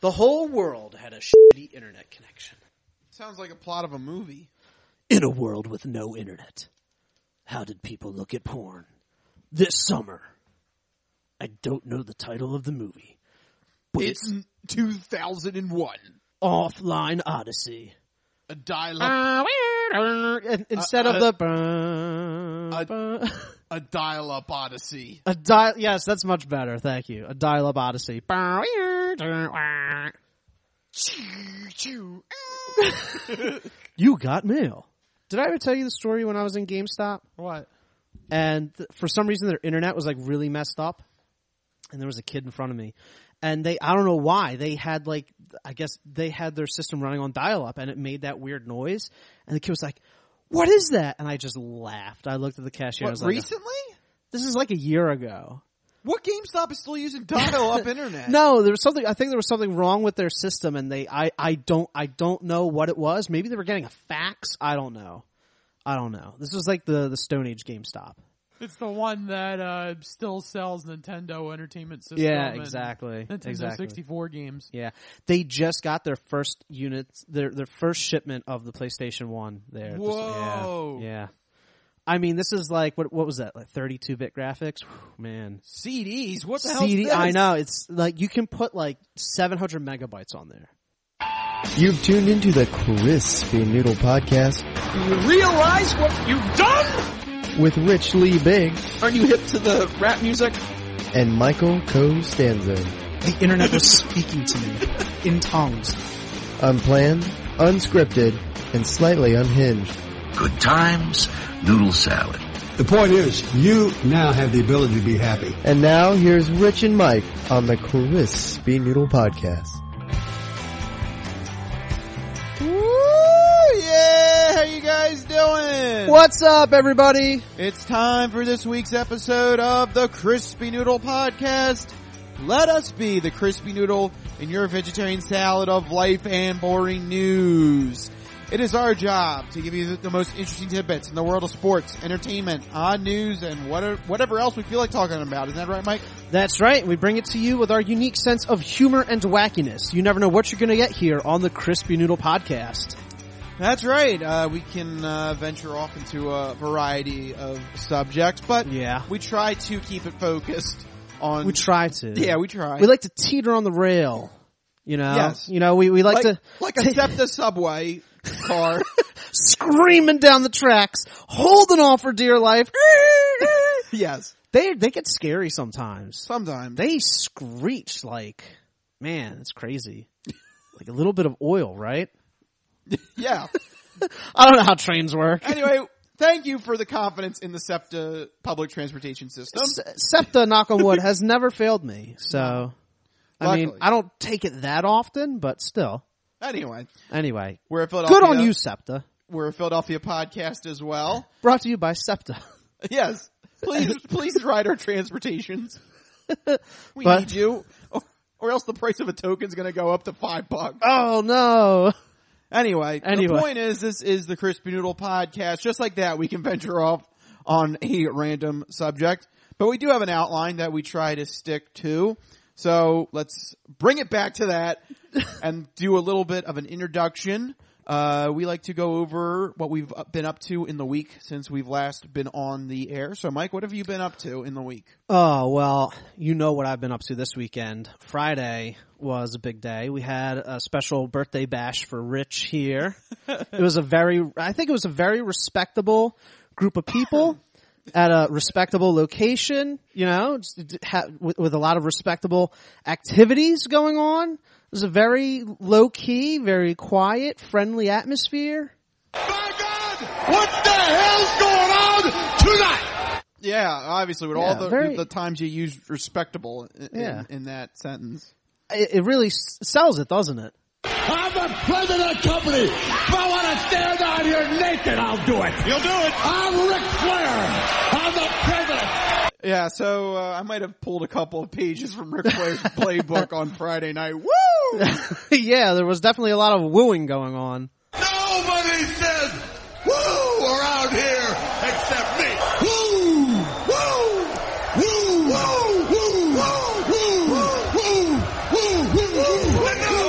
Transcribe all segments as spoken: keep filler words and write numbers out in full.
The whole world had a shitty internet connection. Sounds like a plot of a movie. In a world with no internet, how did people look at porn? This summer. I don't know the title of the movie. But It's, it's two thousand one. Offline Odyssey. A dial-up. Instead uh, of uh, the... A, a dial-up Odyssey. A dial... Yes, that's much better. Thank you. A dial-up Odyssey. You got mail. Did I ever tell you the story when I was in GameStop? What? And th- for some reason their internet was like really messed up. And there was a kid in front of me. And they, I don't know why, they had like, I guess they had their system running on dial-up and it made that weird noise. And the kid was like, what is that? And I just laughed. I looked at the cashier. What, and I was like, recently? This is like a year ago. What GameStop is still using dial-up internet? No, there was something, I think there was something wrong with their system and they, I, I don't, I don't know what it was. Maybe they were getting a fax. I don't know. I don't know. This was like the, the Stone Age GameStop. It's the one that uh, still sells Nintendo Entertainment System. Yeah, and exactly. Nintendo exactly. sixty-four games. Yeah, they just got their first units, their their first shipment of the PlayStation One. There. Whoa. Yeah, yeah. I mean, this is like what what was that? Like thirty-two bit graphics? Whew, man. C Ds? What the hell? C D, is this? I know. It's like you can put like seven hundred megabytes on there. You've tuned into the Crispy Noodle Podcast. Do you realize what you've done? With Rich Lee Big. Aren't you hip to the rap music? And Michael Costanzo. The internet was speaking to me in tongues. Unplanned, unscripted, and slightly unhinged. Good times, noodle salad. The point is, you now have the ability to be happy. And now here's Rich and Mike on the Crispy Noodle Podcast. Yeah, how you guys doing? What's up, everybody? It's time for this week's episode of the Crispy Noodle Podcast. Let us be the Crispy Noodle in your vegetarian salad of life and boring news. It is our job to give you the most interesting tidbits in the world of sports, entertainment, odd news, and whatever else we feel like talking about. Isn't that right, Mike? That's right. We bring it to you with our unique sense of humor and wackiness. You never know what you're going to get here on the Crispy Noodle Podcast. That's right. Uh, we can uh, venture off into a variety of subjects, but yeah, we try to keep it focused on... We try to. Yeah, we try. We like to teeter on the rail, you know? Yes. You know, we, we like, like to... Like a SEPTA subway car. Screaming down the tracks, holding on for dear life. Yes. They they get scary sometimes. Sometimes. They screech like, man, it's crazy. Like a little bit of oil, right? Yeah. I don't know how trains work. Anyway, thank you for the confidence in the SEPTA public transportation system. S- SEPTA, knock on wood, has never failed me. So, I Luckily. mean, I don't take it that often, but still. Anyway. Anyway. We're a Philadelphia. Good on you, SEPTA. We're a Philadelphia podcast as well. Brought to you by SEPTA. Yes. Please, please ride our transportations. We But- need you. Or, or else the price of a token is going to go up to five bucks. Oh, no. Anyway, Anyway. the point is, this is the Crispy Noodle Podcast. Just like that, we can venture off on a random subject. But we do have an outline that we try to stick to. So let's bring it back to that and do a little bit of an introduction. Uh, we like to go over what we've been up to in the week since we've last been on the air. So, Mike, what have you been up to in the week? Oh, well, you know what I've been up to this weekend. Friday was a big day. We had a special birthday bash for Rich here. It was a very, I think it was a very respectable group of people at a respectable location, you know, with, with a lot of respectable activities going on. It was a very low-key, very quiet, friendly atmosphere. My God! What the hell's going on tonight? Yeah, obviously, with Yeah, all the, very- the times you used respectable in, Yeah. in, in that sentence. It, it really s- sells it, doesn't it? I'm the president of the company. If I want to stare down here naked, I'll do it. You'll do it. I'm Ric Flair. I'm the president. Yeah, so uh, I might have pulled a couple of pages from Ric Flair's playbook on Friday night. Woo! Yeah, there was definitely a lot of wooing going on. Nobody says woo around here except me. Woo! Woo! Woo! Woo! Woo! Woo! Woo! Woo! Woo! Woo! Woo!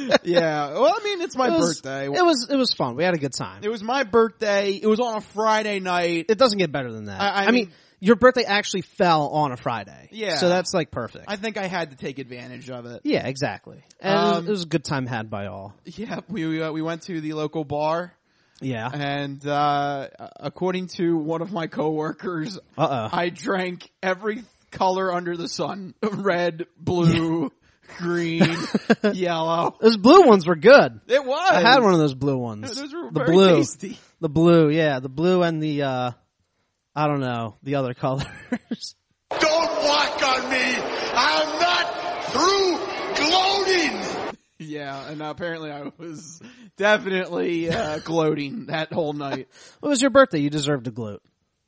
Yeah. Well, I mean, it's my It was, birthday. It was it was fun. We had a good time. It was my birthday. It was on a Friday night. It doesn't get better than that. I- I I, mean, mean- your birthday actually fell on a Friday. Yeah. So that's like perfect. I think I had to take advantage of it. yeah, exactly. And it, Um, was, it was a good time had by all. Yeah, we we, uh, we went to the local bar, Yeah. and uh according to one of my coworkers, Uh oh. I drank every color under the sun: red, blue, green, yellow. Those blue ones were good. It was. I had one of those blue ones. Those were the very blue. tasty. The blue, yeah, the blue and the uh I don't know, the other colors. Don't walk on me. I'm not through gloating. Yeah, and apparently I was definitely uh, gloating that whole night. It was your birthday, you deserve to gloat.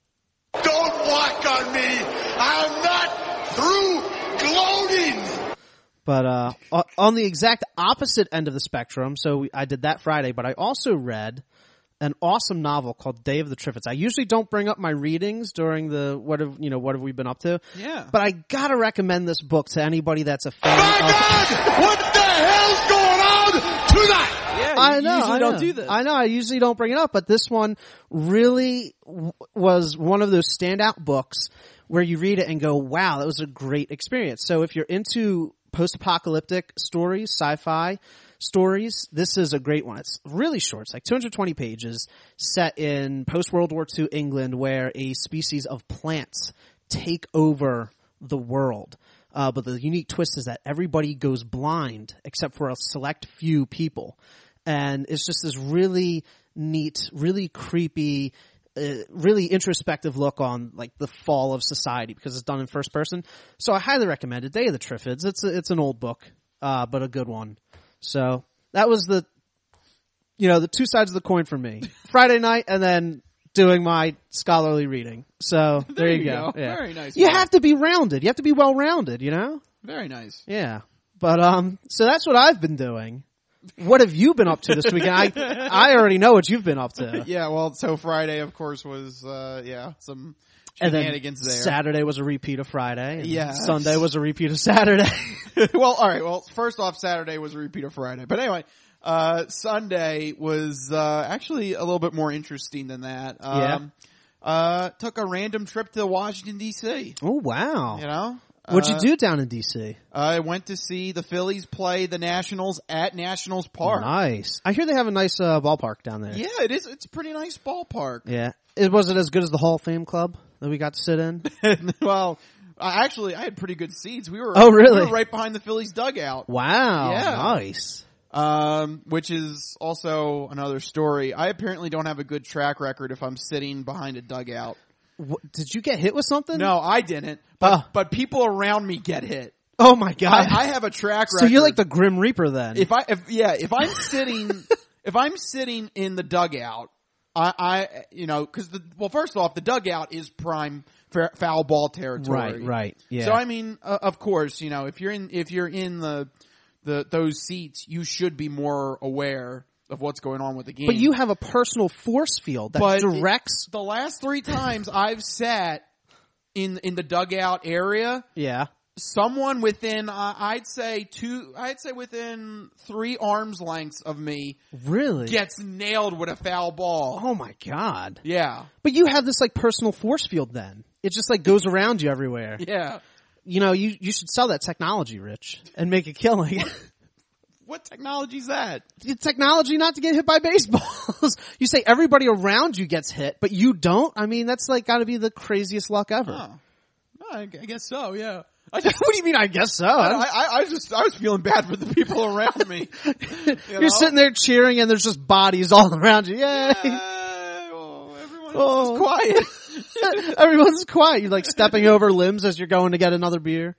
Don't walk on me. I'm not through gloating. But uh o- on the exact opposite end of the spectrum, so we, I did that Friday, but I also read an awesome novel called Day of the Triffids. I usually don't bring up my readings during the what have you know what have we been up to. Yeah. But I gotta recommend this book to anybody that's a fan My of. God, what the hell's going on tonight? Yeah, you I know. usually I don't know. do this. I know. I usually don't bring it up, but this one really w- was one of those standout books where you read it and go, "Wow, that was a great experience." So if you're into post-apocalyptic stories, sci-fi stories, this is a great one. It's really short. It's like two hundred twenty pages, set in post-World War Two England, where a species of plants take over the world. Uh, but the unique twist is that everybody goes blind except for a select few people. And it's just this really neat, really creepy, uh, really introspective look on like the fall of society because it's done in first person. So I highly recommend it. Day of the Triffids. It's a, it's an old book, uh, but a good one. So that was the, you know, the two sides of the coin for me. Friday night and then doing my scholarly reading. So there, There you you go. go. Yeah. Very nice. You Well. have to be rounded. You have to be well rounded, you know? Very nice. Yeah. But, um, so that's what I've been doing. What have you been up to this weekend? I, I already know what you've been up to. Yeah, well, so Friday, of course, was, uh, yeah, some And then shenanigans there. Saturday was a repeat of Friday. And Yeah. Sunday was a repeat of Saturday. Well, all right. Well, first off, Saturday was a repeat of Friday. But anyway, uh, Sunday was, uh, actually a little bit more interesting than that. Um, Yeah. Uh, took a random trip to Washington, D C. Oh, wow. You know? What'd Uh, you do down in D C? I went to see the Phillies play the Nationals at Nationals Park. Nice. I hear they have a nice, uh, ballpark down there. Yeah, it is. It's a pretty nice ballpark. Yeah. It, was it as good as the Hall of Fame club that we got to sit in? Well, I actually, I had pretty good seats. We were, Oh, really? we were right behind the Phillies dugout. Wow. Yeah. Nice. Um, which is also another story. I apparently don't have a good track record if I'm sitting behind a dugout. What, did you get hit with something? No, I didn't. But, Oh. but people around me get hit. Oh my God. I, I have a track record. so you're like the Grim Reaper then. if I, if, yeah, if I'm sitting, if I'm sitting in the dugout, I, I, you know, cause the, well, first off, the dugout is prime fa- foul ball territory. right, right. Yeah. So I mean, uh, of course, you know, if you're in, if you're in the, the, those seats, you should be more aware of what's going on with the game. but you have a personal force field that But directs. the last three times I've sat in, in the dugout area, yeah. someone within, uh, I'd say two, I'd say within three arms lengths of me Really? gets nailed with a foul ball. Oh my God. Yeah. But you have this like personal force field then. It just like goes around you everywhere. Yeah. You know, you, you should sell that technology, Rich, and make a killing. What technology's that? It's technology not to get hit by baseballs. You say everybody around you gets hit, but you don't? I mean, that's like gotta be the craziest luck ever. Oh. I, I guess so, yeah. what do you mean, I guess so? I, I, I was just, I was feeling bad for the people around me. You You're know? sitting there cheering and there's just bodies all around you. Yay! Uh, well, everyone Oh. was quiet. Everyone's quiet. You're like stepping over limbs as you're going to get another beer.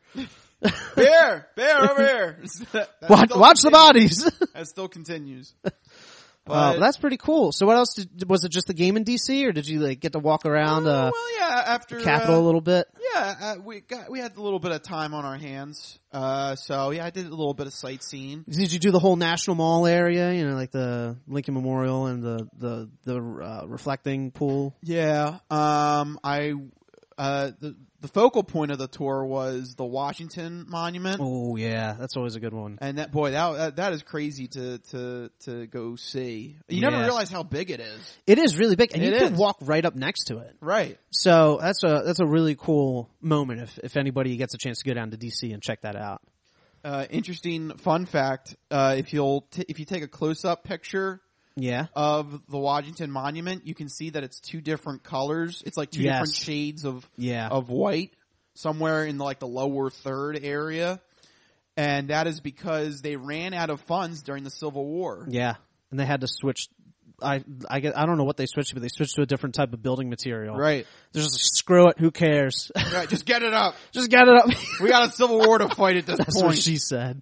Bear, bear over here. That Watch, still watch the continues. bodies. That still continues. Uh, But- that's pretty cool. So what else did, was it just the game in D C or did you like get to walk around, Uh, uh, well, yeah, after Capitol uh, a little bit? Yeah, uh, we got we had a little bit of time on our hands, uh, so yeah, I did a little bit of sightseeing. Did you do the whole National Mall area? You know, like the Lincoln Memorial and the the the uh, reflecting pool. Yeah, um, I uh, the the focal point of the tour was the Washington Monument. Oh yeah, that's always a good one. And that boy, that that, that is crazy to to to go see. You never Yeah. realize how big it is. It is really big, and It you can is. walk right up next to it. Right. So that's a that's a really cool moment if if anybody gets a chance to go down to D C and check that out. Uh, interesting fun fact: uh, if you'll t- if you take a close up picture Yeah. of the Washington Monument, you can see that it's two different colors. It's like two Yes. different shades of Yeah. of white somewhere in the, like the lower third area, and that is because they ran out of funds during the Civil War. Yeah, and they had to switch. I I get, I don't know what they switched to, but they switched to a different type of building material. Right. They're just like, screw it. Who cares? Right. Just get it up. Just get it up. We got a Civil War to fight at this That's point. what she said.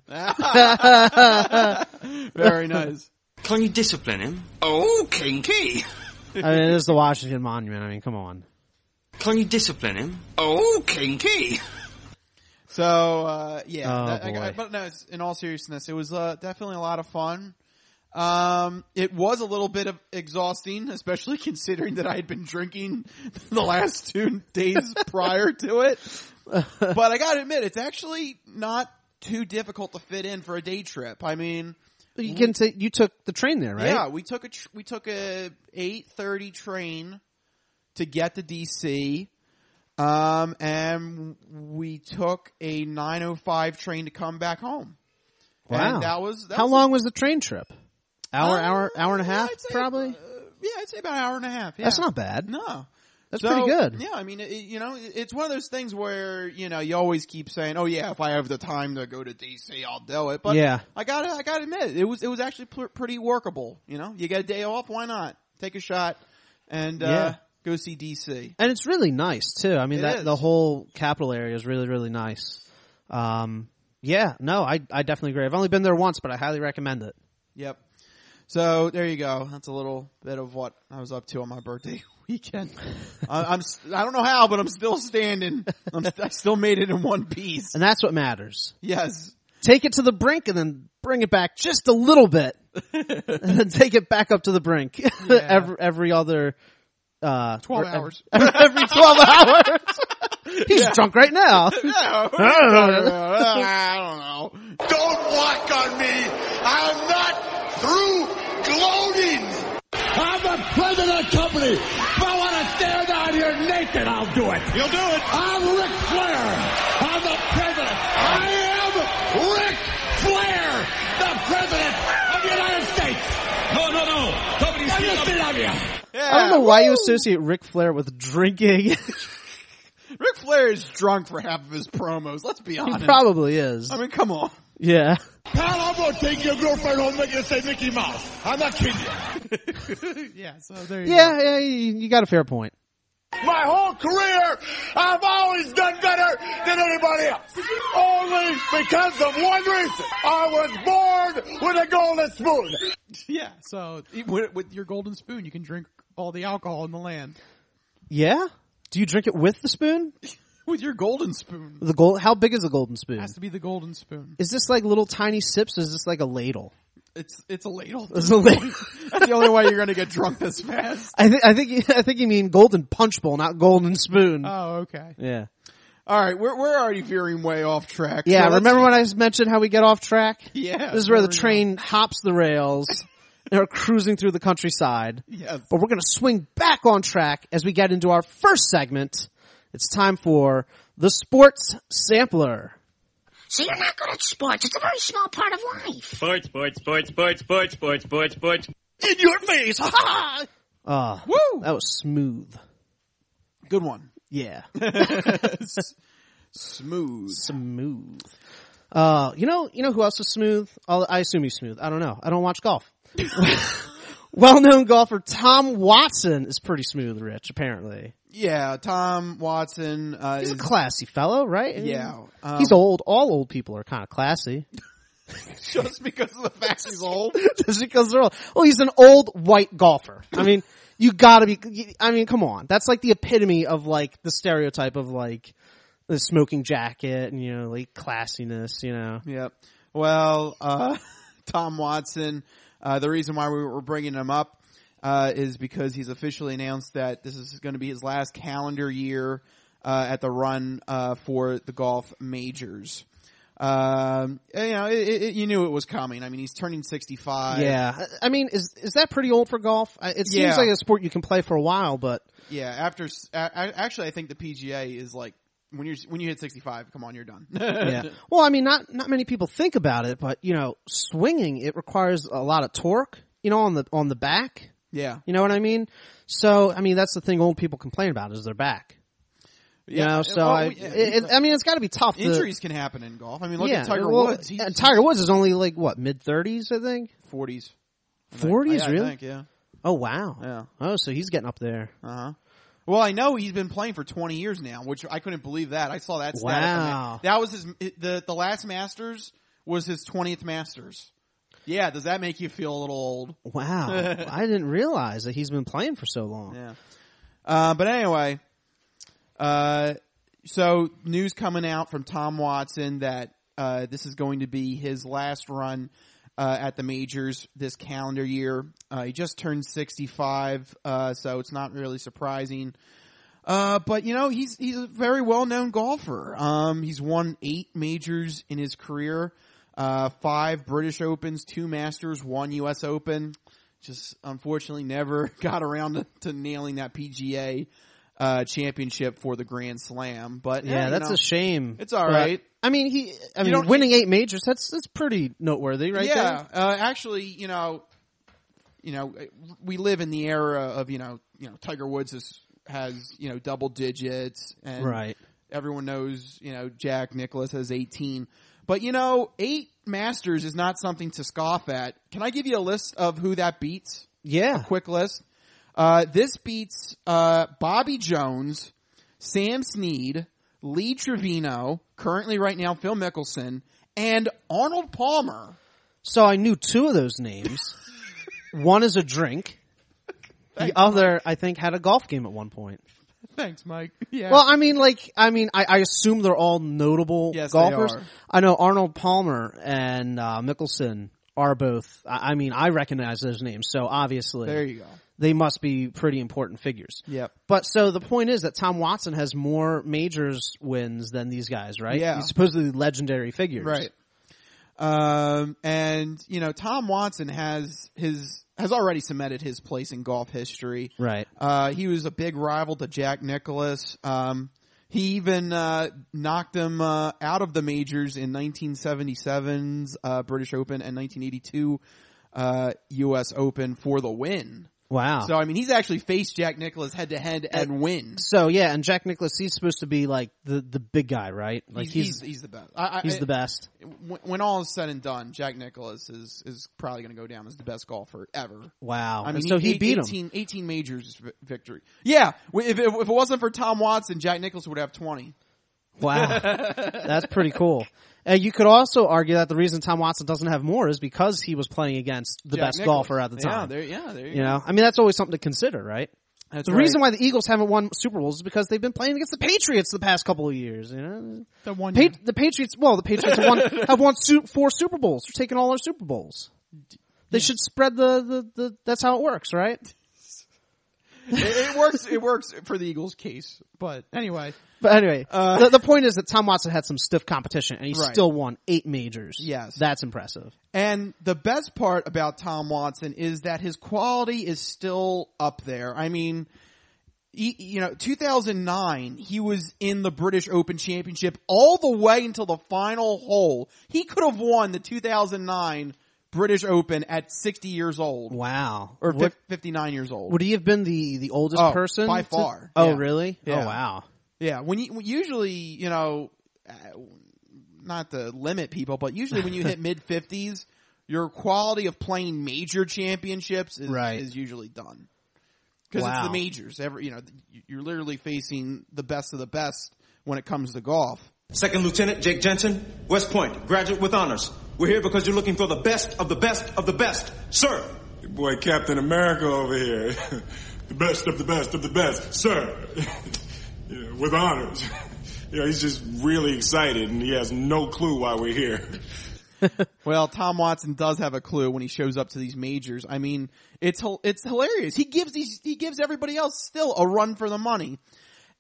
Very nice. Can you discipline him? Oh, kinky. I mean, it is the Washington Monument. I mean, come on. Can you discipline him? Oh, kinky. So uh, yeah, Oh, that, I- boy. I- but no, it's- in all seriousness, it was uh, definitely a lot of fun. Um, it was a little bit of exhausting, especially considering that I had been drinking the last two days prior to it. But I gotta admit, it's actually not too difficult to fit in for a day trip. I mean, You can take. You took the train there, right? yeah, we took a tr- we took a eight thirty train to get to D C. Um, and we took a nine oh five train to come back home. Wow. And that was, that How was long was the train trip? Hour, Uh, hour, hour and a half, I'd say, probably. uh, yeah, I'd say about an hour and a half. Yeah. That's not bad. No. That's So, pretty good. Yeah, I mean, it, you know, it's one of those things where, you know, you always keep saying, "Oh yeah, if I have the time to go to D C, I'll do it." But Yeah. I gotta, I gotta admit, it was, it was actually pr- pretty workable. You know, you get a day off, why not? Take a shot and uh, Yeah. go see D C. And it's really nice too. I mean, It that is. the whole capital area is really, really nice. Um, yeah, no, I I definitely agree. I've only been there once, but I highly recommend it. Yep. So there you go. That's a little bit of what I was up to on my birthday weekend. I, I'm, s- I don't know how, but I'm still standing. I'm, I still made it in one piece. And that's what matters. Yes. Take it to the brink and then bring it back just a little bit, and then take it back up to the brink every every other uh, Twelve or ev- hours. every twelve hours. He's drunk right now. Yeah. I don't know. Don't walk on me. I'm not through gloating. I'm the president of the company. If I want to stand out here naked, I'll do it. You'll do it. I'm Ric Flair. I'm the president. I am Ric Flair, the president of the United States. No, no, no. Somebody sit on you. I don't know why you associate Ric Flair with drinking. Ric Flair is drunk for half of his promos. Let's be He honest. probably is. I mean, come on. Yeah. Pal, I'm going to take your girlfriend home and make you say Mickey Mouse. I'm not kidding you. Yeah, so there you Yeah, yeah, you, you got a fair point. My whole career, I've always done better than anybody else. Only because of one reason. I was born with a golden spoon. go. Yeah, so with, with your golden spoon, you can drink all the alcohol in the land. Yeah? Do you drink it with the spoon? With your golden spoon. The gold. How big is a golden spoon? It has to be the golden spoon. Is this like little tiny sips? Or is this like a ladle? It's it's a ladle. It's a ladle. That's the only way you're going to get drunk this fast. I think I think you- I think you mean golden punch bowl, not golden spoon. Oh, okay. Yeah. All right, we're we're already veering way off track. Yeah. So let's- Remember when I mentioned how we get off track? Yeah. This is where the there we go. train hops the rails and we're cruising through the countryside. Yes. But we're going to swing back on track as we get into our first segment. It's time for the Sports Sampler. So you're not good at sports. It's a very small part of life. Sports, sports, sports, sports, sports, sports, sports, sports. In your face! Ha ha! Ah, Woo! that was smooth. Good one. Yeah. Smooth. Smooth. Uh, you know, you know who else is smooth? I'll, I assume he's smooth. I don't know. I don't watch golf. Well-known golfer Tom Watson is pretty smooth, Rich, apparently. Yeah, Tom Watson. Uh, He's is, a classy fellow, right? I mean, Yeah. Um, he's old. All old people are kind of classy. just because of the fact he's old. Just because they're old. Well, he's an old white golfer. I mean, you gotta be, I mean, come on. That's like the epitome of like the stereotype of like the smoking jacket and, you know, like classiness, you know. Yep. Well, uh, Tom Watson, uh, the reason why we were bringing him up, uh, is because he's officially announced that this is going to be his last calendar year, uh, at the run uh, for the golf majors. Um, you know, it, it, you knew it was coming. I mean, he's turning sixty-five. Yeah, I mean, is is that pretty old for golf? It seems Yeah. like a sport you can play for a while, but Yeah, after actually, I think the P G A is like when you're when you hit sixty-five, come on, you're done. yeah. Well, I mean, not not many people think about it, but you know, swinging it requires a lot of torque. You know, on the on the back. Yeah, you know what I mean. So, I mean, that's the thing old people complain about is their back. You yeah. know, so well, I, yeah, it, it, I mean, it's got to be tough. Injuries to, can happen in golf. I mean, look yeah, at Tiger well, Woods. He's, and Tiger Woods is only like what mid thirties, I think. Forties. Forties, yeah, really? I think, yeah. Oh wow. Yeah. Oh, so he's getting up there. Uh huh. Well, I know he's been playing for twenty years now, which I couldn't believe that. I saw that stat. Wow. That was his the the last Masters was his twentieth Masters. Yeah, does that make you feel a little old? Wow. I didn't realize that he's been playing for so long. Yeah. Uh, but anyway, uh, so news coming out from Tom Watson that uh, this is going to be his last run uh, at the majors this calendar year. Uh, he just turned sixty-five, uh, so it's not really surprising. Uh, but you know, he's he's a very well-known golfer. Um, he's won eight majors in his career. Uh, five British Opens, two Masters, one U S Open. Just unfortunately never got around to, to nailing that P G A uh, championship for the Grand Slam. But Yeah, yeah, that's know, a shame. It's all But, right. I mean, he. I You mean, don't- winning eight majors. That's that's pretty noteworthy, right? Yeah, there? uh, actually, you know, you know, we live in the era of you know, you know, Tiger Woods is, has you know double digits, and Right. everyone knows you know Jack Nicklaus has eighteen. But, you know, eight Masters is not something to scoff at. Can I give you a list of who that beats? Yeah. A quick list. Uh, this beats uh, Bobby Jones, Sam Snead, Lee Trevino, currently right now Phil Mickelson, and Arnold Palmer. So I knew two of those names. One is a drink. The other, I think, had a golf game at one point. Thanks, Mike. Yeah. Well, I mean, like, I mean, I, I assume they're all notable Yes, they golfers. are. I know Arnold Palmer and uh, Mickelson are both. I, I mean, I recognize those names, so obviously, There you go. they must be pretty important figures. Yep. But so the point is that Tom Watson has more majors wins than these guys, right? Yeah. He's supposedly legendary figures, Right. Um, and you know, Tom Watson has his has already cemented his place in golf history. Right. Uh, he was a big rival to Jack Nicklaus. Um, he even uh, knocked him uh, out of the majors in nineteen seventy-seven's uh, British Open and nineteen eighty-two uh, U S Open for the win. Wow. So I mean, he's actually faced Jack Nicklaus head to head and win. So yeah, and Jack Nicklaus, he's supposed to be like the the big guy, right? Like he's, he's he's the best. I, I, he's the best. When, when all is said and done, Jack Nicklaus is is probably going to go down as the best golfer ever. Wow. I mean, And so he, he beat eighteen, him. eighteen majors vi- victory. Yeah, if, if if it wasn't for Tom Watson, Jack Nicklaus would have twenty. Wow. That's pretty cool. And you could also argue that the reason Tom Watson doesn't have more is because he was playing against the Jack best Nicklaus. golfer at the Yeah, time. there, yeah, there you, You go. know, I mean, that's always something to consider, right? That's the right. reason why the Eagles haven't won Super Bowls is because they've been playing against the Patriots the past couple of years. You know, the one Pa- year. the Patriots. Well, the Patriots have won, have won su- four Super Bowls. They're taking all our Super Bowls. They should spread the, the, the. That's how it works, right? it, it works. It works for the Eagles' case. But anyway, But anyway, Uh, the, the point is that Tom Watson had some stiff competition, and he Right. still won eight majors. Yes. That's impressive. And the best part about Tom Watson is that his quality is still up there. I mean, he, you know, two thousand nine, he was in the British Open Championship all the way until the final hole. He could have won the two thousand nine British Open at sixty years old. Wow. Or What- fifty-nine years old. Would he have been the, the oldest Oh, person? by to- far. Oh, Yeah. really? Yeah. Oh, wow. Yeah, when you when usually, you know, uh, not to limit people, but usually when you hit mid fifties, your quality of playing major championships is, Right. is usually done. Because Wow. it's the majors. Every, you know, you're literally facing the best of the best when it comes to golf. Second Lieutenant Jake Jensen, West Point, graduate with honors. We're here because you're looking for the best of the best of the best, sir. Your boy Captain America over here. The best of the best of the best, sir. Yeah, with honors. You know, he's just really excited and he has no clue why we're here. Well, Tom Watson does have a clue when he shows up to these majors. I mean, it's it's hilarious. He gives these he gives everybody else still a run for the money.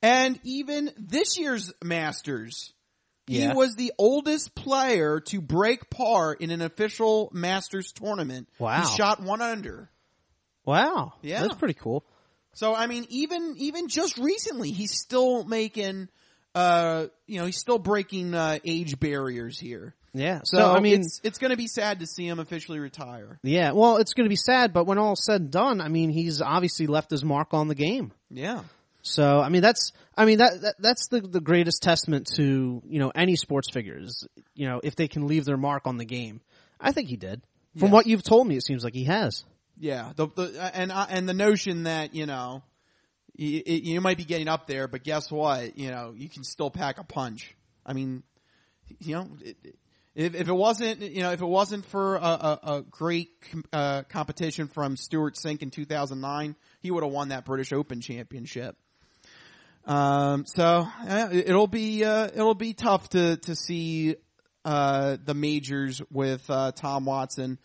And even this year's Masters, Yeah. he was the oldest player to break par in an official Masters tournament. Wow. He shot one under. Wow. Yeah. That's pretty cool. So, I mean, even, even just recently, he's still making, uh, you know, he's still breaking, uh, age barriers here. Yeah. So, So, I mean, it's, it's gonna be sad to see him officially retire. yeah, well, it's going to be sad, but when all's said and done, I mean, he's obviously left his mark on the game. Yeah. So, I mean, that's, I mean, that, that that's the, the greatest testament to, you know, any sports figures, you know, if they can leave their mark on the game. I think he did. From Yeah. what you've told me, it seems like he has. Yeah. The, the, and, uh, and the notion that, you know, you, you might be getting up there, but guess what? You know, you can still pack a punch. I mean, you know, it, if, if it wasn't, you know, if it wasn't for a, a, a great, uh, competition from Stuart Sink in two thousand nine, he would have won that British Open championship. Um, so uh, it'll be, uh, it'll be tough to, to see, uh, the majors with, uh, Tom Watson,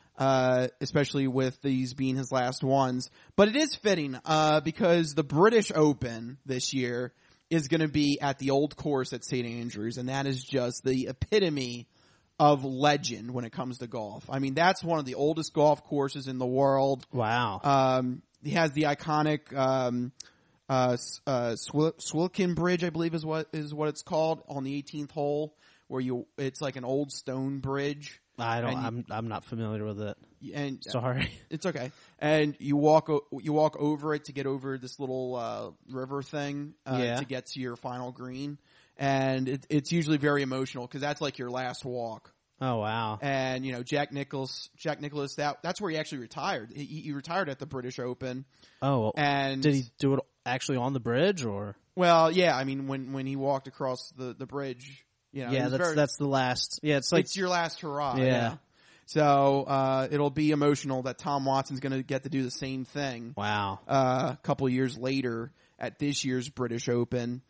uh, especially with these being his last ones. But it is fitting, uh, because the British Open this year is going to be at the old course at Saint Andrews, and that is just the epitome of legend when it comes to golf. I mean, that's one of the oldest golf courses in the world. Wow. Um, he has the iconic, um, Uh, uh, Swil- Swilkin Bridge, I believe is what, is what it's called on the eighteenth hole, where you, it's like an old stone bridge. I don't, And you- I'm, I'm not familiar with it. And Sorry. it's okay. And you walk, o- you walk over it to get over this little, uh, river thing, uh, Yeah. to get to your final green. And it, it's usually very emotional because that's like your last walk. Oh, wow. And, you know, Jack Nicklaus, Jack Nicklaus, that, that's where he actually retired. He, he retired at the British Open. Oh, well, And did he do it actually on the bridge or? Well, yeah, I mean, when, when he walked across the, the bridge, you know, it Yeah, was that's, very, that's the last. Yeah, it's like, it's your last hurrah. Yeah. Yeah. So, uh, it'll be emotional that Tom Watson's gonna get to do the same thing. wow. Uh, a couple years later at this year's British Open.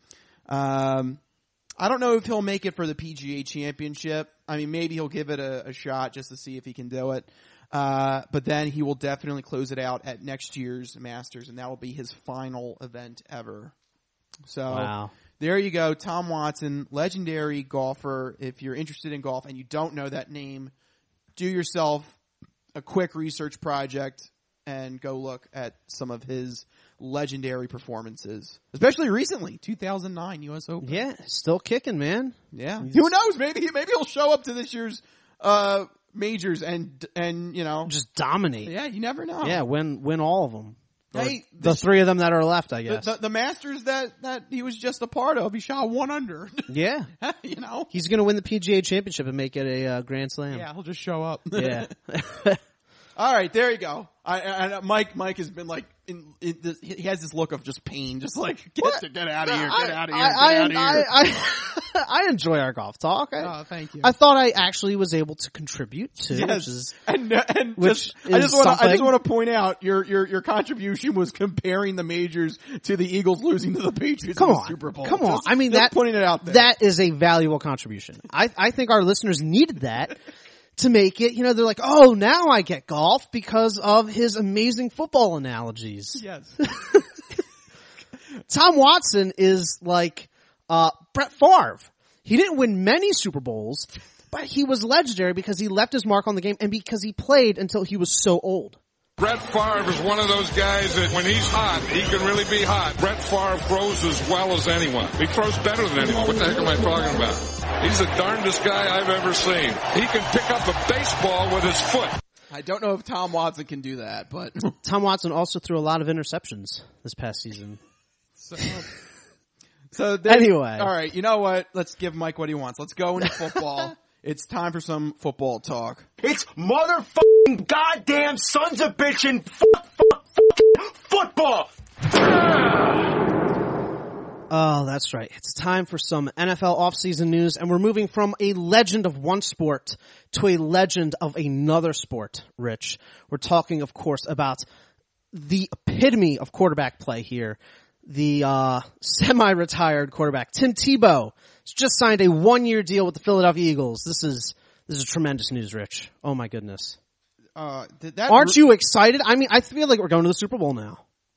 Um, I don't know if he'll make it for the P G A Championship. I mean, maybe he'll give it a, a shot just to see if he can do it. Uh, but then he will definitely close it out at next year's Masters, and that will be his final event ever. So, Wow. there you go. Tom Watson, legendary golfer. If you're interested in golf and you don't know that name, do yourself a quick research project and go look at some of his legendary performances, especially recently, two thousand nine U S Open. Yeah, still kicking, man. Yeah. Who knows? Maybe, maybe he'll show up to this year's, uh, majors and, and, you know, Just dominate. yeah, you never know. Yeah, win, win all of them. Or Hey, the the- three of them that are left, I The, guess. the, the Masters that, that he was just a part of, he shot one under. yeah. You know? He's going to win the P G A Championship and make it a uh, Grand Slam. Yeah, he'll just show up. Yeah. All right, there you go. I, I, Mike, Mike has been like, in, in this, he has this look of just pain, just like get, to, get out of here, get out of here, I, get I, out of here. I, I, I enjoy our golf talk. I, Oh, thank you. I thought I actually was able to contribute to, Yes. which is and and which just, I is just want to I just something. want to point out your your your contribution was comparing the majors to the Eagles losing to the Patriots Come in the on, Super Bowl. come on. Just- I mean, just that pointing it out there. that is a valuable contribution. I, I think our listeners needed that to make it. You know, they're like, oh, now I get golf because of his amazing football analogies. Yes. Tom Watson is like uh Brett Favre. He didn't win many Super Bowls, but he was legendary because he left his mark on the game and because he played until he was so old. Brett Favre is one of those guys that when he's hot, he can really be hot. Brett Favre throws as well as anyone. He throws better than anyone. What the heck am I talking about? He's the darndest guy I've ever seen. He can pick up a baseball with his foot. I don't know if Tom Watson can do that, but Tom Watson also threw a lot of interceptions this past season. So, so there- Anyway. all right. You know what? Let's give Mike what he wants. Let's go into football. It's time for some football talk. It's motherfucking goddamn sons of bitchin' fuck, fuck, fuck, football. Oh, that's right. It's time for some N F L offseason news, and we're moving from a legend of one sport to a legend of another sport, Rich. We're talking, of course, about the epitome of quarterback play here. The uh semi-retired quarterback, Tim Tebow, has just signed a one-year deal with the Philadelphia Eagles. This is this is tremendous news, Rich. Oh, my goodness. Uh, did that Aren't you excited? I mean, I feel like we're going to the Super Bowl now.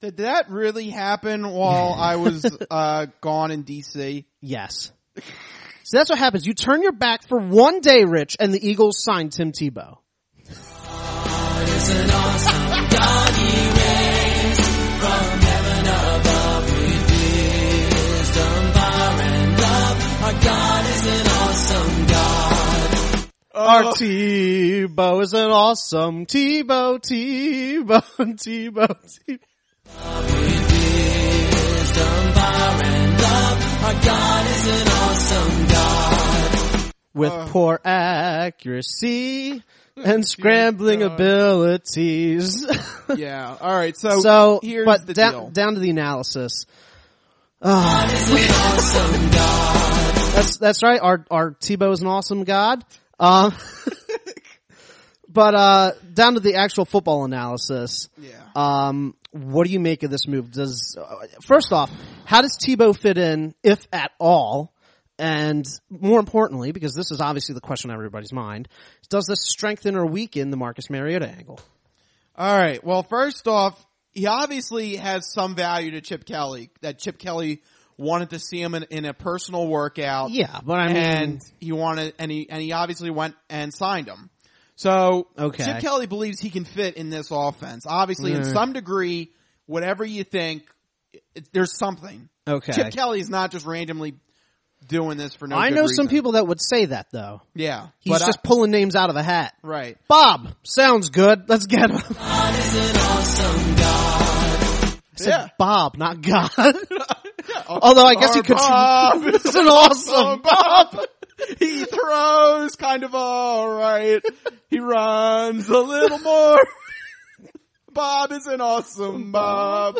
Did that really happen while I was uh, gone in D C? Yes. So that's what happens. You turn your back for one day, Rich, and the Eagles signed Tim Tebow. God is an awesome God, he reigns from heaven above with wisdom, power, and love. Our God is an awesome God. Our Tebow is an awesome Tebow, Tebow, Tebow, Tebow. With wisdom, power, and love. Our God is an awesome God. With uh, poor accuracy and scrambling God. abilities. Yeah. All right. So, so here's but the down, deal. down to the analysis. God is an awesome God. That's that's right. Our our Tebow is an awesome God. Uh, but uh, down to the actual football analysis. Yeah. Um, what do you make of this move? Does uh, first off, how does Tebow fit in, if at all? And more importantly, because this is obviously the question on everybody's mind, does this strengthen or weaken the Marcus Mariota angle? All right. Well, first off, he obviously has some value to Chip Kelly. That Chip Kelly wanted to see him in, in a personal workout. Yeah, but I mean, and he wanted, and he and he obviously went and signed him. So okay. Chip Kelly believes he can fit in this offense. Obviously, mm. in some degree, whatever you think, it, there's something. Okay. Chip Kelly is not just randomly doing this for no I good know reason. some people that would say that, though. Yeah. He's but just I, pulling names out of a hat. Right. Bob, sounds good. Let's get him. God is an awesome God. I said yeah. Bob, not God. Yeah. Although I guess Our he could. Bob It's an awesome Bob. He throws kind of all right. He runs a little more. Bob is an awesome Bob.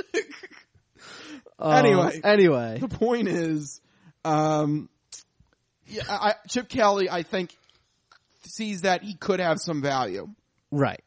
uh, anyway, anyway, the point is, um, yeah, I, Chip Kelly, I think, sees that he could have some value. Right.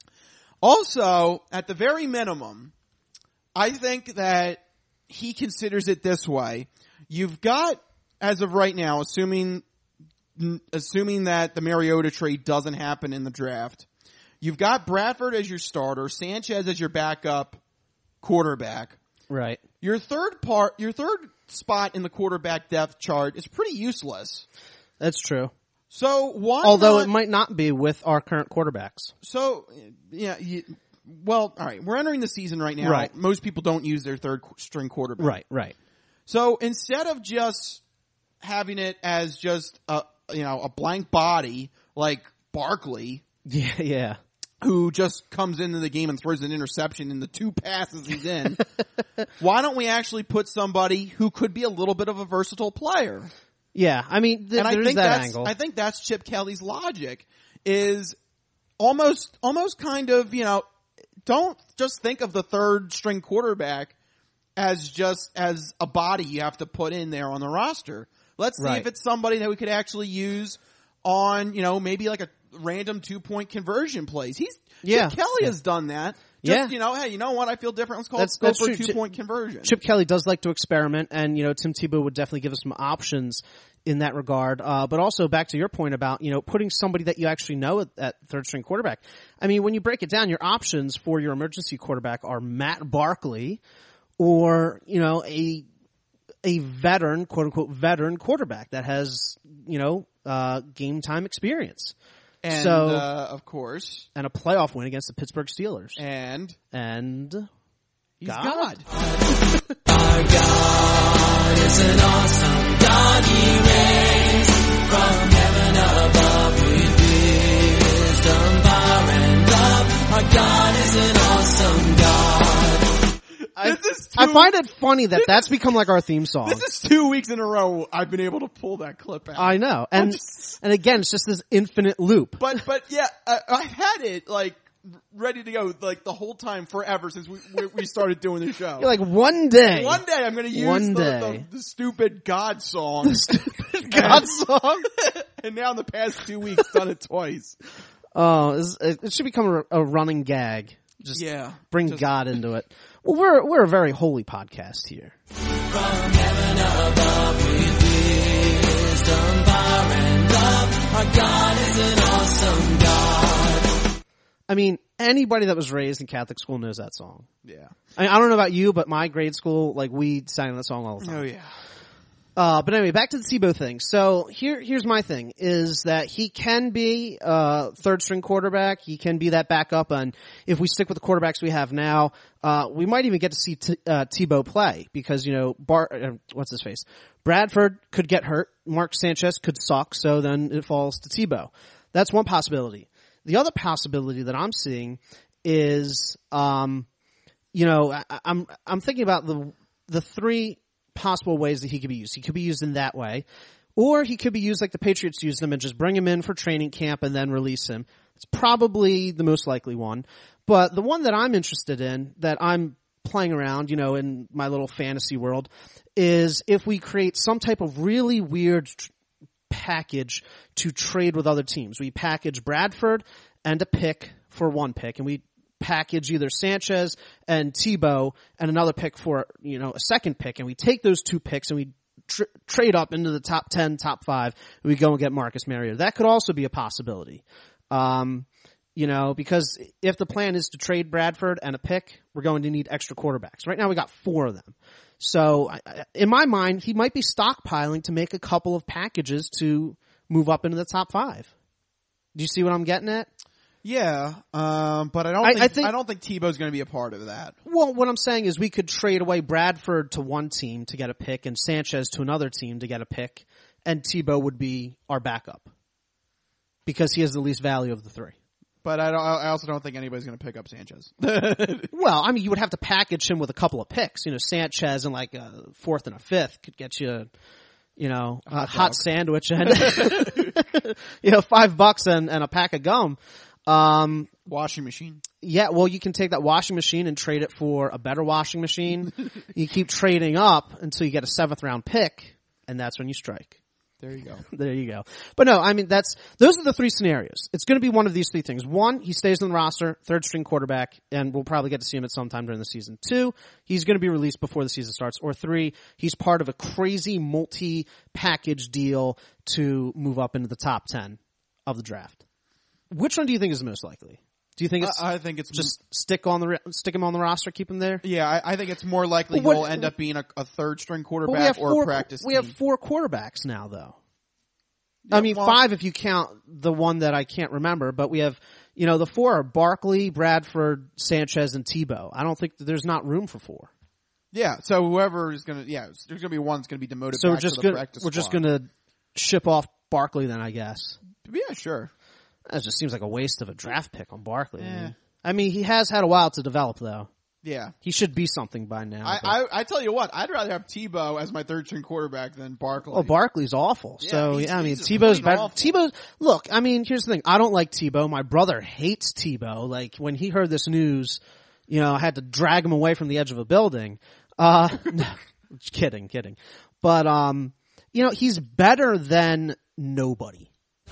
Also, at the very minimum, I think that he considers it this way. You've got, as of right now, assuming assuming that the Mariota trade doesn't happen in the draft, you've got Bradford as your starter, Sanchez as your backup quarterback. Right. Your third part, your third spot in the quarterback depth chart is pretty useless. That's true. So why Although not, it might not be with our current quarterbacks. So, yeah, you, well, all right. We're entering the season right now. Right. Most people don't use their third string quarterback. Right, right. So instead of just having it as just a, you know, a blank body like Barkley. Yeah, yeah. Who just comes into the game and throws an interception in the two passes he's in. Why don't we actually put somebody who could be a little bit of a versatile player? Yeah, I mean, th- and I there's think that that's, angle. I think that's Chip Kelly's logic is almost, almost kind of, you know, don't just think of the third string quarterback as just as a body you have to put in there on the roster. Let's see right. if it's somebody that we could actually use on, you know, maybe like a random two point conversion plays. He's, yeah. Chip Kelly yeah. has done that. Just, yeah. you know, hey, you know what? I feel different. Let's, call, that's, let's go that's for true. a two point conversion. Chip Kelly does like to experiment, and, you know, Tim Tebow would definitely give us some options in that regard. Uh, but also back to your point about, you know, putting somebody that you actually know at, at third string quarterback. I mean, when you break it down, your options for your emergency quarterback are Matt Barkley or, you know, a, a veteran, quote unquote, veteran quarterback that has, you know, uh, game time experience. And, so, uh, of course. And a playoff win against the Pittsburgh Steelers. And. And. He's God. God. Our God is an awesome God. He reigns from heaven above with wisdom, power, and love. Our God is an awesome God. I, I find it funny that that's become like our theme song. This is two weeks in a row I've been able to pull that clip out. I know. And just, and again, it's just this infinite loop. But, but yeah, I, I've had it like ready to go like the whole time forever since we, we, we started doing the show. You're like, one day. One day I'm going to use one the, day. the, the stupid God song. The stupid God song. And now in the past two weeks, done it twice. Oh, it should become a, a running gag. Just yeah, bring just, God into it. Well, we're we're a very holy podcast here. From heaven above with wisdom, power, and love, our God is an awesome God. I mean, anybody that was raised in Catholic school knows that song. Yeah. I mean, I don't know about you, but my grade school, like, we sang that song all the time. Oh yeah. Uh, but anyway, back to the Tebow thing. So here, here's my thing, is that he can be a third string quarterback. He can be that backup. And if we stick with the quarterbacks we have now, uh, we might even get to see T- uh, Tebow play because, you know, Bar, uh, what's his face? Bradford could get hurt. Mark Sanchez could suck. So then it falls to Tebow. That's one possibility. The other possibility that I'm seeing is, um, you know, I, I'm, I'm thinking about the, the three possible ways that he could be used. He could be used in that way, or he could be used like the Patriots used him and just bring him in for training camp and then release him. It's probably the most likely one. But the one that I'm interested in, that I'm playing around, you know, in my little fantasy world, is if we create some type of really weird tr- package to trade with other teams. We package Bradford and a pick for one pick, and we package either Sanchez and Tebow and another pick for, you know, a second pick, and we take those two picks and we tr- trade up into the top ten, top five, and we go and get Marcus Mariota. That could also be a possibility. Um, you know, because if the plan is to trade Bradford and a pick, we're going to need extra quarterbacks. Right now we got four of them. So I, in my mind, he might be stockpiling to make a couple of packages to move up into the top five. Do you see what I'm getting at? Yeah, um, but I don't. I, think, I, think, I don't think Tebow's going to be a part of that. Well, what I'm saying is we could trade away Bradford to one team to get a pick, and Sanchez to another team to get a pick, and Tebow would be our backup because he has the least value of the three. But I, don't, I also don't think anybody's going to pick up Sanchez. Well, I mean, you would have to package him with a couple of picks. You know, Sanchez and like a fourth and a fifth could get you, you know, a hot, hot sandwich and you know, five bucks and, and a pack of gum. Um, washing machine. Yeah, well, you can take that washing machine and trade it for a better washing machine. You keep trading up until you get a seventh round pick, and that's when you strike. There you go. There you go. But no, I mean, that's, those are the three scenarios. It's going to be one of these three things. One, he stays on the roster, third string quarterback, and we'll probably get to see him at some time during the season. Two, he's going to be released before the season starts. Or three, he's part of a crazy multi-package deal to move up into the top ten of the draft. Which one do you think is the most likely? Do you think it's? I, I think it's just stick on the stick him on the roster, keep him there. Yeah, I, I think it's more likely well, what, he'll end up being a, a third string quarterback well, we or four, a practice. We team. have four quarterbacks now, though. Yeah, I mean, well, five if you count the one that I can't remember. But we have, you know, the four are Barkley, Bradford, Sanchez, and Tebow. I don't think there's not room for four. Yeah, so whoever is going to, yeah, there's going to be one that's going to be demoted. So back we're just to the gonna practice we're squad. just going to ship off Barkley then, I guess. Yeah, sure. That just seems like a waste of a draft pick on Barkley. Yeah. I mean, I mean, he has had a while to develop, though. Yeah. He should be something by now. I, I, I tell you what, I'd rather have Tebow as my third string quarterback than Barkley. Oh, Barkley's awful. Yeah, so, he's, yeah, I mean, he's Tebow's better. awful. Tebow, look, I mean, here's the thing. I don't like Tebow. My brother hates Tebow. Like, when he heard this news, you know, I had to drag him away from the edge of a building. Uh, no, kidding, kidding. But, um, you know, he's better than nobody.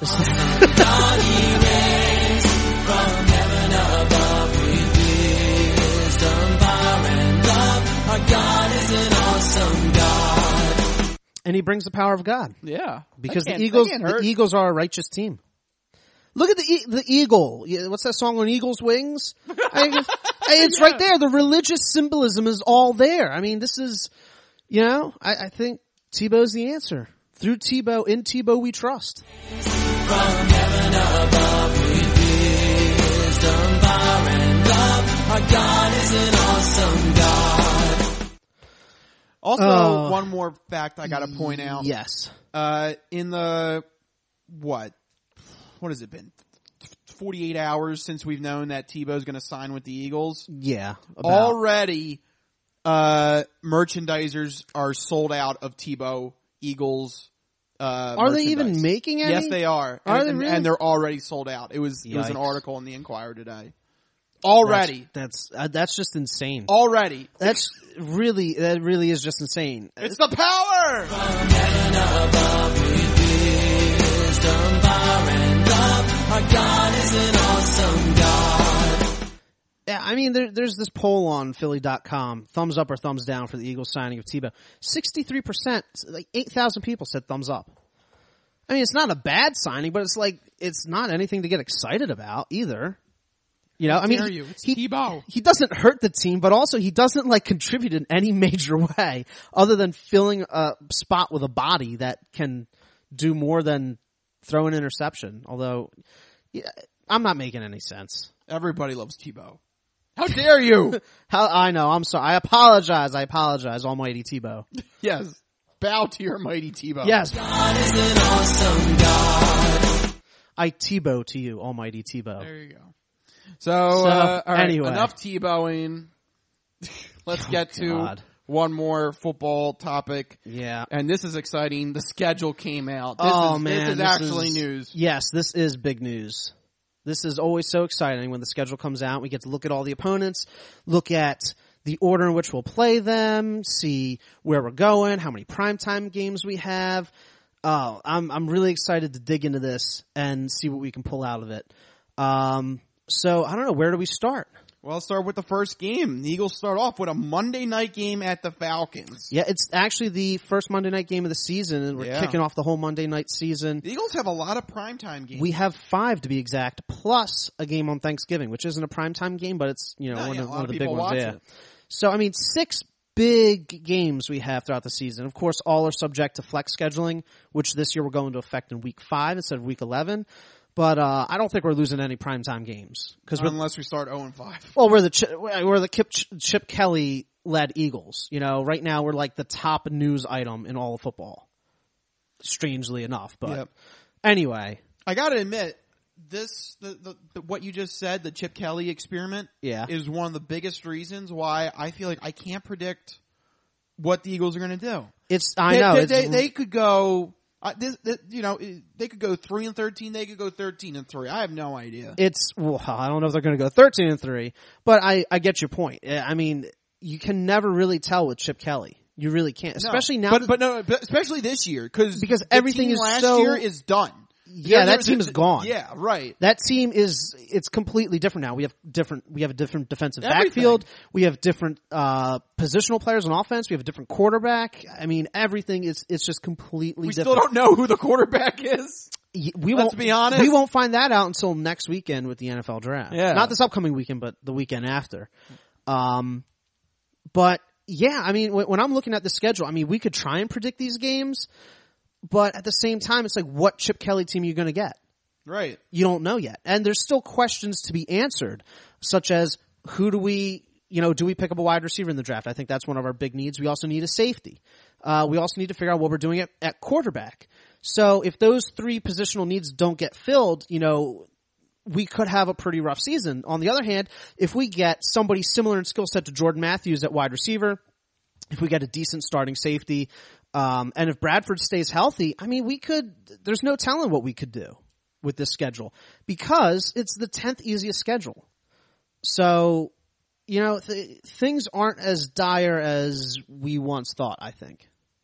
From heaven above with wisdom, power, and love. Our God is an awesome God. And he brings the power of God. Yeah. Because the Eagles, the Eagles are a righteous team. Look at the the eagle. What's that song on Eagle's Wings? I mean, it's yeah. right there. The religious symbolism is all there. I mean, this is, you know, I, I think Tebow's the answer. Through Tebow, in Tebow we trust. From heaven above with wisdom, power, and love. Our God is an awesome God. Also, uh, one more fact I got to point out. Yes. Uh, in the, what? What has it been? forty-eight hours since we've known that Tebow's going to sign with the Eagles. Yeah. About. Already, uh, merchandisers are sold out of Tebow Eagles. Uh, are they even making any? Yes, they are. Are and, they really? And they're already sold out. It was Yikes. it was an article in the Enquirer today. Already. That's that's, uh, that's just insane. Already. That's really that really is just insane. It's the power. From heaven above with wisdom, power, and love. Our God is an awesome God. Yeah, I mean, there, there's this poll on Philly dot com, thumbs up or thumbs down for the Eagles signing of Tebow. sixty-three percent, like eight thousand people said thumbs up. I mean, it's not a bad signing, but it's like, it's not anything to get excited about either. You know, I mean, dare you? It's he, Tebow. he doesn't hurt the team, but also he doesn't like contribute in any major way other than filling a spot with a body that can do more than throw an interception. Although, yeah, I'm not making any sense. Everybody loves Tebow. How dare you? How, I know. I'm sorry. I apologize. I apologize, almighty Tebow. Yes. Bow to your mighty Tebow. Yes. God is an awesome God. I Tebow to you, almighty Tebow. There you go. So, So, uh, all right, anyway. enough Tebowing. Let's get to God. one more football topic. Yeah. And this is exciting. The schedule came out. This oh is, man, this is this actually is- news. Yes, this is big news. This is always so exciting when the schedule comes out. We get to look at all the opponents, look at the order in which we'll play them, see where we're going, how many primetime games we have. Oh, I'm I'm really excited to dig into this and see what we can pull out of it. Um, so I don't know, where do we start? Well, let's start with the first game. The Eagles start off with a Monday night game at the Falcons. Yeah, it's actually the first Monday night game of the season, and we're Yeah. kicking off the whole Monday night season. The Eagles have a lot of primetime games. We have five to be exact, plus a game on Thanksgiving, which isn't a primetime game, but it's, you know, No, one, yeah, of, a one lot of of the big people ones. watch Yeah. it. So, I mean, six big games we have throughout the season. Of course, all are subject to flex scheduling, which this year will go into effect in week five instead of week eleven. But uh I don't think we're losing any primetime games because we're Unless we start oh and five. well, we're the Chip, we're the Kip, Chip Kelly led Eagles. You know, right now we're like the top news item in all of football. Strangely enough, but Yep. anyway, I gotta admit, this, the, the, the, what you just said, the Chip Kelly experiment, Yeah. is one of the biggest reasons why I feel like I can't predict what the Eagles are gonna do. it's I They, know they, it's, they, they could go, uh, this, this, you know, they could go three and thirteen. They could go thirteen and three. I have no idea. it's well, I don't know if they're going to go thirteen and three, but I I get your point. I mean, you can never really tell with Chip Kelly. You really can't, especially No. now. But, but no, but especially this year because Because the everything team is last so- year is done. Yeah, There- that there's- team is gone. Yeah, right. That team is, it's completely different now. We have different, we have a different defensive Everything. backfield. We have different, uh, positional players on offense. We have a different quarterback. I mean, everything is, it's just completely We different. still don't know who the quarterback is. Y- We Let's won't, be honest. we won't find that out until next weekend with the N F L draft. Yeah. Not this upcoming weekend, but the weekend after. Um, but yeah, I mean, when, when I'm looking at the schedule, I mean, we could try and predict these games, but at the same time, it's like, what Chip Kelly team are you going to get? Right. You don't know yet. And there's still questions to be answered, such as who do we, you know, do we pick up a wide receiver in the draft? I think that's one of our big needs. We also need a safety. Uh, we also need to figure out what we're doing at, at quarterback. So if those three positional needs don't get filled, you know, we could have a pretty rough season. On the other hand, if we get somebody similar in skill set to Jordan Matthews at wide receiver, if we get a decent starting safety, um, and if Bradford stays healthy, I mean, we could, there's no telling what we could do with this schedule because it's the tenth easiest schedule. So, you know, th- things aren't as dire as we once thought, I think.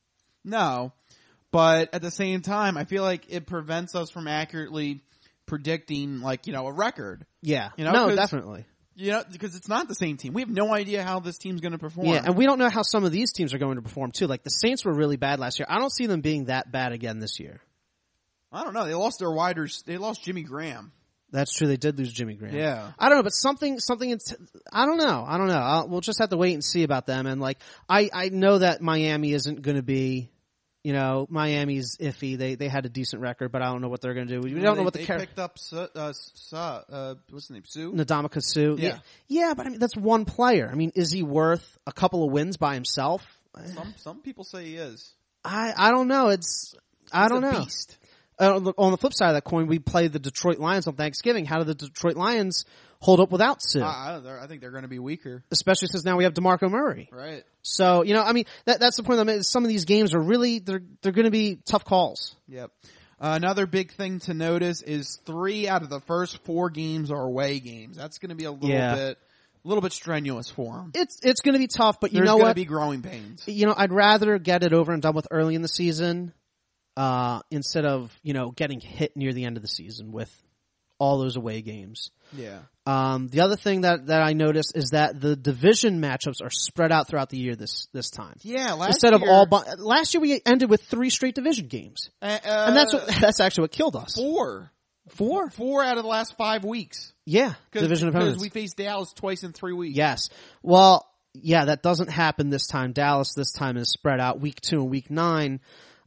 No. But at the same time, I feel like it prevents us from accurately predicting, like, you know, a record. Yeah. You know, no, 'cause- definitely. You know, because it's not the same team. We have no idea how this team's going to perform. Yeah, and we don't know how some of these teams are going to perform too. Like the Saints were really bad last year. I don't see them being that bad again this year. I don't know. They lost their widers. They lost Jimmy Graham. That's true. They did lose Jimmy Graham. Yeah. I don't know, but something, something, in t- I don't know. I don't know. I'll, we'll just have to wait and see about them. And like, I, I know that Miami isn't going to be, you know, Miami's iffy. They, they had a decent record, but I don't know what they're going to do. We Well, don't they, know what the they character. picked up. Su- uh, Su- uh, what's the name? Sue. Ndamukong Suh. Yeah. yeah. Yeah, but I mean, that's one player. I mean, is he worth a couple of wins by himself? Some some people say he is. I, I don't know. It's, I He's don't a know. Beast. Uh, on the- on the flip side of that coin, we played the Detroit Lions on Thanksgiving. How did the Detroit Lions hold up without Suh? Uh, I, they're- I think they're going to be weaker. Especially since now we have DeMarco Murray. Right. So, you know, I mean, that, that's the point I'm making. Some of these games are really, they're, they're going to be tough calls. Yep. Uh, another big thing to notice is three out of the first four games are away games. That's going to be a little Yeah. bit, a little bit strenuous for them. It's, it's going to be tough, but you There's know going what? to be growing pains. You know, I'd rather get it over and done with early in the season, uh, instead of, you know, getting hit near the end of the season with all those away games. Yeah. Um, the other thing that, that I noticed is that the division matchups are spread out throughout the year this, this time. Yeah. Last Instead year, of all, bu- last year we ended with three straight division games. uh, And that's what, that's actually what killed us. four. Four? Four out of the last five weeks. Yeah, Cause, division opponents. Because we faced Dallas twice in three weeks. Yes. Well, yeah, that doesn't happen this time. Dallas this time is spread out week two and week nine.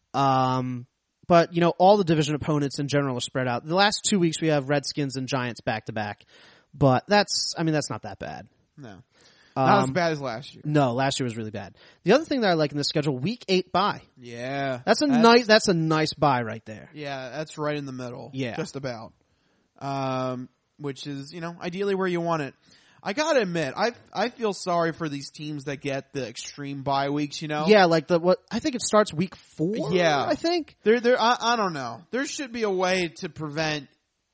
Um, but, you know, all the division opponents in general are spread out. The last two weeks we have Redskins and Giants back to back. But that's, I mean, that's not that bad. No. Not Um, as bad as last year. No, last year was really bad. The other thing that I like in this schedule, week eight bye. Yeah. That's a that's, nice, that's a nice bye right there. Yeah, that's right in the middle. Yeah. Just about. Um, which is, you know, ideally where you want it. I gotta admit, I I feel sorry for these teams that get the extreme bye weeks, you know? Yeah, like the, what, I think it starts week four. Yeah. I think. There, there, I, I don't know. There should be a way to prevent,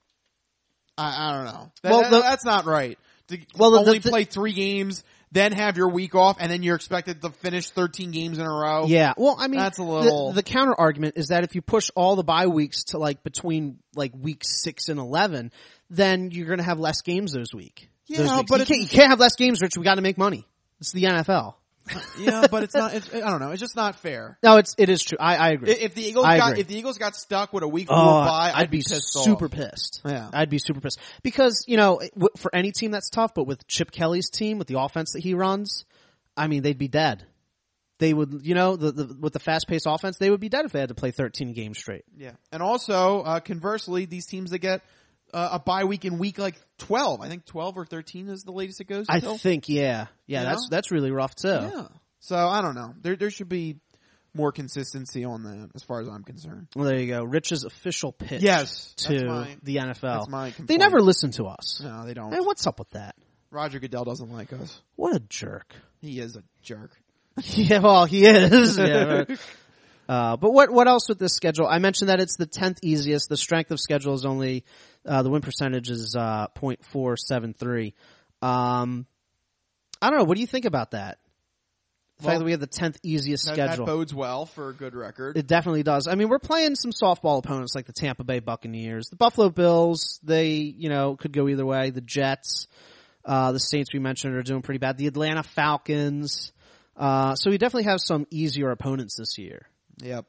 I, I don't know. That, Well, that- the- that's not right. To Well, the- only the- play three games, then have your week off, and then you're expected to finish thirteen games in a row. Yeah, well, I mean, That's a little- The, the counter argument is that if you push all the bye weeks to like between like week six and eleven, then you're going to have less games those week. Yeah, those weeks. but you it's- can't, you can't have less games, Rich. We got to make money. It's the N F L. Yeah, but it's not, it's, I don't know. It's just not fair. No, it's it is true. I, I agree. If the Eagles I got, agree. if the Eagles got stuck with a week four Oh, bye, I'd, I'd be pissed super off. pissed. Yeah. I'd be super pissed because you know w- for any team that's tough, but with Chip Kelly's team, with the offense that he runs, I mean they'd be dead. They would, you know, the, the with the fast paced offense, they would be dead if they had to play thirteen games straight. Yeah, and also uh, conversely, these teams that get uh, a bye week in week like twelve, I think twelve or thirteen is the latest it goes. I until. think, yeah, yeah, You that's know? that's really rough too. Yeah. So I don't know. There there should be more consistency on that, as far as I'm concerned. Well, there you go. Rich's official pitch Yes, that's to my- the N F L. that's my They complaint. never listen to us. No, they don't. Hey, what's up with that? Roger Goodell doesn't like us. What a jerk. He is a jerk. Yeah, well, he is. Yeah, right. Uh, but what what else with this schedule? I mentioned that it's the tenth easiest. The strength of schedule is only uh, the win percentage is uh, point four seven three. Um, I don't know. What do you think about that? The Well, fact that we have the tenth easiest That, schedule. that bodes well for a good record. It definitely does. I mean, we're playing some softball opponents like the Tampa Bay Buccaneers, the Buffalo Bills. They, you know, could go either way. The Jets, uh, the Saints we mentioned are doing pretty bad. The Atlanta Falcons. Uh, so we definitely have some easier opponents this year. Yep.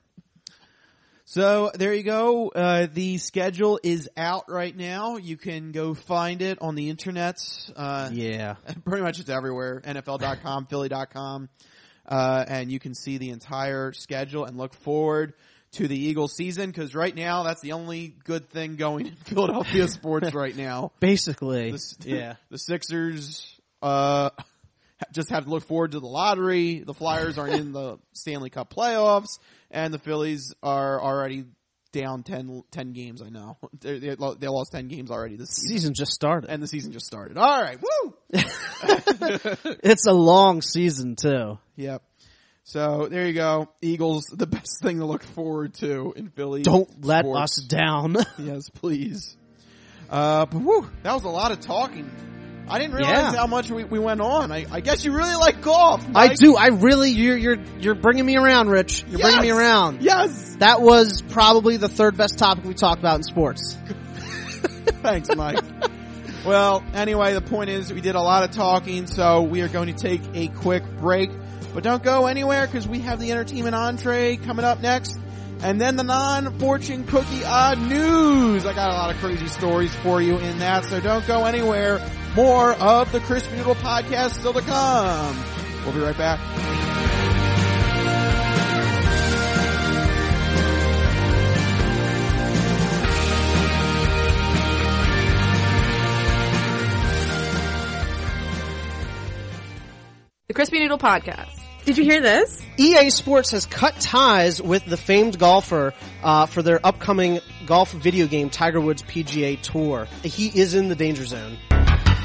So there you go. Uh, the schedule is out right now. You can go find it on the internet. Uh, Yeah. pretty much it's everywhere. N F L dot com, Philly dot com. Uh, and you can see the entire schedule and look forward to the Eagles season, because right now that's the only good thing going in Philadelphia sports right now. Basically. The, Yeah. The Sixers, uh, just have to look forward to the lottery. The Flyers are in the Stanley Cup playoffs, and the Phillies are already down ten, ten games. I know they they they lost ten games already this season. Season just started. And the season just started. All right, woo! It's a long season too. Yep. So there you go. Eagles, the best thing to look forward to in Philly. Don't let sports. us down. Yes, please. Uh, but whew, that was a lot of talking. I didn't realize Yeah. how much we, we went on. I, I guess you really like golf, I Mike. do. I really, you're, you're, you're bringing me around, Rich. You're bringing me Yes! around. Yes. That was probably the third best topic we talked about in sports. Thanks, Mike. Well, anyway, the point is we did a lot of talking, so we are going to take a quick break. But don't go anywhere, because we have the entertainment entree coming up next. And then the non-fortune cookie odd news. I got a lot of crazy stories for you in that, so don't go anywhere. More of the Crispy Noodle Podcast still to come. We'll be right back. The Crispy Noodle Podcast. Did you hear this? E A Sports has cut ties with the famed golfer uh, for their upcoming golf video game Tiger Woods P G A Tour. He is in the danger zone. Do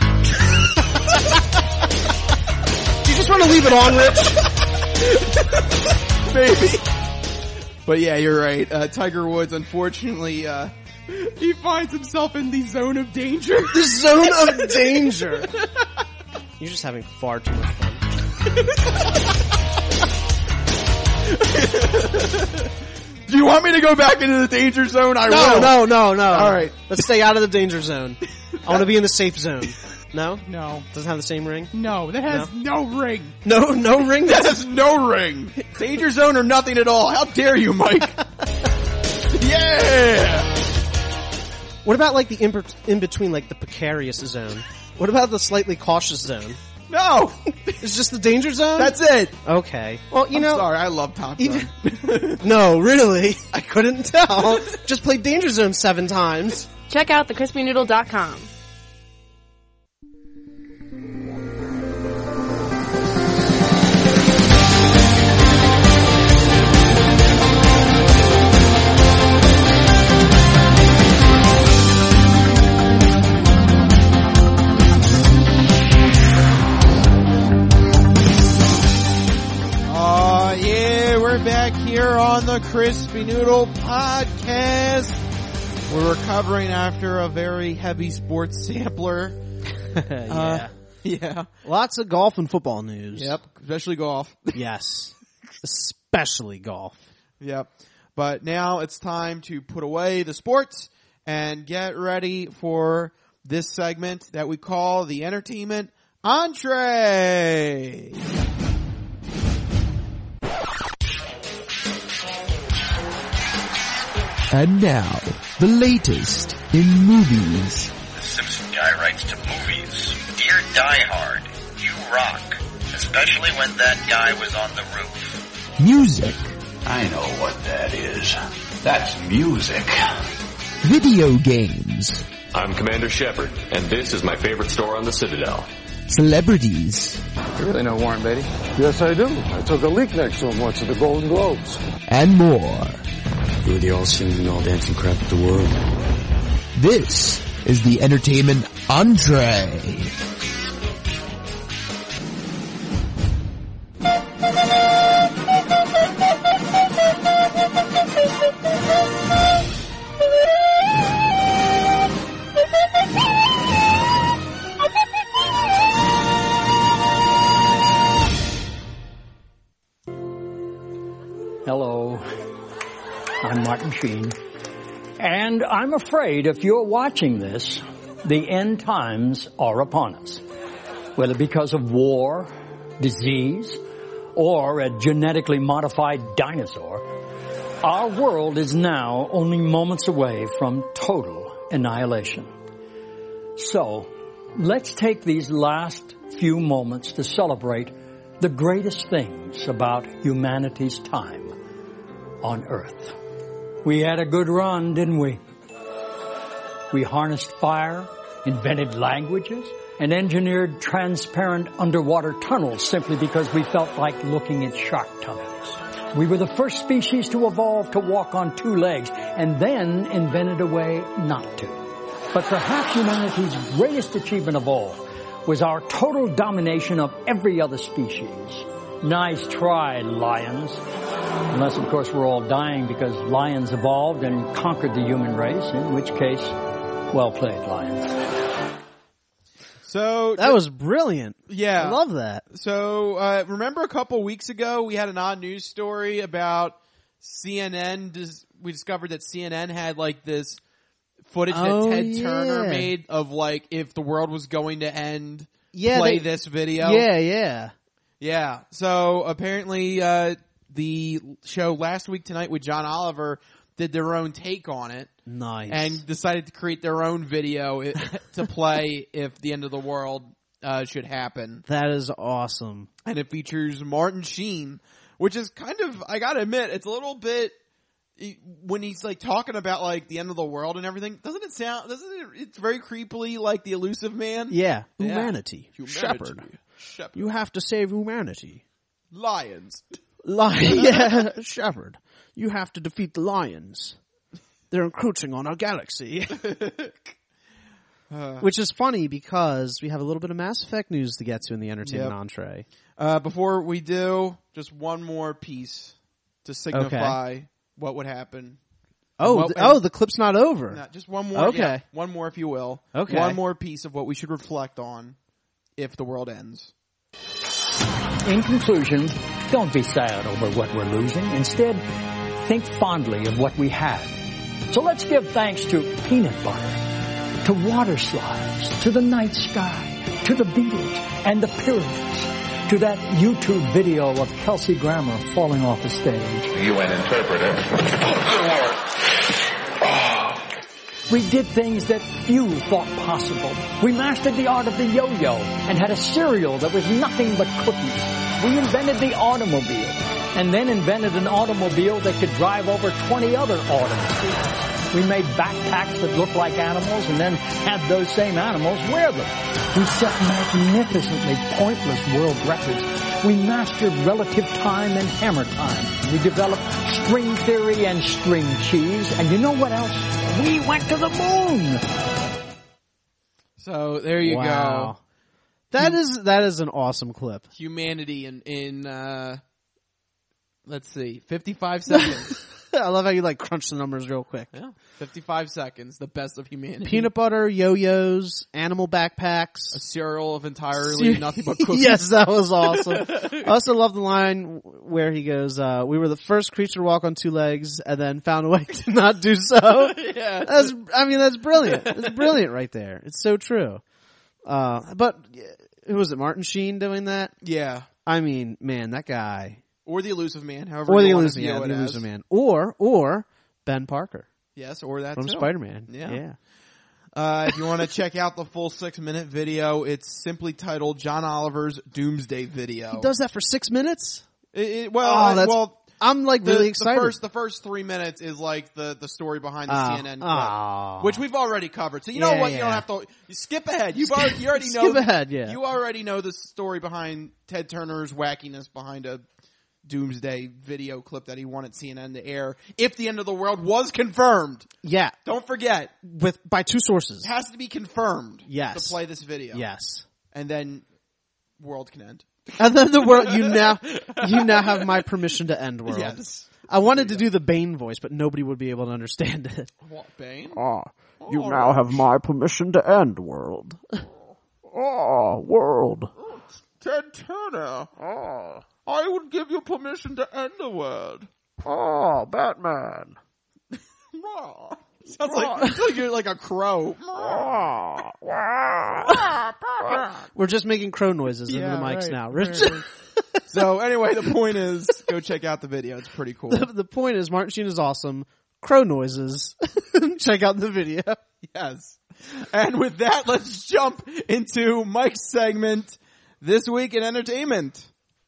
you just want to leave it on, Rich? Maybe. But yeah, you're right. Uh, Tiger Woods, unfortunately, uh, he finds himself in the zone of danger. The zone of danger. You're just having far too much fun. Do you want me to go back into the danger zone? I no, will. no, no, no. All right. Let's stay out of the danger zone. I want to be in the safe zone. No? No. Doesn't have the same ring? No, that has no, no ring. No, no ring? That has no ring. Danger zone or nothing at all. How dare you, Mike? Yeah! What about like the in, in between, like the precarious zone? What about the slightly cautious zone? No! It's just the danger zone? That's it! Okay. Well, you I'm know. sorry, I love Top Gun. Even, no, really? I couldn't tell. Just played Danger Zone seven times. Check out the crispy noodle dot com. Back here on the Crispy Noodle Podcast. We're recovering after a very heavy sports sampler. yeah. Uh, yeah. Lots of golf and football news. Yep. Especially golf. Yes. Especially golf. Yep. But now it's time to put away the sports and get ready for this segment that we call the Entertainment Entree. And now, the latest in movies. The Simpson guy writes to movies. Dear Die Hard, you rock. Especially when that guy was on the roof. Music. I know what that is. That's music. Video games. I'm Commander Shepard, and this is my favorite store on the Citadel. Celebrities. You really know Warren Beatty? Yes, I do. I took a leak next to him once at the Golden Globes. And more. You were the all-singing, all-dancing crap of the world. This is the Entertainment Entree. Hello. I'm Martin Sheen, and I'm afraid if you're watching this, the end times are upon us. Whether because of war, disease, or a genetically modified dinosaur, our world is now only moments away from total annihilation. So, let's take these last few moments to celebrate the greatest things about humanity's time on Earth. We had a good run, didn't we? We harnessed fire, invented languages, and engineered transparent underwater tunnels simply because we felt like looking at shark tummies. We were the first species to evolve to walk on two legs, and then invented a way not to. But perhaps humanity's greatest achievement of all was our total domination of every other species. Nice try, lions. Unless, of course, we're all dying because lions evolved and conquered the human race, in which case, well played, lions. So that was brilliant. Yeah. I love that. So, uh, remember a couple weeks ago we had an odd news story about C N N. We discovered that C N N had like this footage oh, that Ted yeah. Turner made of like if the world was going to end, yeah, play they, this video. Yeah, yeah. Yeah. So apparently, uh, the show Last Week Tonight with John Oliver did their own take on it. Nice. And decided to create their own video to play if the end of the world uh, should happen. That is awesome. And it features Martin Sheen, which is kind of, I gotta admit, it's a little bit, when he's like talking about like the end of the world and everything, doesn't it sound, doesn't it, it's very creepily like the Elusive Man? Yeah. yeah. Humanity. Humanity. Shepherd. Shepherd. You have to save humanity. Lions. Lion. Yeah. Shepherd. You have to defeat the lions. They're encroaching on our galaxy. uh, Which is funny because we have a little bit of Mass Effect news to get to in the entertainment yep. entree. Uh, before we do, just one more piece to signify okay. what would happen. Oh, what, th- oh, the clip's not over. Not, just one more. Okay. Yeah, one more, if you will. Okay. One more piece of what we should reflect on if the world ends. In conclusion, don't be sad over what we're losing. Instead, think fondly of what we had. So let's give thanks to peanut butter, to water slides, to the night sky, to the Beatles and the pyramids, to that YouTube video of Kelsey Grammer falling off the stage. You an interpreter. We did things that few thought possible. We mastered the art of the yo-yo and had a cereal that was nothing but cookies. We invented the automobile and then invented an automobile that could drive over twenty other automobiles. We made backpacks that looked like animals and then had those same animals wear them. We set magnificently pointless world records. We mastered relative time and hammer time. We developed string theory and string cheese. And you know what else? We went to the moon. So there you Wow. go. That is that is an awesome clip. Humanity in in uh, let's see, fifty-five seconds. I love how you like crunch the numbers real quick. Yeah, fifty-five seconds. The best of humanity. Peanut butter, yo-yos, animal backpacks, a cereal of entirely nothing but cookies. Yes, that was awesome. I also love the line where he goes, uh, "We were the first creature to walk on two legs, and then found a way to not do so." Yeah, that's. I mean, that's brilliant. It's brilliant right there. It's so true. Uh, but who was it? Martin Sheen doing that? Yeah. I mean, man, that guy. Or the Elusive Man, however Or you the want Elusive to view Man, it the as. Elusive Man. Or, or Ben Parker. Yes, or that From too. Spider-Man. Yeah. Yeah. Uh, if you want to check out the full six minute video, it's simply titled John Oliver's Doomsday Video. He does that for six minutes? It, it, well, Oh, uh, that's- well, I'm like the, really excited. The first, the first three minutes is like the, the story behind the Oh. C N N clip, Oh. which we've already covered. So you know Yeah, what? You don't yeah. have to you skip ahead. You've already, you already know. Skip ahead, yeah. You already know the story behind Ted Turner's wackiness behind a Doomsday video clip that he wanted C N N to air if the end of the world was confirmed. Yeah. Don't forget. With by two sources. It has to be confirmed. Yes. To play this video. Yes. And then world can end. And then the world, you now, you now have my permission to end world. Yes. I wanted to do the Bane voice, but nobody would be able to understand it. What, Bane? Ah, you now have my permission to end world. Oh, world. Ted Turner. Oh. I would give you permission to end the world. Oh, Batman. Sounds like, sounds like you're like a crow. We're just making crow noises Yeah, into the mics right, now. Rich. right, So anyway, the point is, go check out the video. It's pretty cool. the, the point is, Martin Sheen is awesome. Crow noises. Check out the video. Yes. And with that, let's jump into Mike's segment, This Week in Entertainment.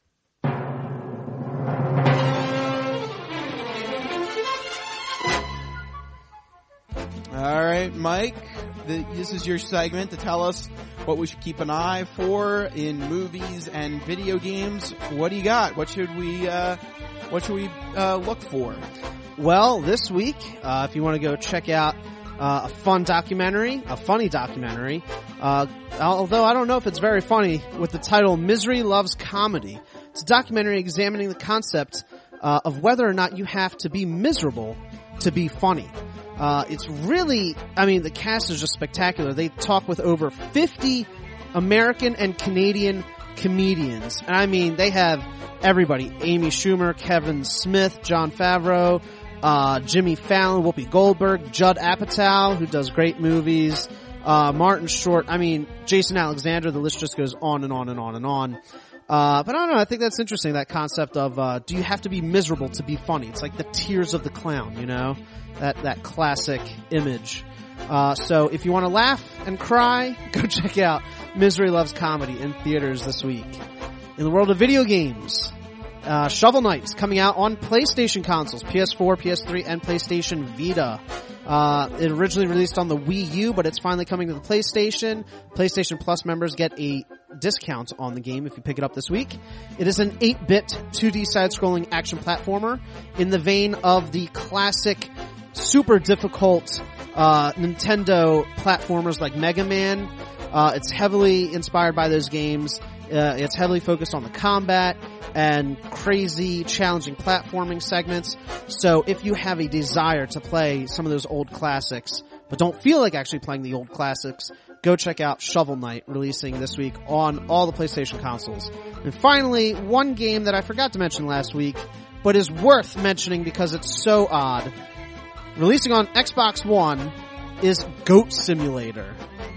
All right, Mike, the, this is your segment to tell us what we should keep an eye for in movies and video games. What do you got? What should we, uh, what should we, uh, look for? Well, this week, uh, if you want to go check out uh, a fun documentary, a funny documentary, uh, although I don't know if it's very funny, with the title Misery Loves Comedy. It's a documentary examining the concept uh, of whether or not you have to be miserable to be funny. Uh, it's really, I mean, the cast is just spectacular. They talk with over fifty American and Canadian comedians. And I mean, they have everybody. Amy Schumer, Kevin Smith, Jon Favreau, uh, Jimmy Fallon, Whoopi Goldberg, Judd Apatow, who does great movies, uh, Martin Short, I mean, Jason Alexander, the list just goes on and on and on and on. Uh, but I don't know, I think that's interesting, that concept of, uh, do you have to be miserable to be funny? It's like the tears of the clown, you know? That, that classic image. Uh, so if you want to laugh and cry, go check out Misery Loves Comedy in theaters this week. In the world of video games, uh, Shovel Knight is coming out on PlayStation consoles, P S four, P S three, and PlayStation Vita. Uh, it originally released on the Wii U, but it's finally coming to the PlayStation. PlayStation Plus members get a discount on the game if you pick it up this week. It is an eight bit two D side-scrolling action platformer in the vein of the classic super difficult uh Nintendo platformers like Mega Man. Uh it's heavily inspired by those games. Uh, it's heavily focused on the combat and crazy challenging platforming segments. So if you have a desire to play some of those old classics but don't feel like actually playing the old classics, go check out Shovel Knight, releasing this week on all the PlayStation consoles. And finally, one game that I forgot to mention last week but is worth mentioning because it's so odd, releasing on Xbox One, is Goat Simulator.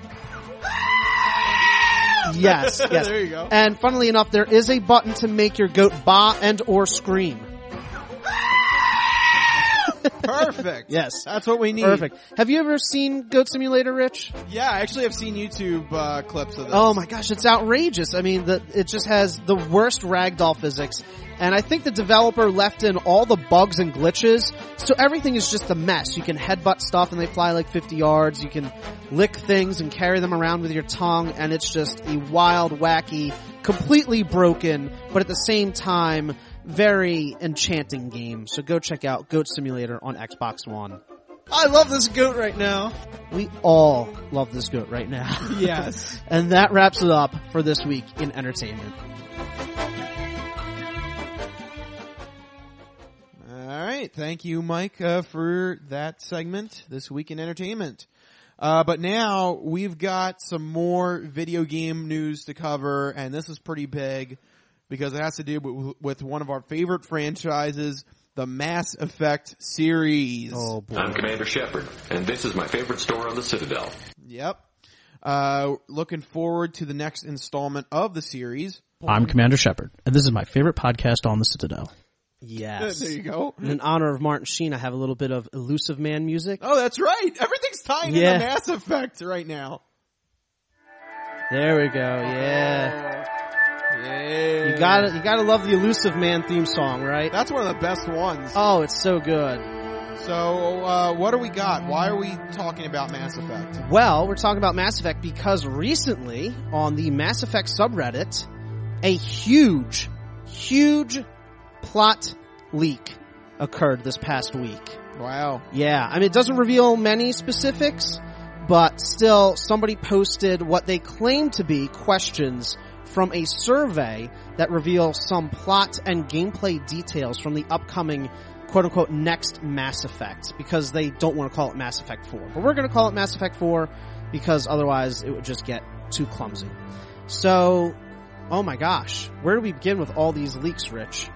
Yes, yes. There you go. And funnily enough, there is a button to make your goat baa and or scream. Perfect. Yes. That's what we need. Perfect. Have you ever seen Goat Simulator, Rich? Yeah, I actually have seen YouTube uh, clips of this. Oh my gosh, it's outrageous. I mean, the, it just has the worst ragdoll physics. And I think the developer left in all the bugs and glitches, so everything is just a mess. You can headbutt stuff and they fly like fifty yards. You can lick things and carry them around with your tongue, and it's just a wild, wacky, completely broken, but at the same time, very enchanting game. So go check out Goat Simulator on Xbox One. I love this goat right now. We all love this goat right now. Yes. And that wraps it up for this week in entertainment. All right. Thank you, Mike, uh, for that segment this week in entertainment. Uh, but now we've got some more video game news to cover, and this is pretty big because it has to do with, with one of our favorite franchises, the Mass Effect series. Oh boy. I'm Commander Shepard, and this is my favorite store on the Citadel. Yep. Uh, looking forward to the next installment of the series. I'm Commander Shepard, and this is my favorite podcast on the Citadel. Yes. There you go. In honor of Martin Sheen, I have a little bit of Elusive Man music. Oh, that's right. Everything's tying Yeah. into Mass Effect right now. There we go. Yeah. Yeah. You gotta, you gotta love the Elusive Man theme song, right? That's one of the best ones. Oh, it's so good. So, uh, what do we got? Why are we talking about Mass Effect? Well, we're talking about Mass Effect because recently on the Mass Effect subreddit, a huge, huge plot leak occurred this past week. Wow. Yeah, I mean, it doesn't reveal many specifics, but still somebody posted what they claim to be questions from a survey that reveal some plot and gameplay details from the upcoming quote-unquote next Mass Effect, because they don't want to call it Mass Effect four. But we're going to call it Mass Effect four because otherwise it would just get too clumsy. So, oh my gosh, where do we begin with all these leaks, Rich?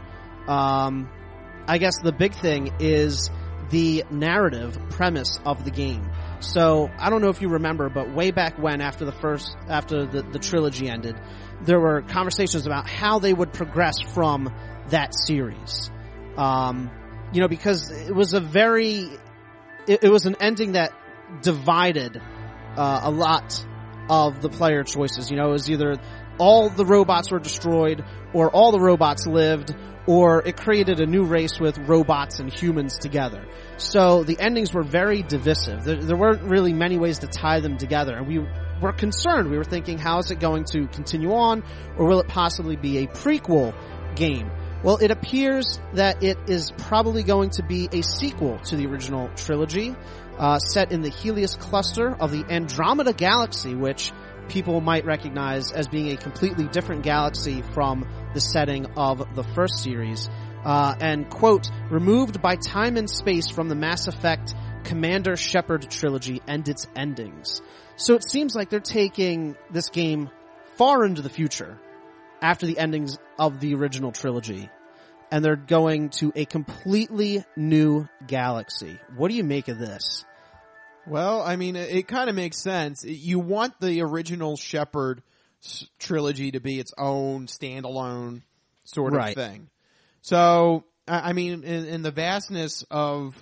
Um, I guess the big thing is the narrative premise of the game. So, I don't know if you remember, but way back when, after the first, after the, the trilogy ended, there were conversations about how they would progress from that series. Um, you know, because it was a very, it, it was an ending that divided, uh, a lot of the player choices. You know, it was either all the robots were destroyed, or all the robots lived, or it created a new race with robots and humans together. So the endings were very divisive. There, there weren't really many ways to tie them together, and we were concerned. We were thinking, how is it going to continue on, or will it possibly be a prequel game? Well, it appears that it is probably going to be a sequel to the original trilogy, uh, set in the Helios cluster of the Andromeda Galaxy, which people might recognize as being a completely different galaxy from the setting of the first series. Uh, and, quote, removed by time and space from the Mass Effect Commander Shepard trilogy and its endings. So it seems like they're taking this game far into the future after the endings of the original trilogy, and they're going to a completely new galaxy. What do you make of this? Well, I mean, it, it kind of makes sense. You want the original Shepard s- trilogy to be its own standalone sort of Right. thing. So, I, I mean, in, in the vastness of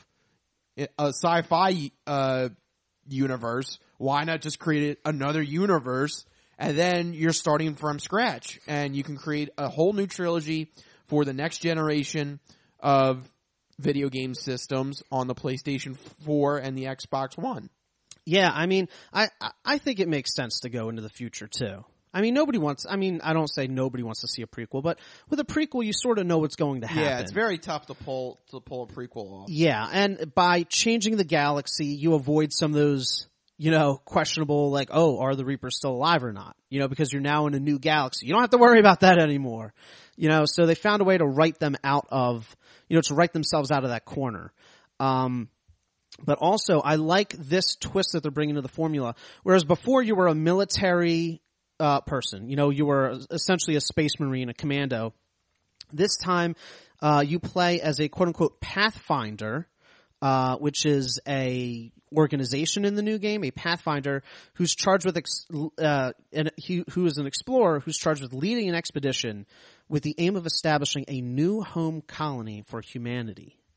a sci-fi uh, universe, why not just create another universe, and then you're starting from scratch, and you can create a whole new trilogy for the next generation of video game systems on the PlayStation four and the Xbox One. Yeah, I mean, I, I think it makes sense to go into the future too. I mean, nobody wants, I mean, I don't say nobody wants to see a prequel, but with a prequel, you sort of know what's going to happen. Yeah, it's very tough to pull, to pull a prequel off. Yeah, and by changing the galaxy, you avoid some of those, you know, questionable, like, oh, are the Reapers still alive or not? You know, because you're now in a new galaxy. You don't have to worry about that anymore. You know, so they found a way to write them out of, you know, to write themselves out of that corner. Um, but also, I like this twist that they're bringing to the formula. Whereas before you were a military uh, person, you know, you were essentially a space marine, a commando. This time, uh, you play as a quote-unquote pathfinder, uh, which is a organization in the new game, a pathfinder who's charged with, ex- uh, and he, who is an explorer who's charged with leading an expedition with the aim of establishing a new home colony for humanity.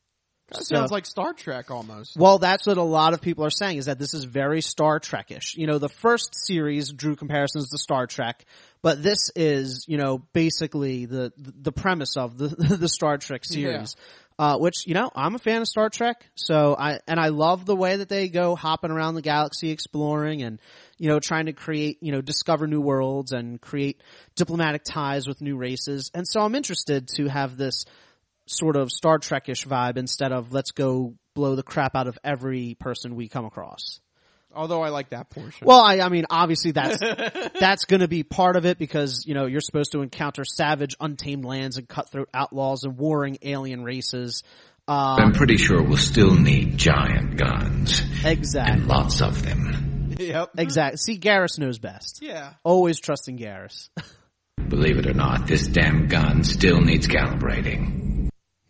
That So- sounds like Star Trek almost. Well, that's what a lot of people are saying, is that this is very Star Trek-ish. You know, the first series drew comparisons to Star Trek, but this is, you know, basically the the premise of the the Star Trek series. Uh, which, you know, I'm a fan of Star Trek, so I, and I love the way that they go hopping around the galaxy exploring and, you know, trying to create, you know, discover new worlds and create diplomatic ties with new races. And so I'm interested to have this sort of Star Trek-ish vibe instead of let's go blow the crap out of every person we come across. Although I like that portion. Well, I, I mean, obviously that's that's going to be part of it because, you know, you're supposed to encounter savage, untamed lands and cutthroat outlaws and warring alien races. Um, I'm pretty sure we'll still need giant guns. Exactly. And lots of them. Yep. Exactly. See, Garrus knows best. Yeah. Always trusting Garrus. Believe it or not, this damn gun still needs calibrating.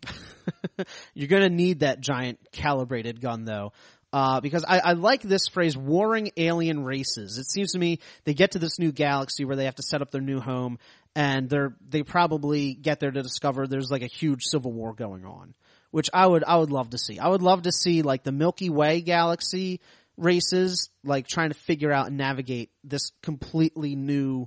You're going to need that giant calibrated gun, though. Uh, because I, I like this phrase, warring alien races. It seems to me they get to this new galaxy where they have to set up their new home, and they're, they probably get there to discover there's like a huge civil war going on, which I would, I would love to see. I would love to see like the Milky Way galaxy races, like trying to figure out and navigate this completely new,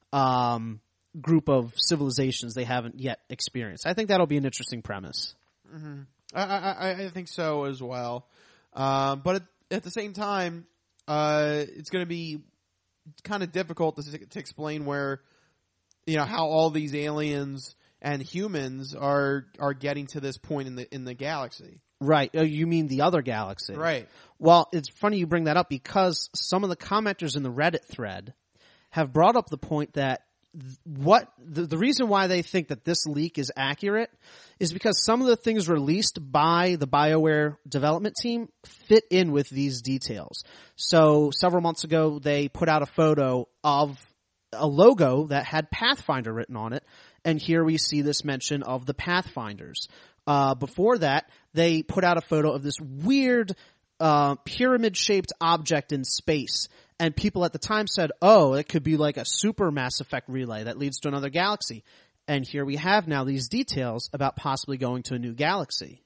um, group of civilizations they haven't yet experienced. I think that'll be an interesting premise. Mm-hmm. I, I, I think so as well. Um, but at, at the same time, uh, it's going to be kind of difficult to, to explain where, you know, how all these aliens and humans are are getting to this point in the in the galaxy. Right. Oh, you mean the other galaxy? Right. Well, it's funny you bring that up because some of the commenters in the Reddit thread have brought up the point that what the, the reason why they think that this leak is accurate is because some of the things released by the BioWare development team fit in with these details. So several months ago, they put out a photo of a logo that had Pathfinder written on it, and here we see this mention of the Pathfinders. Uh, before that, they put out a photo of this weird uh, pyramid-shaped object in space. And people at the time said, oh, it could be like a super Mass Effect relay that leads to another galaxy. And here we have now these details about possibly going to a new galaxy.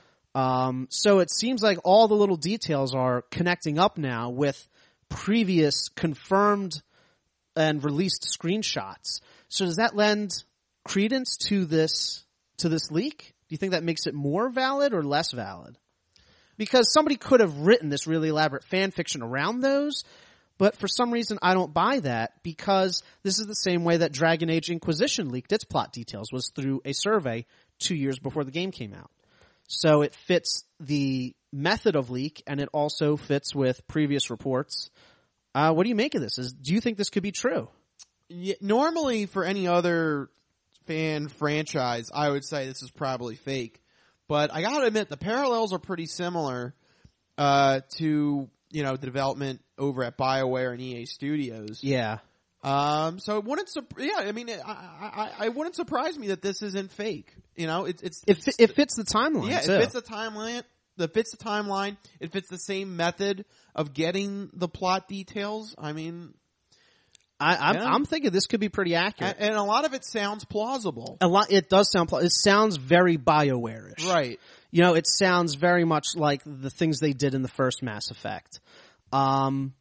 Um, so it seems like all the little details are connecting up now with previous confirmed and released screenshots. So does that lend credence to this, to this leak? Do you think that makes it more valid or less valid? Because somebody could have written this really elaborate fan fiction around those, but for some reason, I don't buy that because this is the same way that Dragon Age Inquisition leaked its plot details, was through a survey two years before the game came out. So it fits the method of leak, and it also fits with previous reports. Uh, what do you make of this? Is, do you think this could be true? Yeah, normally, for any other fan franchise, I would say this is probably fake. But I gotta admit, the parallels are pretty similar uh, to... you know, the development over at BioWare and E A Studios. Yeah. Um, so it wouldn't, yeah, I mean, it, I, I, I wouldn't surprise me that this isn't fake. You know, it's, it's, it, it fits the timeline. Yeah, too. it fits the timeline. It fits the timeline. It fits the same method of getting the plot details. I mean, I, I'm, yeah. I'm thinking this could be pretty accurate. And, and a lot of it sounds plausible. A lot, it does sound plausible. It sounds very BioWare-ish. Right. You know, it sounds very much like the things they did in the first Mass Effect. Um,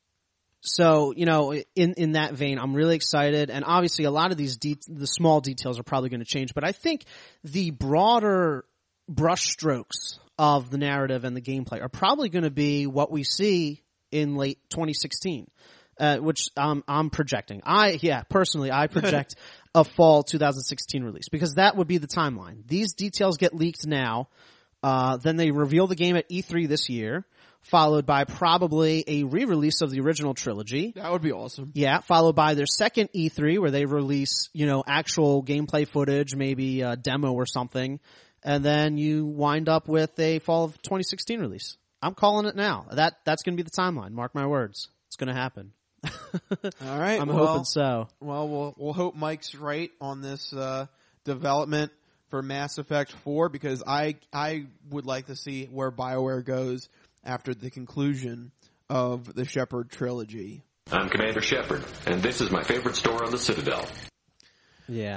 so, you know, in, in that vein, I'm really excited. And obviously a lot of these, de- the small details are probably going to change, but I think the broader brushstrokes of the narrative and the gameplay are probably going to be what we see in late twenty sixteen, uh, which um, I'm projecting. I, yeah, personally, I project a fall two thousand sixteen release because that would be the timeline. These details get leaked now. Uh, then they reveal the game at E three this year, followed by probably a re-release of the original trilogy. That would be awesome. Yeah, followed by their second E three where they release, you know, actual gameplay footage, maybe a demo or something. And then you wind up with a fall of twenty sixteen release. I'm calling it now. That, that's going to be the timeline. Mark my words. It's going to happen. All right. I'm well, hoping so. Well, we'll, we'll hope Mike's right on this, uh, development for Mass Effect four because I, I would like to see where BioWare goes after the conclusion of the Shepard trilogy. I'm Commander Shepard, and this is my favorite store on the Citadel. Yeah.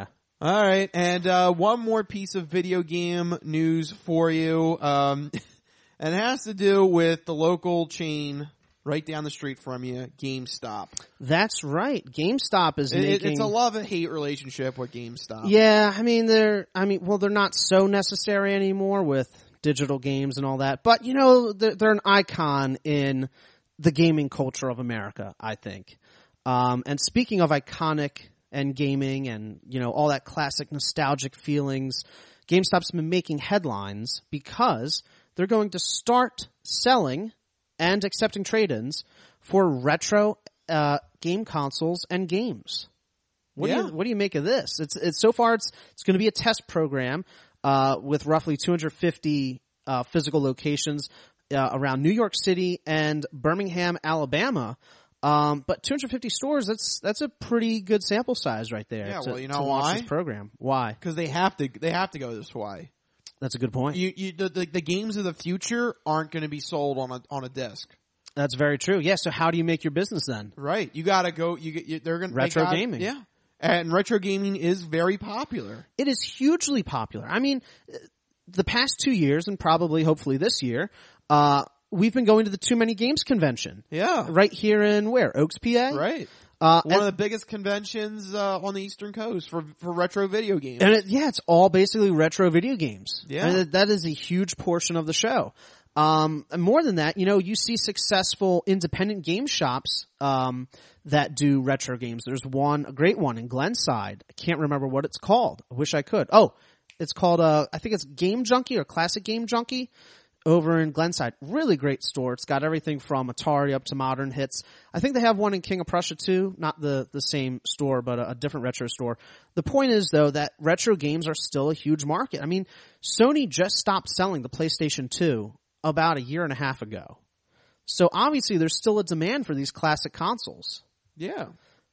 All right, and uh one more piece of video game news for you, um, and it has to do with the local chain right down the street from you, GameStop. That's right. GameStop is it, making... It's a love-hate relationship with GameStop. Yeah, I mean, they're, I mean, well, they're not so necessary anymore with digital games and all that, but, you know, they're, they're an icon in the gaming culture of America, I think. Um, and speaking of iconic and gaming and, you know, all that classic nostalgic feelings, GameStop's been making headlines because they're going to start selling and accepting trade-ins for retro uh, game consoles and games. What yeah. do you what do you make of this? It's it's so far it's it's going to be a test program uh, with roughly two hundred fifty uh, physical locations uh, around New York City and Birmingham, Alabama. Um, but two hundred fifty stores, that's that's a pretty good sample size right there. Yeah, to, well, you know to why? launch this program. Why? Because they have to. They have to go this way. That's a good point. You, you, the, the, the games of the future aren't going to be sold on a on a disc. That's very true. Yeah. So how do you make your business then? Right. You got to go. You, you they're going to retro gotta, gaming. Yeah. And retro gaming is very popular. It is hugely popular. I mean, the past two years and probably hopefully this year, uh, we've been going to the Too Many Games convention. Yeah. Right here in where? Oaks, P A? Right. Uh, One of the biggest conventions uh, on the Eastern Coast for for retro video games. And it, yeah, it's all basically retro video games. Yeah. And that is a huge portion of the show. Um, and more than that, you know, you see successful independent game shops um, that do retro games. There's one, a great one in Glenside. I can't remember what it's called. I wish I could. Oh, it's called, uh, I think it's Game Junkie or Classic Game Junkie. Over in Glenside. Really great store. It's got everything from Atari up to modern hits. I think they have one in King of Prussia too. Not the, the same store, but a, a different retro store. The point is though that retro games are still a huge market. I mean, Sony just stopped selling the PlayStation two about a year and a half ago. So obviously there's still a demand for these classic consoles. Yeah.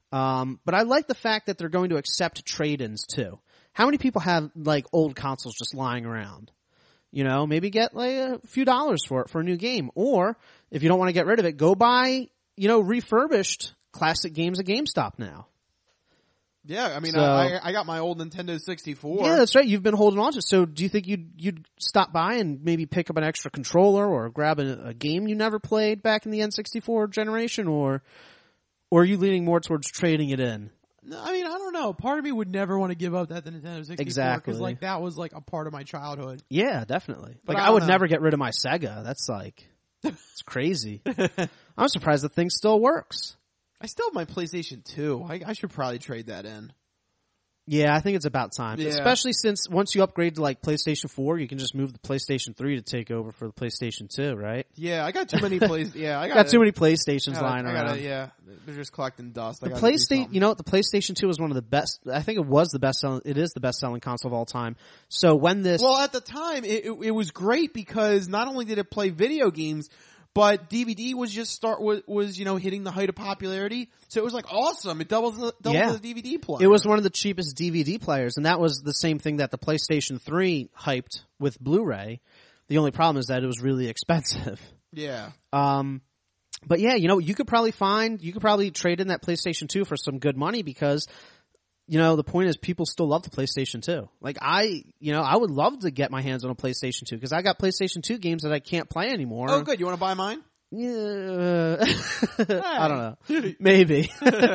Um, but I like the fact that they're going to accept trade-ins too. How many people have like old consoles just lying around? You know, maybe get like a few dollars for it for a new game. Or if you don't want to get rid of it, go buy, you know, refurbished classic games at GameStop now. Yeah, I mean, So- I, I got my old Nintendo sixty-four. Yeah, that's right. You've been holding on to it. So do you think you'd, you'd stop by and maybe pick up an extra controller or grab a, a game you never played back in the N sixty-four generation? Or, or are you leaning more towards trading it in? No, I mean, I don't know. Part of me would never want to give up that the Nintendo sixty-four. Exactly. Because, like, that was, like, a part of my childhood. Yeah, definitely. But Like I I, would don't know. never get rid of my Sega. That's like, it's crazy. I'm surprised the thing still works. I still have my PlayStation two. I, I should probably trade that in. Yeah, I think it's about time. Yeah. Especially since once you upgrade to like PlayStation four, you can just move the PlayStation three to take over for the PlayStation two, right? Yeah, I got too many plays. Yeah, I got, Got too many PlayStations I gotta- lying I gotta- around. Yeah, they're just collecting dust. I The gotta do PlayStation, something. you know what? The PlayStation two is one of the best. I think it was the best selling. It is the best selling console of all time. So when this, Well, at the time, it, it, it was great because not only did it play video games, but D V D was just start was, was you know hitting the height of popularity. So it was like awesome. It doubles the, doubles Yeah. the D V D player. it was one of the cheapest D V D players, and that was the same thing that the PlayStation three hyped with Blu-ray. The only problem is that it was really expensive. Yeah. Um, but yeah, you know, you could probably find, you could probably trade in that PlayStation two for some good money because, you know, the point is people still love the PlayStation two. Like I, you know, I would love to get my hands on a PlayStation two because I got PlayStation two games that I can't play anymore. Oh, good. You want to buy mine? Yeah, I don't know. Maybe.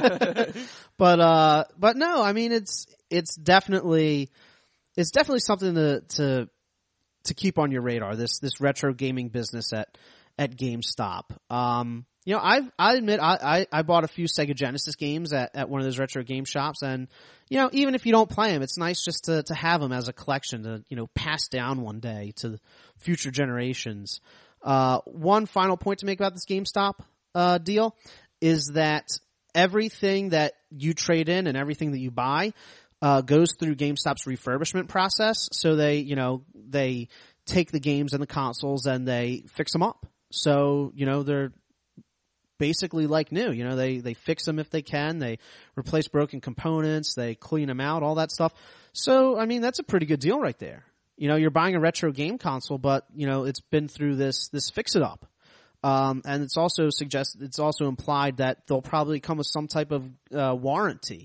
but, uh, but no, I mean, it's, it's definitely, it's definitely something to, to, to keep on your radar. This, this retro gaming business at, at GameStop. Um, you know, I've, I admit I, I, I bought a few Sega Genesis games at, at one of those retro game shops, and, you know, even if you don't play them, it's nice just to, to have them as a collection to, you know, pass down one day to future generations. Uh, one final point to make about this GameStop, uh, deal is that everything that you trade in and everything that you buy, uh, goes through GameStop's refurbishment process. So they, you know, they take the games and the consoles and they fix them up. So, you know, they're basically like new. You know, they, they fix them if they can. They replace broken components. They clean them out, all that stuff. So, I mean, that's a pretty good deal right there. You know, you're buying a retro game console, but, you know, it's been through this, this fix it up. Um, and it's also suggested, it's also implied that they'll probably come with some type of, uh, warranty.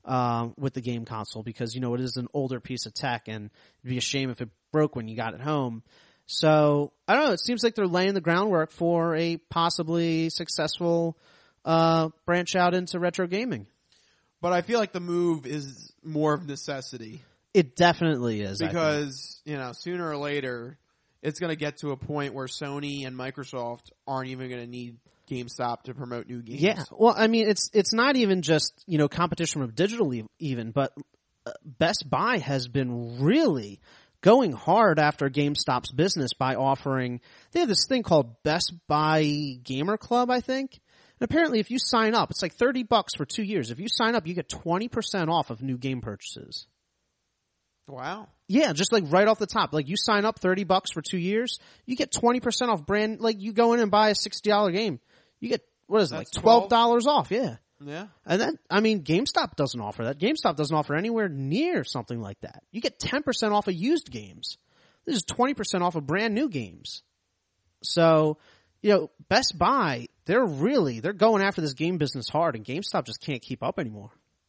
um, with the game console because, you know, it is an older piece of tech and it'd be a shame if it broke when you got it home. So, I don't know, it seems like they're laying the groundwork for a possibly successful uh, branch out into retro gaming. But I feel like the move is more of necessity. It definitely is. Because, you know, sooner or later, it's going to get to a point where Sony and Microsoft aren't even going to need GameStop to promote new games. Yeah. Well, I mean, it's it's not even just, you know, competition from digital even, but Best Buy has been really going hard after GameStop's business by offering, they have this thing called Best Buy Gamer Club, I think. And apparently if you sign up, it's like thirty bucks for two years. If you sign up, you get twenty percent off of new game purchases. Wow. Yeah, just like right off the top. Like you sign up thirty bucks for two years, you get twenty percent off brand, like you go in and buy a sixty dollar game. You get, what is it, That's like twelve dollars off, yeah. Yeah. And then, I mean, GameStop doesn't offer that. GameStop doesn't offer anywhere near something like that. You get ten percent off of used games. This is twenty percent off of brand new games. So, you know, Best Buy, they're really, they're going after this game business hard and GameStop just can't keep up anymore.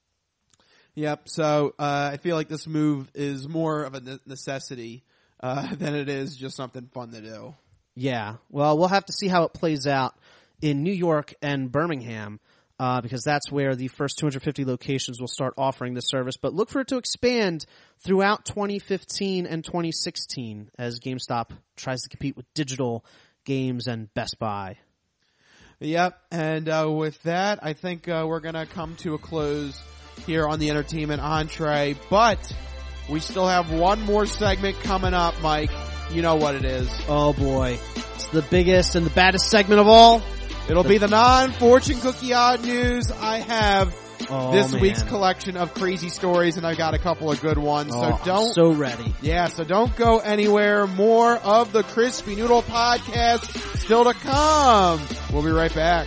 Yep. So, uh, I feel like this move is more of a necessity, uh, than it is just something fun to do. Yeah. Well, we'll have to see how it plays out in New York and Birmingham. Uh, because that's where the first two hundred fifty locations will start offering this service. But look for it to expand throughout twenty fifteen and twenty sixteen as GameStop tries to compete with digital games and Best Buy. Yep. And uh, with that, I think uh, we're going to come to a close here on the Entertainment Entree. But we still have one more segment coming up, Mike. You know what it is. Oh, boy. It's the biggest and the baddest segment of all. It'll be the non-fortune cookie odd news. I have oh, this man. week's collection of crazy stories, and I got a couple of good ones. Oh, so don't I'm so ready. Yeah, so don't go anywhere. More of the Crispy Noodle Podcast still to come. We'll be right back.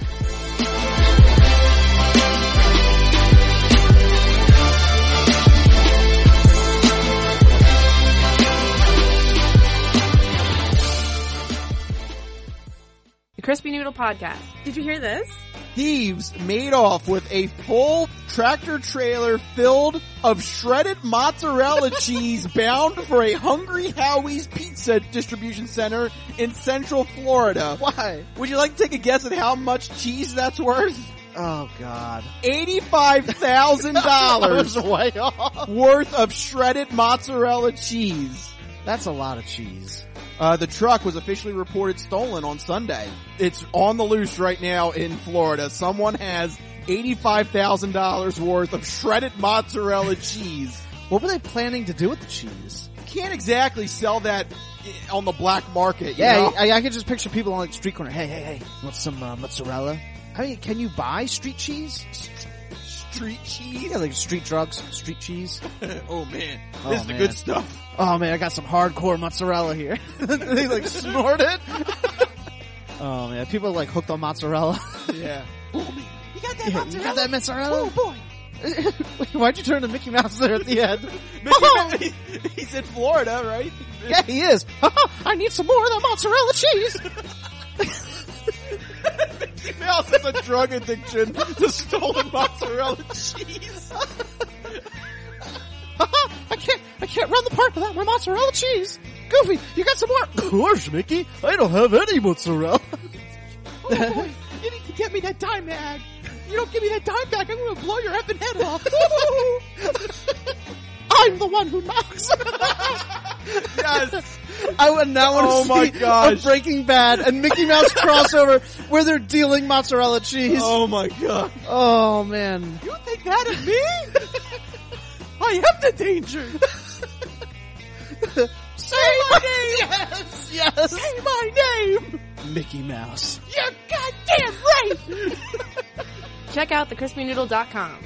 Crispy Noodle Podcast. Did you hear this? Thieves made off with a full tractor trailer filled of shredded mozzarella cheese bound for a Hungry Howie's Pizza distribution center in Central Florida. Why? Would you like to take a guess at how much cheese that's worth? Oh, God. eighty-five thousand dollars way off. worth of shredded mozzarella cheese. That's a lot of cheese. Uh, the truck was officially reported stolen on Sunday. It's on the loose right now in Florida. Someone has eighty-five thousand dollars worth of shredded mozzarella cheese. What were they planning to do with the cheese? Can't exactly sell that on the black market. You yeah, know? I, I could just picture people on like street corner. Hey, hey, hey, want some uh, mozzarella? I mean, can you buy street cheese? Street cheese? Yeah, like street drugs, street cheese. Oh man, oh, this is man. the good stuff. Oh man, I got some hardcore mozzarella here. They like snort it. Oh man, people are like hooked on mozzarella. Yeah. Oh man, you got that yeah, mozzarella? You got that mozzarella? Oh boy. Why'd you turn to Mickey Mouse there at the end? Mickey Mouse, he's in Florida, right? Yeah, he is. I need some more of that mozzarella cheese. Mickey Mouse has a drug addiction to stolen mozzarella cheese. I can't, I can't run the park without my mozzarella cheese. Goofy, you got some more? Of course, Mickey. I don't have any mozzarella. Oh boy, you need to get me that dime bag. You don't give me that dime bag, I'm going to blow your effing head off. I'm the one who knocks. Yes. I would now want to oh see my gosh. a Breaking Bad and Mickey Mouse crossover where they're dealing mozzarella cheese. Oh my god. Oh man. You think that of me? I am the danger. Say my name. Yes, yes. Say my name. Mickey Mouse. You're goddamn right. Check out the crispy noodle dot com.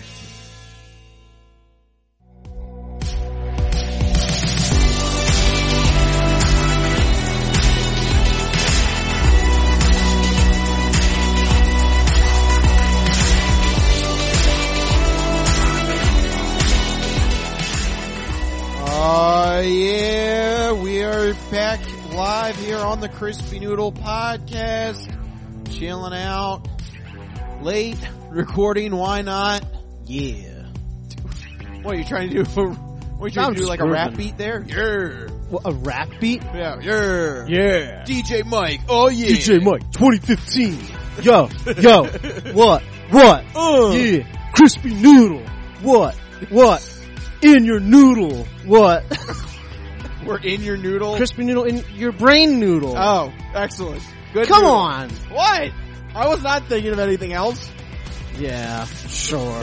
Oh, uh, yeah, we are back live here on the Crispy Noodle Podcast, chilling out, late, recording, why not? Yeah. What, you trying to do? What, you trying I'm to do like a screwing. rap beat there? Yeah. What, a rap beat? Yeah. Yeah. Yeah. D J Mike. Oh yeah. D J Mike, twenty fifteen. Yo, yo. What? What? Uh. Yeah. Crispy noodle. What? What? In your noodle. What? We're in your noodle. Crispy noodle in your brain noodle. Oh, excellent. Good. Come noodle. on. What? I was not thinking of anything else. Yeah, sure.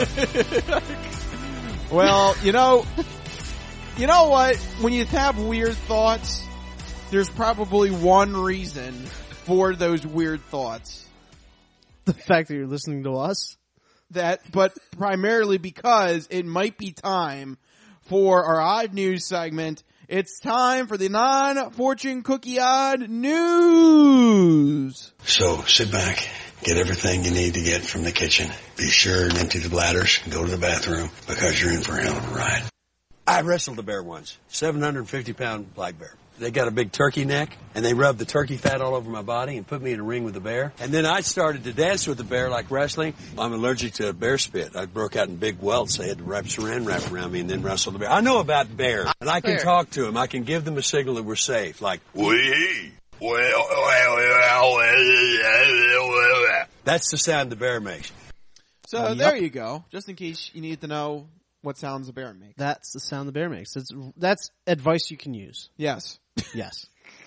Well, you know, you know what? When you have weird thoughts, there's probably one reason for those weird thoughts. The fact that you're listening to us? That, but primarily because it might be time for our odd news segment. It's time for the non-fortune cookie odd news. So sit back, get everything you need to get from the kitchen. Be sure and empty the bladders and go to the bathroom because you're in for a hell of a ride. I wrestled a bear once, seven hundred fifty pound black bear. They got a big turkey neck, and they rubbed the turkey fat all over my body and put me in a ring with the bear. And then I started to dance with the bear like wrestling. I'm allergic to bear spit. I broke out in big welts. They had to wrap saran wrap around me and then wrestle the bear. I know about bears, and I can Fair. talk to them. I can give them a signal that we're safe, like, wee. That's the sound the bear makes. So Yep. there you go. Just in case you need to know what sounds a bear makes. That's the sound the bear makes. That's, that's advice you can use. Yes. Yes.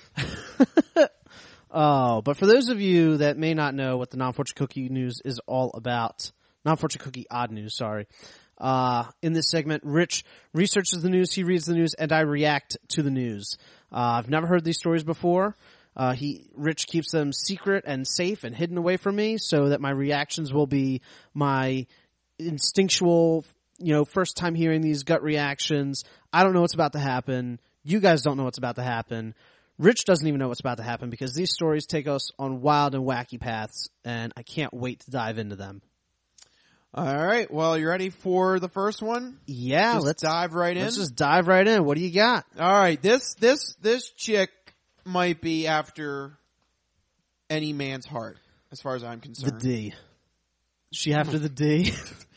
Oh, but for those of you that may not know what the non-fortune cookie news is all about, non-fortune cookie odd news, sorry. Uh, in this segment, Rich researches the news, he reads the news, and I react to the news. Uh, I've never heard these stories before. Uh, he, Rich keeps them secret and safe and hidden away from me so that my reactions will be my instinctual, you know, first time hearing these gut reactions. I don't know what's about to happen. You guys don't know what's about to happen. Rich doesn't even know what's about to happen because these stories take us on wild and wacky paths, and I can't wait to dive into them. All right. Well, you ready for the first one? Yeah, Just let's dive right in. Let's just dive right in. What do you got? All right. This this this chick might be after any man's heart, as far as I'm The concerned. D. Is she after the D?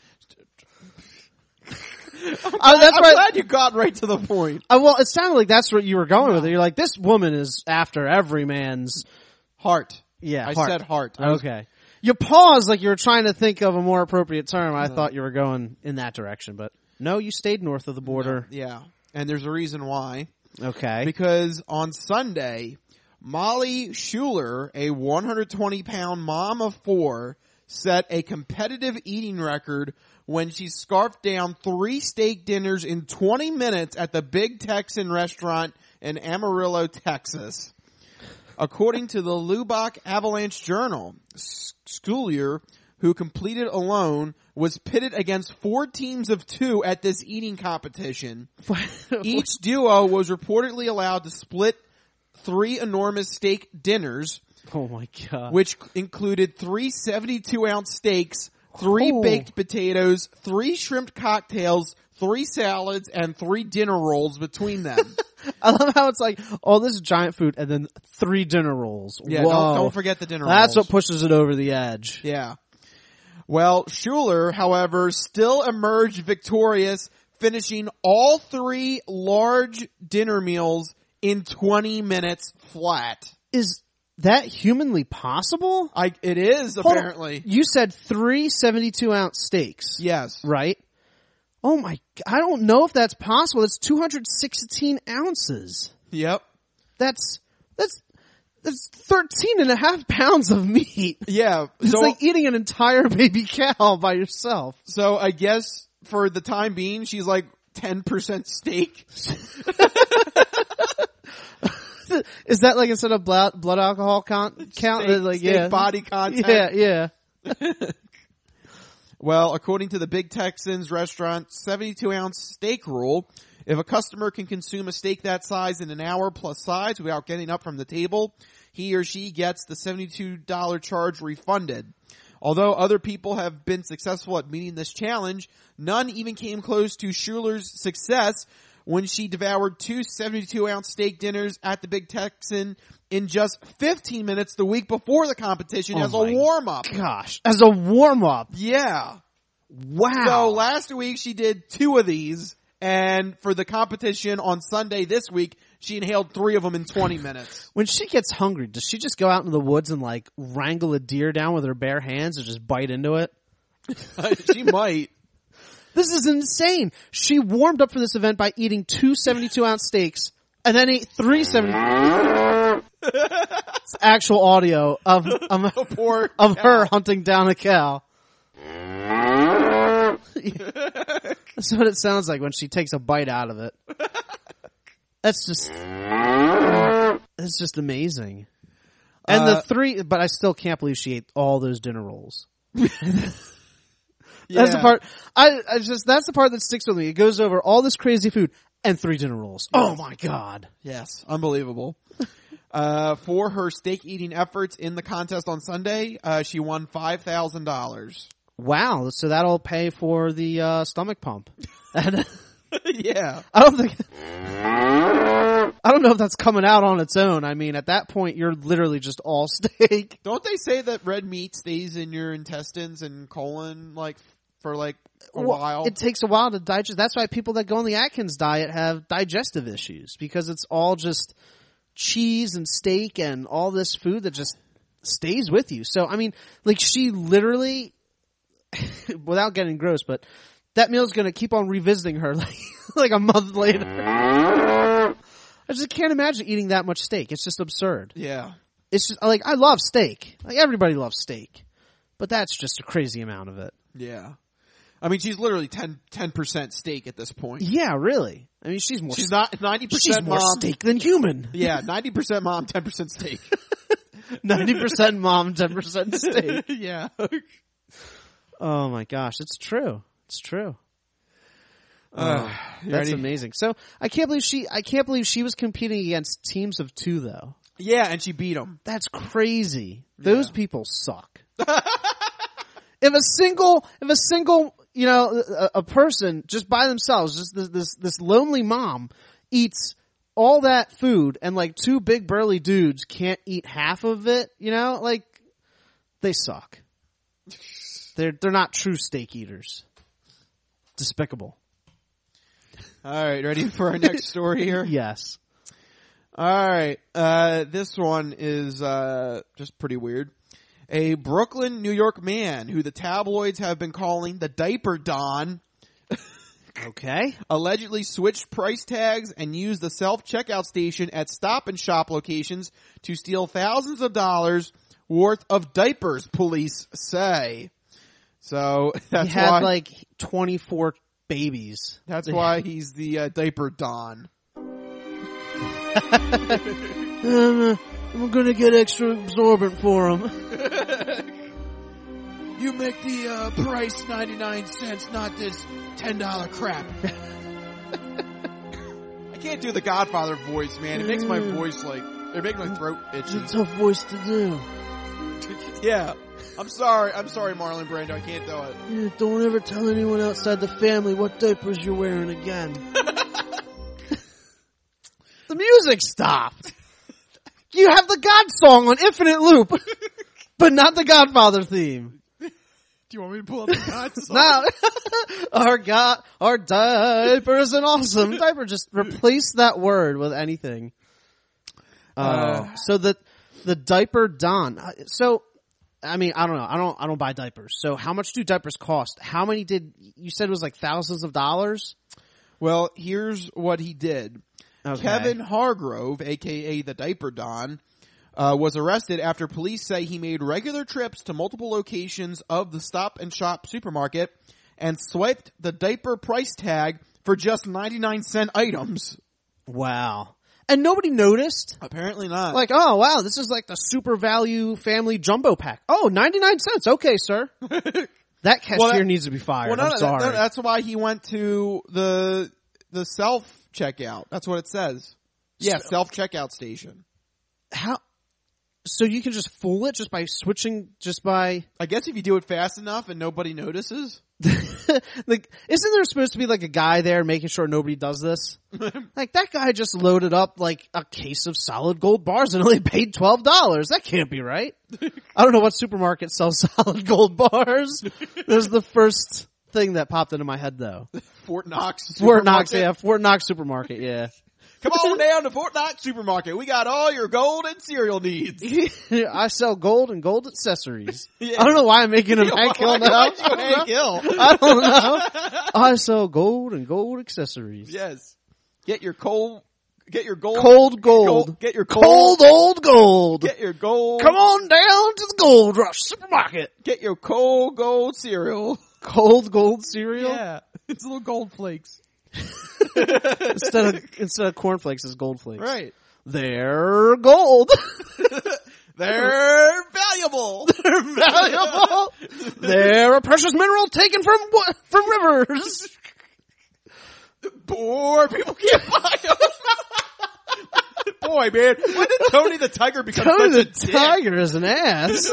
I'm, Uh, that's I'm right. glad you got right to the point. Uh, well, it sounded like that's what you were going with it. You're like, this woman is after every man's Heart. yeah. I heart. said heart. I was- Okay. You paused like you were trying to think of a more appropriate term. I thought you were going in that direction, but no, you stayed north of the border. Yeah. And there's a reason why. Okay. Because on Sunday, Molly Schuler, a one hundred twenty pound mom of four, set a competitive eating record when she scarfed down three steak dinners in twenty minutes at the Big Texan restaurant in Amarillo, Texas. According to the Lubbock Avalanche Journal, Schuler, who completed alone, was pitted against four teams of two at this eating competition. Each duo was reportedly allowed to split three enormous steak dinners, Oh my god. which included three seventy-two ounce steaks, three Oh. baked potatoes, three shrimp cocktails, three salads, and three dinner rolls between them. I love how it's like all this giant food and then three dinner rolls. Yeah, Whoa. don't, don't forget the dinner That's rolls. what pushes it over the edge. Yeah. Well, Schuler, however, still emerged victorious, finishing all three large dinner meals in twenty minutes flat. Is that humanly possible? I, it is, Hold on. apparently. You said three seventy-two ounce steaks. Yes. Right? Oh my, I don't know if that's possible. It's two hundred sixteen ounces. Yep. That's, that's, that's thirteen and a half pounds of meat. Yeah. It's So, like eating an entire baby cow by yourself. so I guess for the time being, she's like ten percent steak. Is that like instead of blood, blood alcohol con- count? Steak- like, steak yeah. body content. Yeah, yeah. Well, according to the Big Texans restaurant seventy-two ounce steak rule, if a customer can consume a steak that size in an hour plus sides without getting up from the table, he or she gets the seventy-two dollars charge refunded. Although other people have been successful at meeting this challenge, none even came close to Schuler's success when she devoured two seventy-two ounce steak dinners at the Big Texan in just fifteen minutes the week before the competition Oh as a my warm-up. Gosh, as a warm up. Yeah. Wow. So last week she did two of these, and for the competition on Sunday this week, she inhaled three of them in twenty minutes. When she gets hungry, does she just go out into the woods and like wrangle a deer down with her bare hands and just bite into it? She might. This is insane. She warmed up for this event by eating two seventy-two ounce steaks and then ate three seventy. It's actual audio of of, poor of cow. her hunting down a cow. That's what it sounds like when she takes a bite out of it. That's just, that's just amazing. And Uh, the three, but I still can't believe she ate all those dinner rolls. Yeah. That's the part, I, I just, that's the part that sticks with me. It goes over all this crazy food and three dinner rolls. Oh my God. Yes, unbelievable. uh, for her steak eating efforts in the contest on Sunday, uh, she won five thousand dollars. Wow. So that'll pay for the, uh, stomach pump. And Yeah. I don't think, I don't know if that's coming out on its own. I mean, at that point, you're literally just all steak. Don't they say that red meat stays in your intestines and colon, like, for like a Well, while? It takes a while to digest. That's why people that go on the Atkins diet have digestive issues, because it's all just cheese and steak and all this food that just stays with you. So, I mean, like she literally, without getting gross, but that meal's going to keep on revisiting her like, like a month later. I just can't imagine eating that much steak. It's just absurd. Yeah. It's just like, I love steak. Like everybody loves steak, but that's just a crazy amount of it. Yeah. I mean, she's literally ten percent steak at this point. Yeah, really. I mean, she's more. She's not ninety percent She's more mom. steak than human. Yeah, ninety percent mom, ten percent steak. Ninety percent mom, ten percent steak. Yeah. Oh my gosh, it's true. It's true. Uh, Oh, you that's ready? amazing. So I can't believe she. I can't believe she was competing against teams of two, though. Yeah, and she beat them. That's crazy. Those people suck. If a single, if a single, you know, a, a person just by themselves, just this, this, this lonely mom eats all that food and like two big burly dudes can't eat half of it, you know, like they suck. They're, they're not true steak eaters. Despicable. All right, ready for our next story here? Yes. All right. Uh, this one is, uh, just pretty weird. A Brooklyn, New York man who the tabloids have been calling the Diaper Don. Okay. Allegedly switched price tags and used the self-checkout station at Stop and Shop locations to steal thousands of dollars worth of diapers, police say. So that's he had why, like twenty-four babies. that's why he's the uh, Diaper Don. um, I'm gonna get extra absorbent for him. You make the uh, price ninety-nine cents, not this ten dollar crap. I can't do the Godfather voice, man. It makes my voice like, it makes my throat itchy. It's a tough voice to do. Yeah. I'm sorry. I'm sorry, Marlon Brando. I can't do it. Yeah, don't ever tell anyone outside the family what diapers you're wearing again. The music stopped. You have the God song on infinite loop, but not the Godfather theme. Do you want me to pull up the God song? No. Our God, our diaper is an awesome diaper. Just replace that word with anything. Uh, Uh, so the, the Diaper Don. Uh, So, I mean, I don't know. I don't, I don't buy diapers. So how much do diapers cost? How many did, you said it was like thousands of dollars? Well, here's what he did. Okay. Kevin Hargrove, aka the Diaper Don, uh, was arrested after police say he made regular trips to multiple locations of the Stop and Shop supermarket and swiped the diaper price tag for just ninety-nine cent items. Wow. And nobody noticed? Apparently not. Like, oh wow, this is like the super value family jumbo pack. Oh, ninety-nine cents. Okay, sir. That cashier Well, that- needs to be fired. well, no, I'm no, sorry. no, that's why he went to the the self checkout. That's what it says. Yeah, So- self checkout station. How? So you can just fool it just by switching, just by I guess if you do it fast enough and nobody notices. like, isn't there supposed to be like a guy there making sure nobody does this? Like that guy just loaded up like a case of solid gold bars and only paid twelve dollars. That can't be right. I don't know what supermarket sells solid gold bars. There's the first thing that popped into my head though. Fort Knox. Fort Knox, yeah, Fort Knox supermarket, yeah. Come on down to Fort Knox supermarket. We got all your gold and cereal needs. I sell gold and gold accessories. Yeah. I don't know why I'm making him Hank Hill now. Hank Hill? I don't know. I sell gold and gold accessories. Yes. Get your cold, get your gold. Cold gold. gold get your cold, cold old gold. Get your gold. Come on down to the Gold Rush supermarket. Get your cold gold cereal. Cold gold cereal? Yeah. It's little gold flakes. instead of instead of cornflakes, it's gold flakes. Right. They're gold. They're valuable. They're valuable. They're a precious mineral taken from from rivers. Poor people can't buy them. Boy, man, when did Tony the Tiger become Tony such the a Tiger dick? is an ass.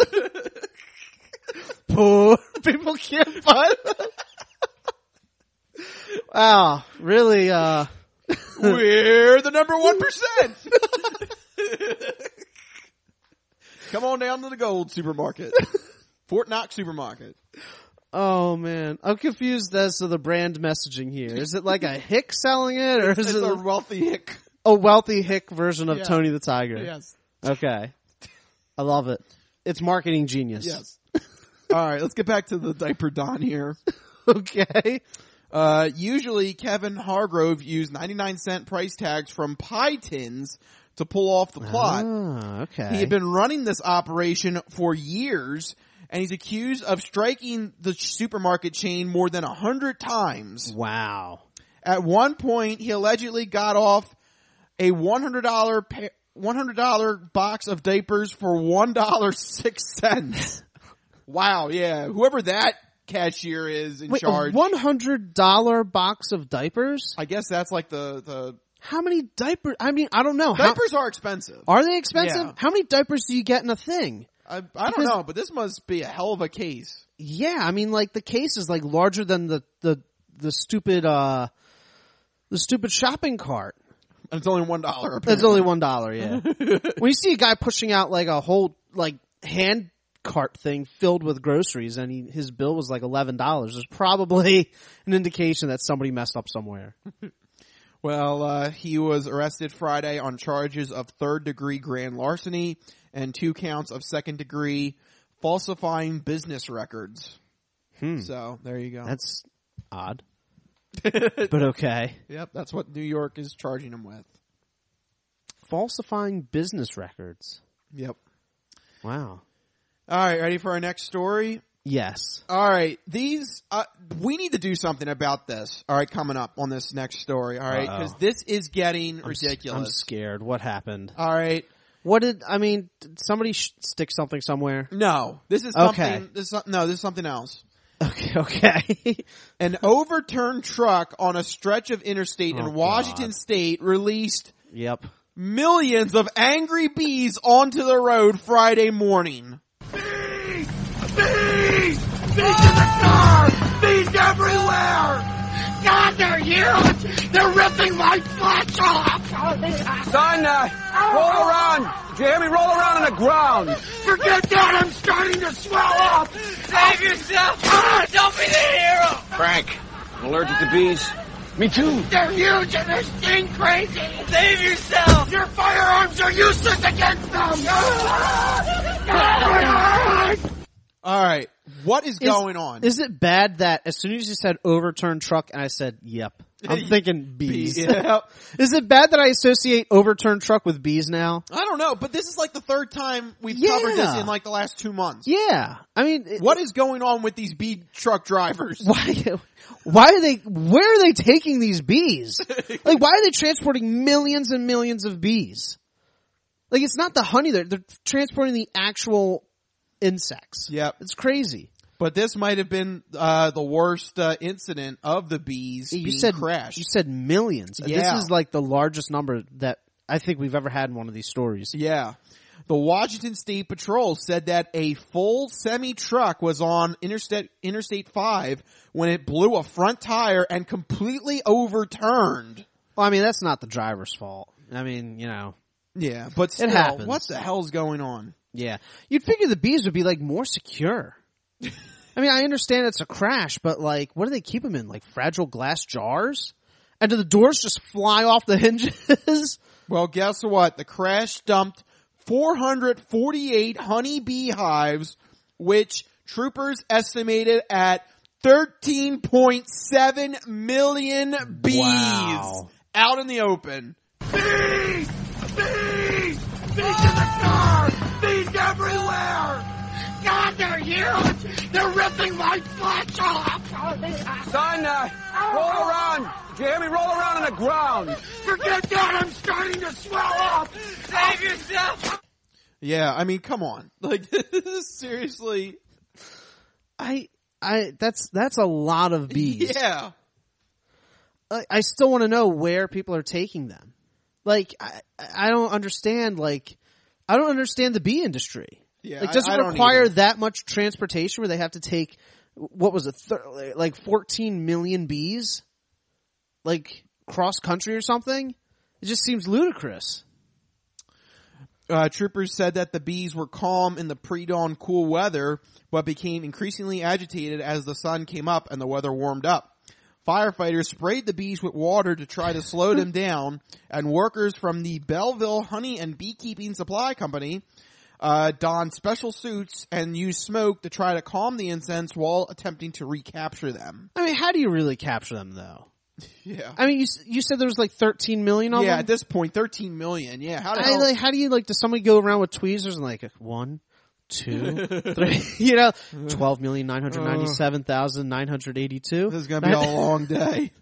Poor people can't buy them. Wow, really, uh... we're the number one percent. Come on down to the gold supermarket. Fort Knox supermarket. Oh man, I'm confused as to the brand messaging here. Is it like a hick selling it, or is It's it a wealthy hick? a wealthy hick version of Yeah. Tony the Tiger? Yes. Okay. I love it. It's marketing genius. Yes. All right, let's get back to the diaper Don here. Okay. Uh, usually Kevin Hargrove used ninety-nine cent price tags from pie tins to pull off the plot. Ah, okay. He had been running this operation for years, and he's accused of striking the supermarket chain more than a hundred times. Wow. At one point, he allegedly got off a one hundred dollar pa- one hundred dollar box of diapers for one dollar and six cents. Wow, yeah. Whoever that cashier is in Wait, charge. a one hundred dollar box of diapers? I guess that's like the, the How many diapers? I mean, I don't know. diapers are expensive. How, are they expensive? Yeah. How many diapers do you get in a thing? I, I don't Because- know, but this must be a hell of a case. Yeah, I mean, like the case is like larger than the the the stupid uh the stupid shopping cart. And it's only one dollar. It's only one dollar. Yeah. When you see a guy pushing out like a whole like hand cart thing filled with groceries, and he, his bill was like eleven dollars, there's probably an indication that somebody messed up somewhere. Well, uh, he was arrested Friday on charges of third degree grand larceny and two counts of second degree falsifying business records. Hmm. So there you go. That's odd, but okay. Yep, that's what New York is charging him with. Falsifying business records. Yep. Wow. All right, ready for our next story? Yes. All right, these uh, we need to do something about this. All right, coming up on this next story. All right, because this is getting I'm s- ridiculous. I'm scared. What happened? All right. What did I mean? Did somebody sh- stick something somewhere? No, this is Okay. something. This is, no, this is something else. Okay. Okay. An overturned truck on a stretch of interstate Oh, in Washington God. State released Yep. millions of angry bees onto the road Friday morning. Bees! Bees in the car! Bees everywhere! God, they're huge! They're ripping my flesh off! Son, uh, roll around. Did you hear me? Roll around on the ground. Forget that! I'm starting to swell up! Save yourself! Don't be the hero! Frank, I'm allergic to bees. Me too. They're huge and they sting crazy! Save yourself! Your firearms are useless against them! All right, what is, Is- going on? Is it bad that as soon as you said overturned truck and I said yep, I'm thinking bees. Yep. Is it bad that I associate overturned truck with bees now? I don't know, but this is like the third time we've Yeah. covered this in like the last two months. Yeah. I mean, it- What is going on with these bee truck drivers? why? Why are they? Where are they taking these bees? Like, why are they transporting millions and millions of bees? Like, it's not the honey; they're they're transporting the actual insects. Yep. It's crazy. But this might have been uh, the worst uh, incident of the bees You being said crashed. You said millions. Yeah. This is like the largest number that I think we've ever had in one of these stories. Yeah. The Washington State Patrol said that a full semi-truck was on Interstate, Interstate five when it blew a front tire and completely overturned. Well, I mean, that's not the driver's fault. I mean, you know. Yeah, but still, It happens. what the hell's going on? Yeah. You'd figure the bees would be like more secure. I mean, I understand it's a crash, but like, what do they keep them in? Like fragile glass jars? And do the doors just fly off the hinges? Well, guess what? The crash dumped four hundred forty-eight honeybee hives, which troopers estimated at thirteen point seven million bees wow. out in the open. Bees! Bees! Bees in the car! Bees everywhere! God, they're huge! They're ripping my flesh off! Son, uh, roll around. Did you hear me? Roll around on the ground. Forget that! I'm starting to swell up! Save yourself! Yeah, I mean, come on. Like, this is seriously... I, I, that's, that's a lot of bees. Yeah. I, I still want to know where people are taking them. Like, I, I don't understand, like, I don't understand the bee industry. Yeah, like, does I, it I require either. that much transportation where they have to take, what was it, th- like fourteen million bees? Like, cross country or something? It just seems ludicrous. Uh, troopers said that the bees were calm in the pre-dawn cool weather, but became increasingly agitated as the sun came up and the weather warmed up. Firefighters sprayed the bees with water to try to slow them down, and workers from the Belleville Honey and Beekeeping Supply Company uh, donned special suits and used smoke to try to calm the insects while attempting to recapture them. I mean, how do you really capture them, though? Yeah. I mean, you you said there was like thirteen million of yeah, them? at this point, thirteen million. Yeah, how the I, hell? like, how do you, like, does somebody go around with tweezers and like, one, two, three, you know, twelve million nine hundred ninety-seven thousand nine hundred eighty-two? This is going to be a long day.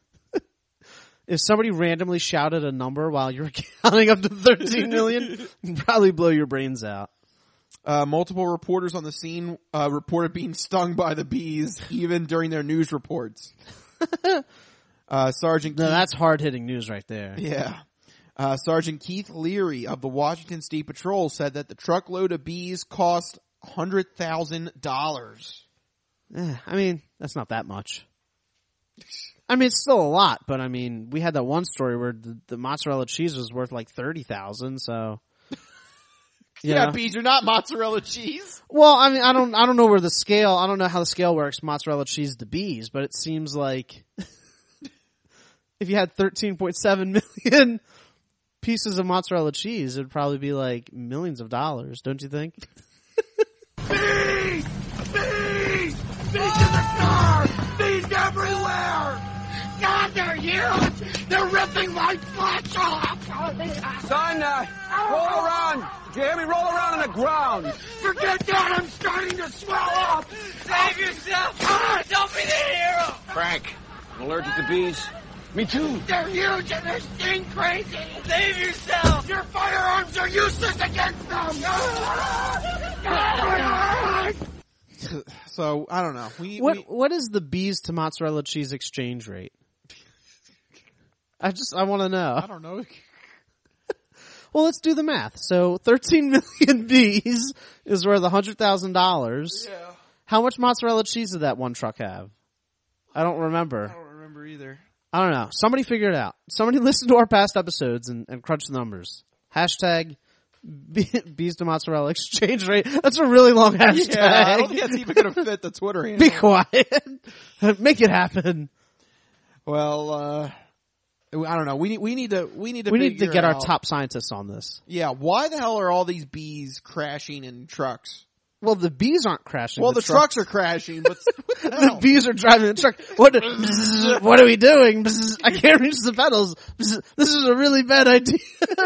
If somebody randomly shouted a number while you were counting up to thirteen million, you'd probably blow your brains out. Uh, multiple reporters on the scene uh, reported being stung by the bees, even during their news reports. Uh, Sergeant No, Keith, that's hard-hitting news right there. yeah. Uh, Sergeant Keith Leary of the Washington State Patrol said that the truckload of bees cost one hundred thousand dollars. Eh, I mean, that's not that much. I mean, it's still a lot, but I mean, we had that one story where the, the mozzarella cheese was worth like thirty thousand dollars, so. Yeah, know. bees are not mozzarella cheese. Well, I mean, I don't, I don't know where the scale, I don't know how the scale works, mozzarella cheese to bees, but it seems like if you had thirteen point seven million pieces of mozzarella cheese, it would probably be like millions of dollars, don't you think? Bees! Bees! Bees in the car! Bees everywhere! God, they're huge! They're ripping my flesh off! Son, uh, roll around. Did you hear me? Roll around on the ground. Forget that! I'm starting to swell up! Save yourself! Don't be the hero! Frank, I'm allergic to bees. Me too. They're huge and they sting crazy! Save yourself! Your firearms are useless against them! So, I don't know. We, What we, what is the bees to mozzarella cheese exchange rate? I just I want to know. I don't know. Well, let's do the math. So, thirteen million bees is worth a hundred thousand dollars. Yeah. How much mozzarella cheese did that one truck have? I don't remember. I don't remember either. I don't know. Somebody figure it out. Somebody listen to our past episodes and, and crunch the numbers. Hashtag Be- bees to mozzarella exchange rate. That's a really long hashtag. Yeah, I don't think that's even going to fit the Twitter handle. Be quiet. Make it happen. Well, uh, I don't know. We need, we need to, we need to, We need to figure get our out- top scientists on this. Yeah, why the hell are all these bees crashing in trucks? Well, the bees aren't crashing. Well, the, truck- trucks are crashing, but what the the hell? bees are driving the truck. What? Bzz, what are we doing? Bzz, I can't reach the pedals. Bzz, this is a really bad idea.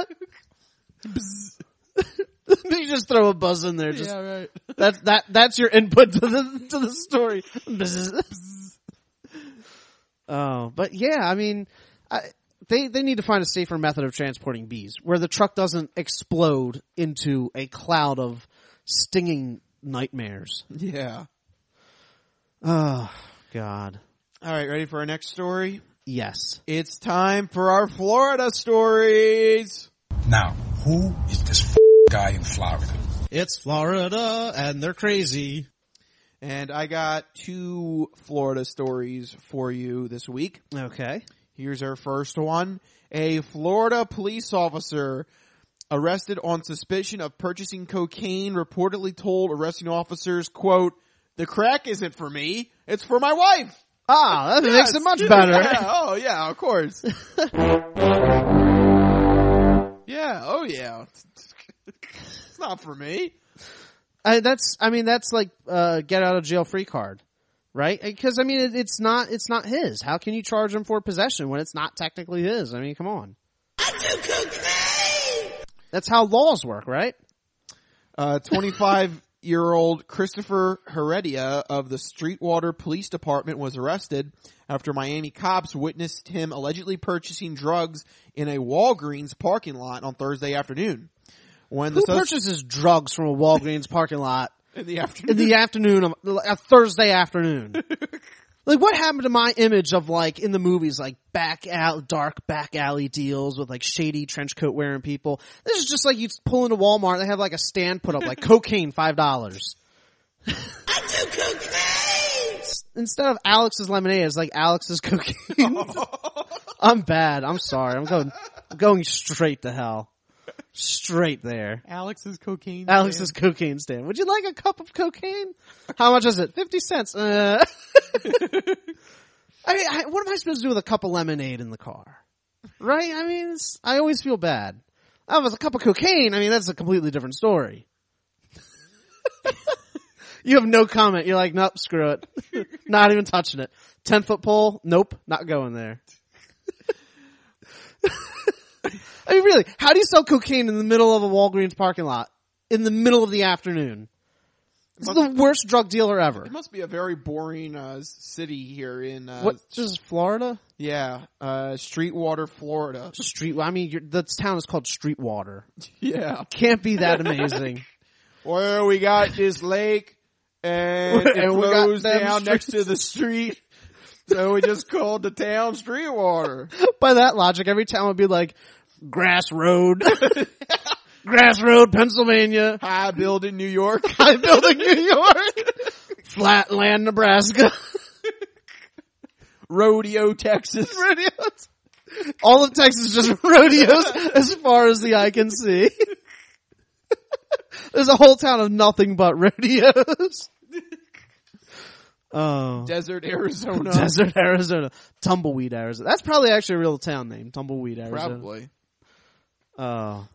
You just throw a buzz in there. Just, Yeah, right. That's that. That's your input to the to the story. Bzz. Oh, but yeah, I mean, I, they they need to find a safer method of transporting bees where the truck doesn't explode into a cloud of stinging nightmares. Yeah. Oh God. All right, ready for our next story? Yes. It's time for our Florida stories. Now, who is this f- guy in Florida? It's Florida, and they're crazy. And I got two Florida stories for you this week. Okay. Here's our first one. A Florida police officer arrested on suspicion of purchasing cocaine reportedly told arresting officers, quote, the crack isn't for me, it's for my wife. Ah, that Yes. makes it much better. Yeah. Oh yeah, of course. Yeah, oh yeah. It's not for me. I, that's, I mean, that's like, uh, get out of jail free card, right? Because, I mean, it, it's not, it's not his. How can you charge him for possession when it's not technically his? I mean, come on. That's how laws work, right? Uh, twenty-five-year-old Christopher Heredia of the Streetwater Police Department was arrested after Miami cops witnessed him allegedly purchasing drugs in a Walgreens parking lot on Thursday afternoon. When Who the sus- purchases drugs from a Walgreens parking lot in the afternoon? in the afternoon of a Thursday afternoon? Like, what happened to my image of, like, in the movies, like, back out, dark back alley deals with, like, shady trench coat wearing people? This is just like you pull into Walmart and they have, like, a stand put up, like, cocaine, five dollars. I do cocaine! Instead of Alex's lemonade, it's like Alex's cocaine. I'm bad. I'm sorry. I'm going, I'm going straight to hell. Straight there. Alex's cocaine Alex's stand. cocaine stand. Would you like a cup of cocaine? How much is it? Fifty cents. Uh, I mean, I, what am I supposed to do with a cup of lemonade in the car? Right? I mean, it's, I always feel bad. That was a cup of cocaine. I mean, that's a completely different story. You have no comment. You're like, nope, screw it. Not even touching it. Ten foot pole? Nope, not going there. I mean, really, how do you sell cocaine in the middle of a Walgreens parking lot? In the middle of the afternoon? This is the worst drug dealer ever. It must be a very boring uh, city here in uh, What, this is Florida? Yeah, uh, Streetwater, Florida. Just street, I mean, you're, the town is called Streetwater. Yeah. Can't be that amazing. Well, we got this lake, and it And we got flows them down next streets. to the street, so we just called the town Streetwater. By that logic, every town would be like, Grass Road. Grass Road, Pennsylvania. High Building, New York. High Building, New York. Flatland, Nebraska. Rodeo, Texas. Rodeos. All of Texas is just rodeos as far as the eye can see. There's a whole town of nothing but rodeos. Oh. Desert, Arizona. Desert, Arizona. Tumbleweed, Arizona. That's probably actually a real town name. Tumbleweed, Arizona. Probably. Oh.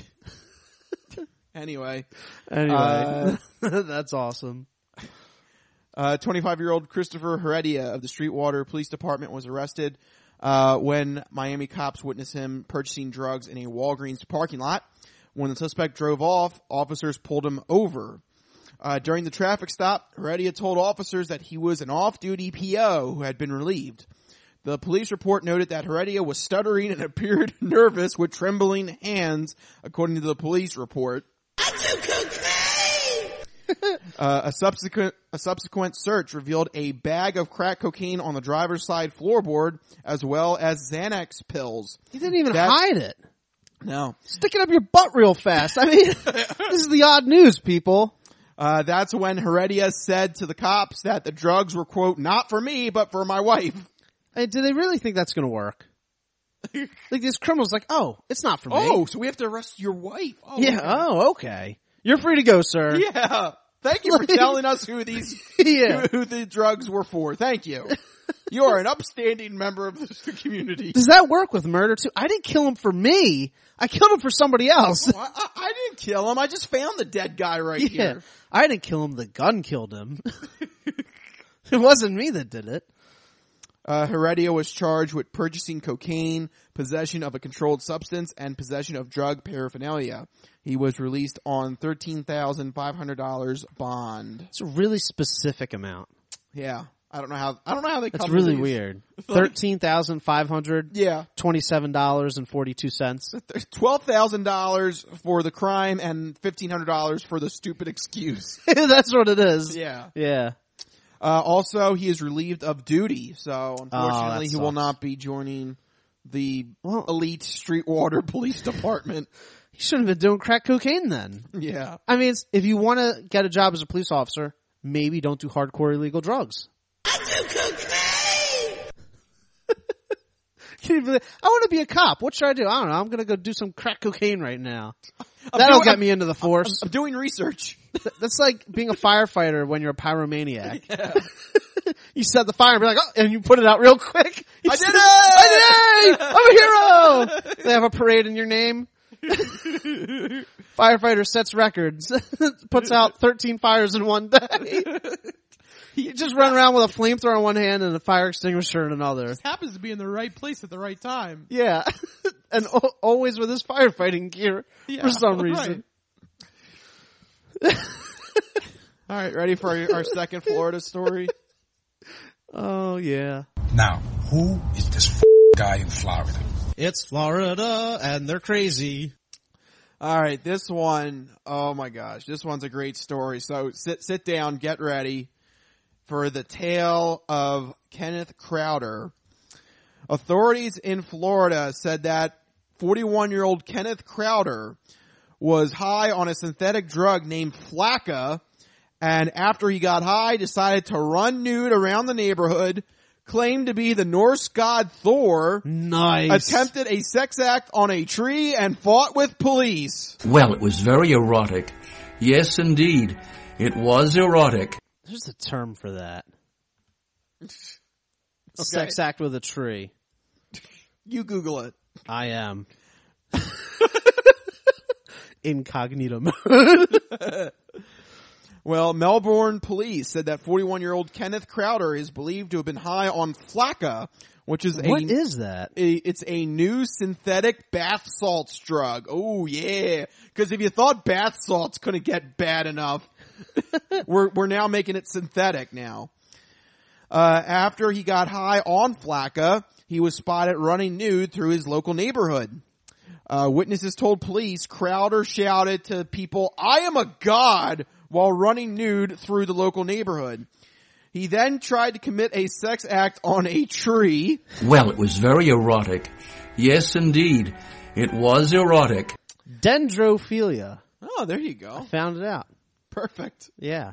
Anyway. Anyway. Uh, that's awesome. Uh, twenty-five-year-old Christopher Heredia of the Streetwater Police Department was arrested uh, when Miami cops witnessed him purchasing drugs in a Walgreens parking lot. When the suspect drove off, officers pulled him over. Uh, during the traffic stop, Heredia told officers that he was an off-duty P O who had been relieved. The police report noted that Heredia was stuttering and appeared nervous with trembling hands, according to the police report. Uh, a subsequent a subsequent search revealed a bag of crack cocaine on the driver's side floorboard, as well as Xanax pills. He didn't even That- hide it. No. Stick it up your butt real fast. I mean, this is the odd news, people. Uh, that's when Heredia said to the cops that the drugs were, quote, not for me, but for my wife. Hey, do they really think that's going to work? Like, these criminals like, oh, it's not for me. Oh, so we have to arrest your wife. Oh, yeah, okay. oh, okay. You're free to go, sir. Yeah. Thank you for telling us who these, Yeah. who, who the drugs were for. Thank you. You are an upstanding member of the community. Does that work with murder too? I didn't kill him for me. I killed him for somebody else. Oh, I, I, I didn't kill him. I just found the dead guy right Yeah. here. I didn't kill him. The gun killed him. It wasn't me that did it. Uh, Heredia was charged with purchasing cocaine, possession of a controlled substance, and possession of drug paraphernalia. He was released on thirteen thousand five hundred dollars bond. It's a really specific amount. Yeah. I don't know how, I don't know how they That's come to really these. weird. Thirteen thousand five hundred. Yeah. Twenty-seven dollars and forty-two cents. twelve thousand dollars for the crime and fifteen hundred dollars for the stupid excuse. That's what it is. Yeah. Yeah. Uh, also, he is relieved of duty, so Oh, unfortunately that he will sucks. not be joining the Well- elite Streetwater Police Department. He shouldn't have been doing crack cocaine then. Yeah. I mean, it's, if you want to get a job as a police officer, maybe don't do hardcore illegal drugs. I want to be a cop. What should I do? I don't know. I'm going to go do some crack cocaine right now. I'm That'll doing- get I'm- me into the force. I'm, I'm doing research. That's like being a firefighter when you're a pyromaniac. Yeah. You set the fire and be like, oh, and you put it out real quick. You I did say, it! I did it! I'm a hero! They have a parade in your name. Firefighter sets records. Puts out thirteen fires in one day. You just run around with a flamethrower in one hand and a fire extinguisher in another. Just happens to be in the right place at the right time. Yeah. And o- always with his firefighting gear Yeah, for some reason. All right, ready for our, our second Florida story? Oh, yeah. Now, who is this f- guy in Florida? It's Florida, and they're crazy. All right, this one, oh my gosh, this one's a great story. So sit sit down, get ready for the tale of Kenneth Crowder. Authorities in Florida said that forty-one-year-old Kenneth Crowder was high on a synthetic drug named Flakka, and after he got high, decided to run nude around the neighborhood, claimed to be the Norse god Thor, nice, attempted a sex act on a tree, and fought with police. Well, it was very erotic. Yes, indeed. It was erotic. There's a term for that. Okay. Sex act with a tree. You Google it. I am. Incognito mode. Well, Melbourne police said that forty-one-year-old Kenneth Crowder is believed to have been high on Flakka, which is a... What is that? A, it's a new synthetic bath salts drug. Oh, yeah. Because if you thought bath salts couldn't get bad enough, we're we're now making it synthetic now. Uh, after he got high on Flakka, he was spotted running nude through his local neighborhood. Uh, witnesses told police Crowder shouted to people, "I am a god," while running nude through the local neighborhood. He then tried to commit a sex act on a tree. Well, it was very erotic. Yes, indeed. It was erotic. Dendrophilia. Oh, there you go. I found it out. Perfect. Yeah.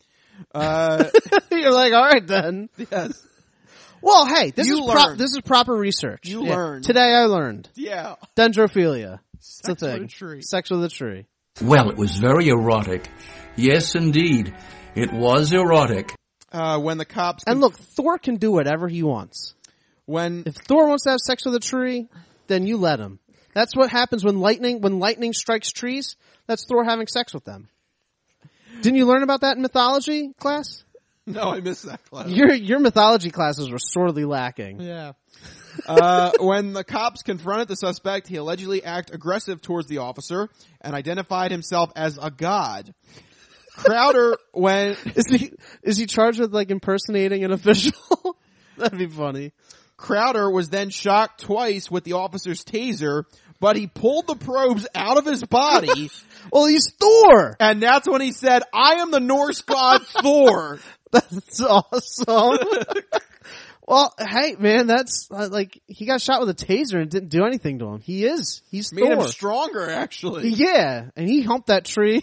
Uh, You're like, all right then. Yes. Well, hey, this You is pro- learned. this is proper research. You Yeah. learned. Today I learned. Yeah. Dendrophilia. It's a Sex with thing. a tree. Sex with a tree. Well, it was very erotic. Yes, indeed. It was erotic. Uh, when the cops... And look, Thor can do whatever he wants. When If Thor wants to have sex with a tree, then you let him. That's what happens when lightning when lightning strikes trees. That's Thor having sex with them. Didn't you learn about that in mythology class? No, I missed that class. Your your mythology classes were sorely lacking. Yeah. uh, when the cops confronted the suspect, he allegedly acted aggressive towards the officer and identified himself as a god. Crowder, when Is he is he charged with like impersonating an official? That'd be funny. Crowder was then shot twice with the officer's taser, but he pulled the probes out of his body. Well, he's Thor, and that's when he said, "I am the Norse god Thor." That's awesome. Well, hey, man, that's uh, like he got shot with a taser and it didn't do anything to him. He is, he's Made Thor. him stronger, actually. Yeah, and he humped that tree.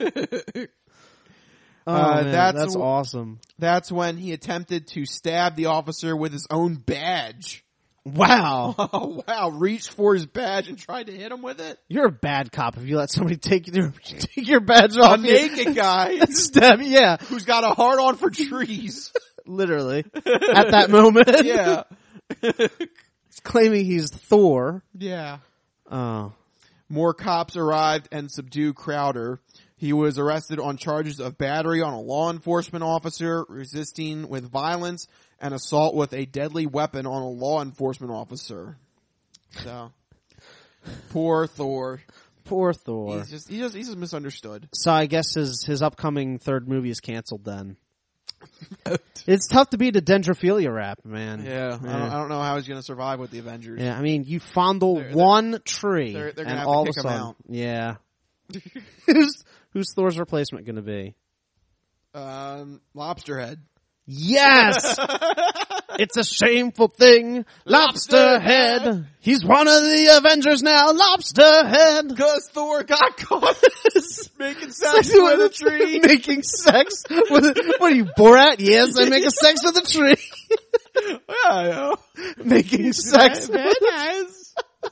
Oh, Uh, man, that's that's w- awesome. That's when he attempted to stab the officer with his own badge. Wow. Oh, wow. Reached for his badge and tried to hit him with it. You're a bad cop if you let somebody take your take your badge A off. naked guy. Stab, yeah. Who's got a hard on for trees. Literally. At that moment. Yeah. He's claiming he's Thor. Yeah. Oh. More cops arrived and subdued Crowder. He was arrested on charges of battery on a law enforcement officer, resisting with violence, and assault with a deadly weapon on a law enforcement officer. So, poor Thor. Poor Thor. He's just, he's just, he's just misunderstood. So I guess his, his upcoming third movie is canceled then. It's tough to beat a Dendrophilia rap, man. Yeah, I, don't, I don't know how he's going to survive with the Avengers. Yeah, I mean, you fondle They're- they're- one tree, they're- they're gonna and have to all kick of a him sudden, out. yeah. who's, who's Thor's replacement going to be? Um, Lobsterhead. Yes! It's a shameful thing. Lobsterhead. He's one of the Avengers now. Lobsterhead. Cause Thor got caught making sex with a tree. Making sex with a, what are you, Borat? Yes, I make a sex with a tree. Yeah, I know. Making sex. Badass.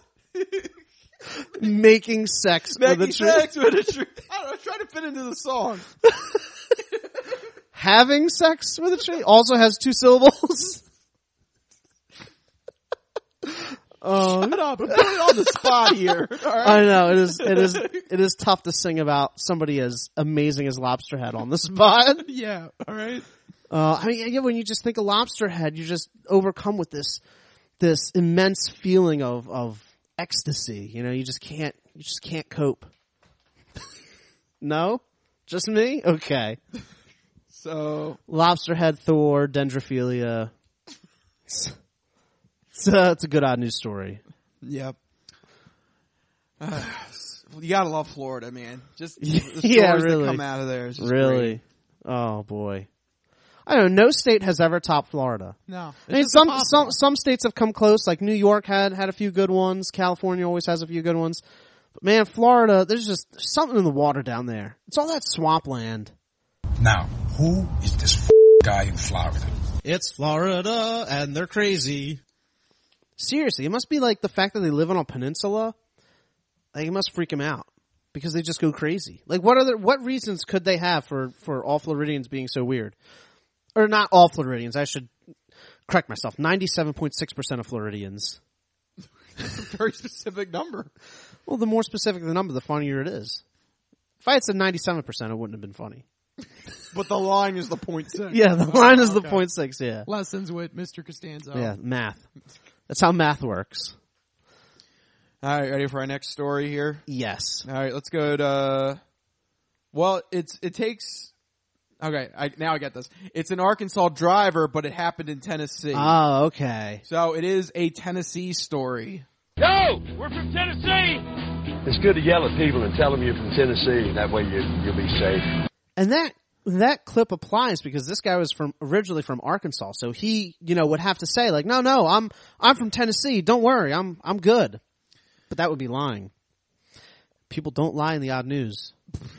Making sex Making with a tree. sex with a tree. I don't know, I was trying to fit into the song. Having sex with a tree also has two syllables. Oh, shut up! I'm putting it on the spot here. All right? I know it is. It is. It is tough to sing about somebody as amazing as Lobsterhead on the spot. Yeah. All right. Uh, I mean, yeah, when you just think of Lobsterhead, you're just overcome with this this immense feeling of of ecstasy. You know, you just can't. You just can't cope. No, just me. Okay. So Lobsterhead, Thor, Dendrophilia. It's a, it's a good odd news story. Yep. Uh, you gotta love Florida, man. Just the stories yeah, really. that come out of there is just really. great. Oh boy. I don't know. No state has ever topped Florida. No. I mean, some some some states have come close. Like New York had had a few good ones. California always has a few good ones. But man, Florida, there's just there's something in the water down there. It's all that swampland. Now, who is this f- guy in Florida? It's Florida, and they're crazy. Seriously, it must be like the fact that they live on a peninsula. Like, it must freak them out because they just go crazy. Like, what other what reasons could they have for for all Floridians being so weird? Or not all Floridians. I should correct myself. Ninety-seven point six percent of Floridians. That's a very specific number. Well, the more specific the number, the funnier it is. If I had said ninety-seven percent, it wouldn't have been funny. But the line is the point six. Yeah, the line is the point six. Yeah. Lessons with Mister Costanzo. Yeah, math. That's how math works. All right, ready for our next story here? Yes. All right, let's go to. Well, it's it takes. Okay, I, now I get this. It's an Arkansas driver, but it happened in Tennessee. Oh, okay. So it is a Tennessee story. Yo, we're from Tennessee. It's good to yell at people and tell them you're from Tennessee. That way you, you'll be safe. And that that clip applies because this guy was from originally from Arkansas, so he, you know, would have to say like, "No, no, I'm I'm from Tennessee. Don't worry, I'm I'm good." But that would be lying. People don't lie in the odd news.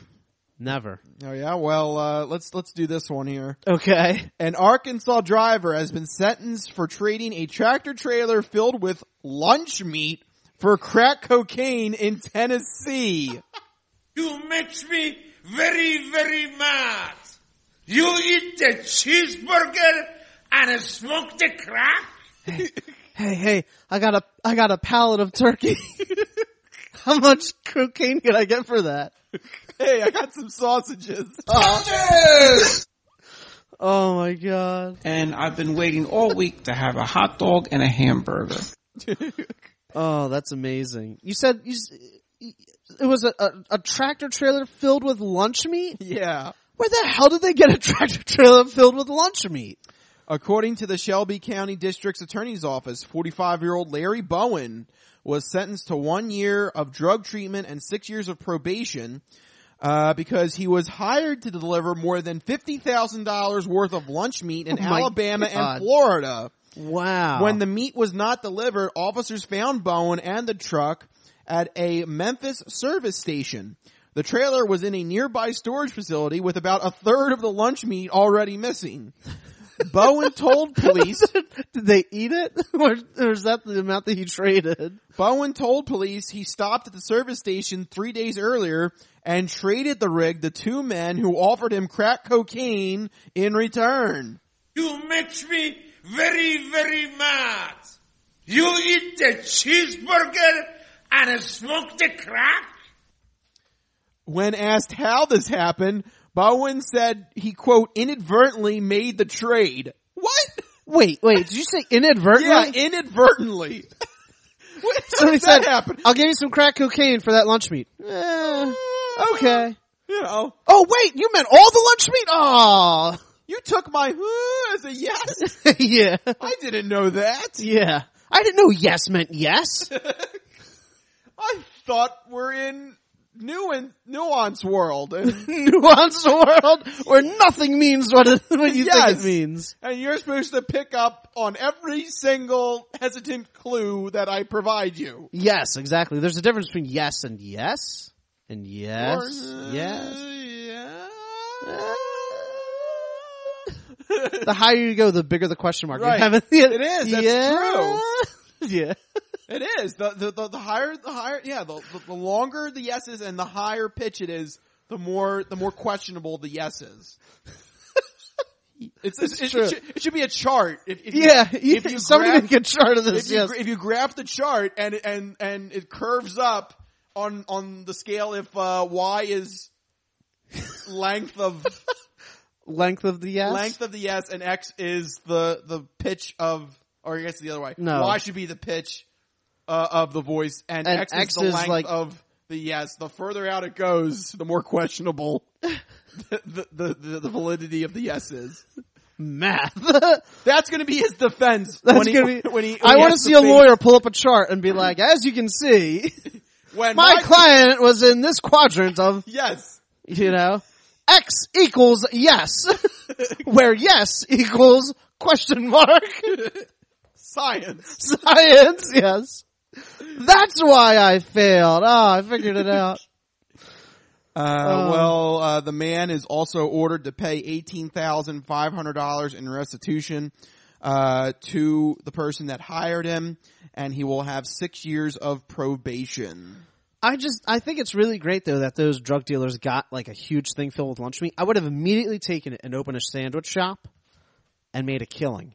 Never. Oh yeah. Well, uh, let's let's do this one here. Okay. An Arkansas driver has been sentenced for trading a tractor trailer filled with lunch meat for crack cocaine in Tennessee. You makes me very, very mad. You eat the cheeseburger and smoke the crack? Hey, hey, hey, I got a, I got a pallet of turkey. How much cocaine can I get for that? Hey, I got some sausages. Sausages! Oh my god. And I've been waiting all week to have a hot dog and a hamburger. Oh, that's amazing. You said you, it was a, a, a tractor trailer filled with lunch meat? Yeah. Where the hell did they get a tractor trailer filled with lunch meat? According to the Shelby County District's Attorney's Office, forty-five-year-old Larry Bowen was sentenced to one year of drug treatment and six years of probation uh, because he was hired to deliver more than fifty thousand dollars worth of lunch meat in Oh my Alabama God. and Florida. Wow. When the meat was not delivered, officers found Bowen and the truck at a Memphis service station. The trailer was in a nearby storage facility with about a third of the lunch meat already missing. Bowen told police... Did they eat it? Or, or is that the amount that he traded? Bowen told police he stopped at the service station three days earlier and traded the rig to two men who offered him crack cocaine in return. You makes me very, very mad. You eat the cheeseburger and smoke the crack? When asked how this happened, Bowen said he, quote, inadvertently made the trade. What? Wait, wait, did you say inadvertently? Yeah, inadvertently. What, so he that said, happen? I'll give you some crack cocaine for that lunch meat. Eh, okay. You know. Oh, wait, you meant all the lunch meat? Aw. You took my uh, as a yes? Yeah. I didn't know that. Yeah. I didn't know yes meant yes. I thought we're in new and nuance world. Nuance world where nothing means what, it, what you yes. think it means. And you're supposed to pick up on every single hesitant clue that I provide you. Yes, exactly. There's a difference between yes and yes. And yes. Or, uh, yes. Yeah. The higher you go, the bigger the question mark. Right. You haven't- It is. That's yeah. true. Yeah. It is. The, the, the, the higher, the higher, yeah, the, the, the longer the yes is and the higher pitch it is, the more, the more questionable the yes is. It's, it's, it, true. it, should, it should be a chart. If, if Yeah, you, yeah, if you somebody graph, make a chart of this, If you, yes. gra- if you graph the chart and, and, and it curves up on, on the scale if, uh, Y is length of, Length of the yes? length of the yes and X is the, the pitch of, or I guess the other way. No. Y should be the pitch, uh, of the voice and, And X, X is the is length like- of the yes. The further out it goes, the more questionable the, the, the, the validity of the yes is. Math. That's going to be his defense. That's when he, gonna be. when he, when I he want to has see a face- lawyer pull up a chart and be like, as you can see, When my, my client was in this quadrant of, yes, you know, X equals yes, where yes equals question mark. Science. Science, yes. That's why I failed. Oh, I figured it out. Uh, Oh. well, uh, the man is also ordered to pay eighteen thousand five hundred dollars in restitution, uh, to the person that hired him, and he will have six years of probation. I just, I think it's really great though that those drug dealers got like a huge thing filled with lunch meat. I would have immediately taken it and opened a sandwich shop and made a killing.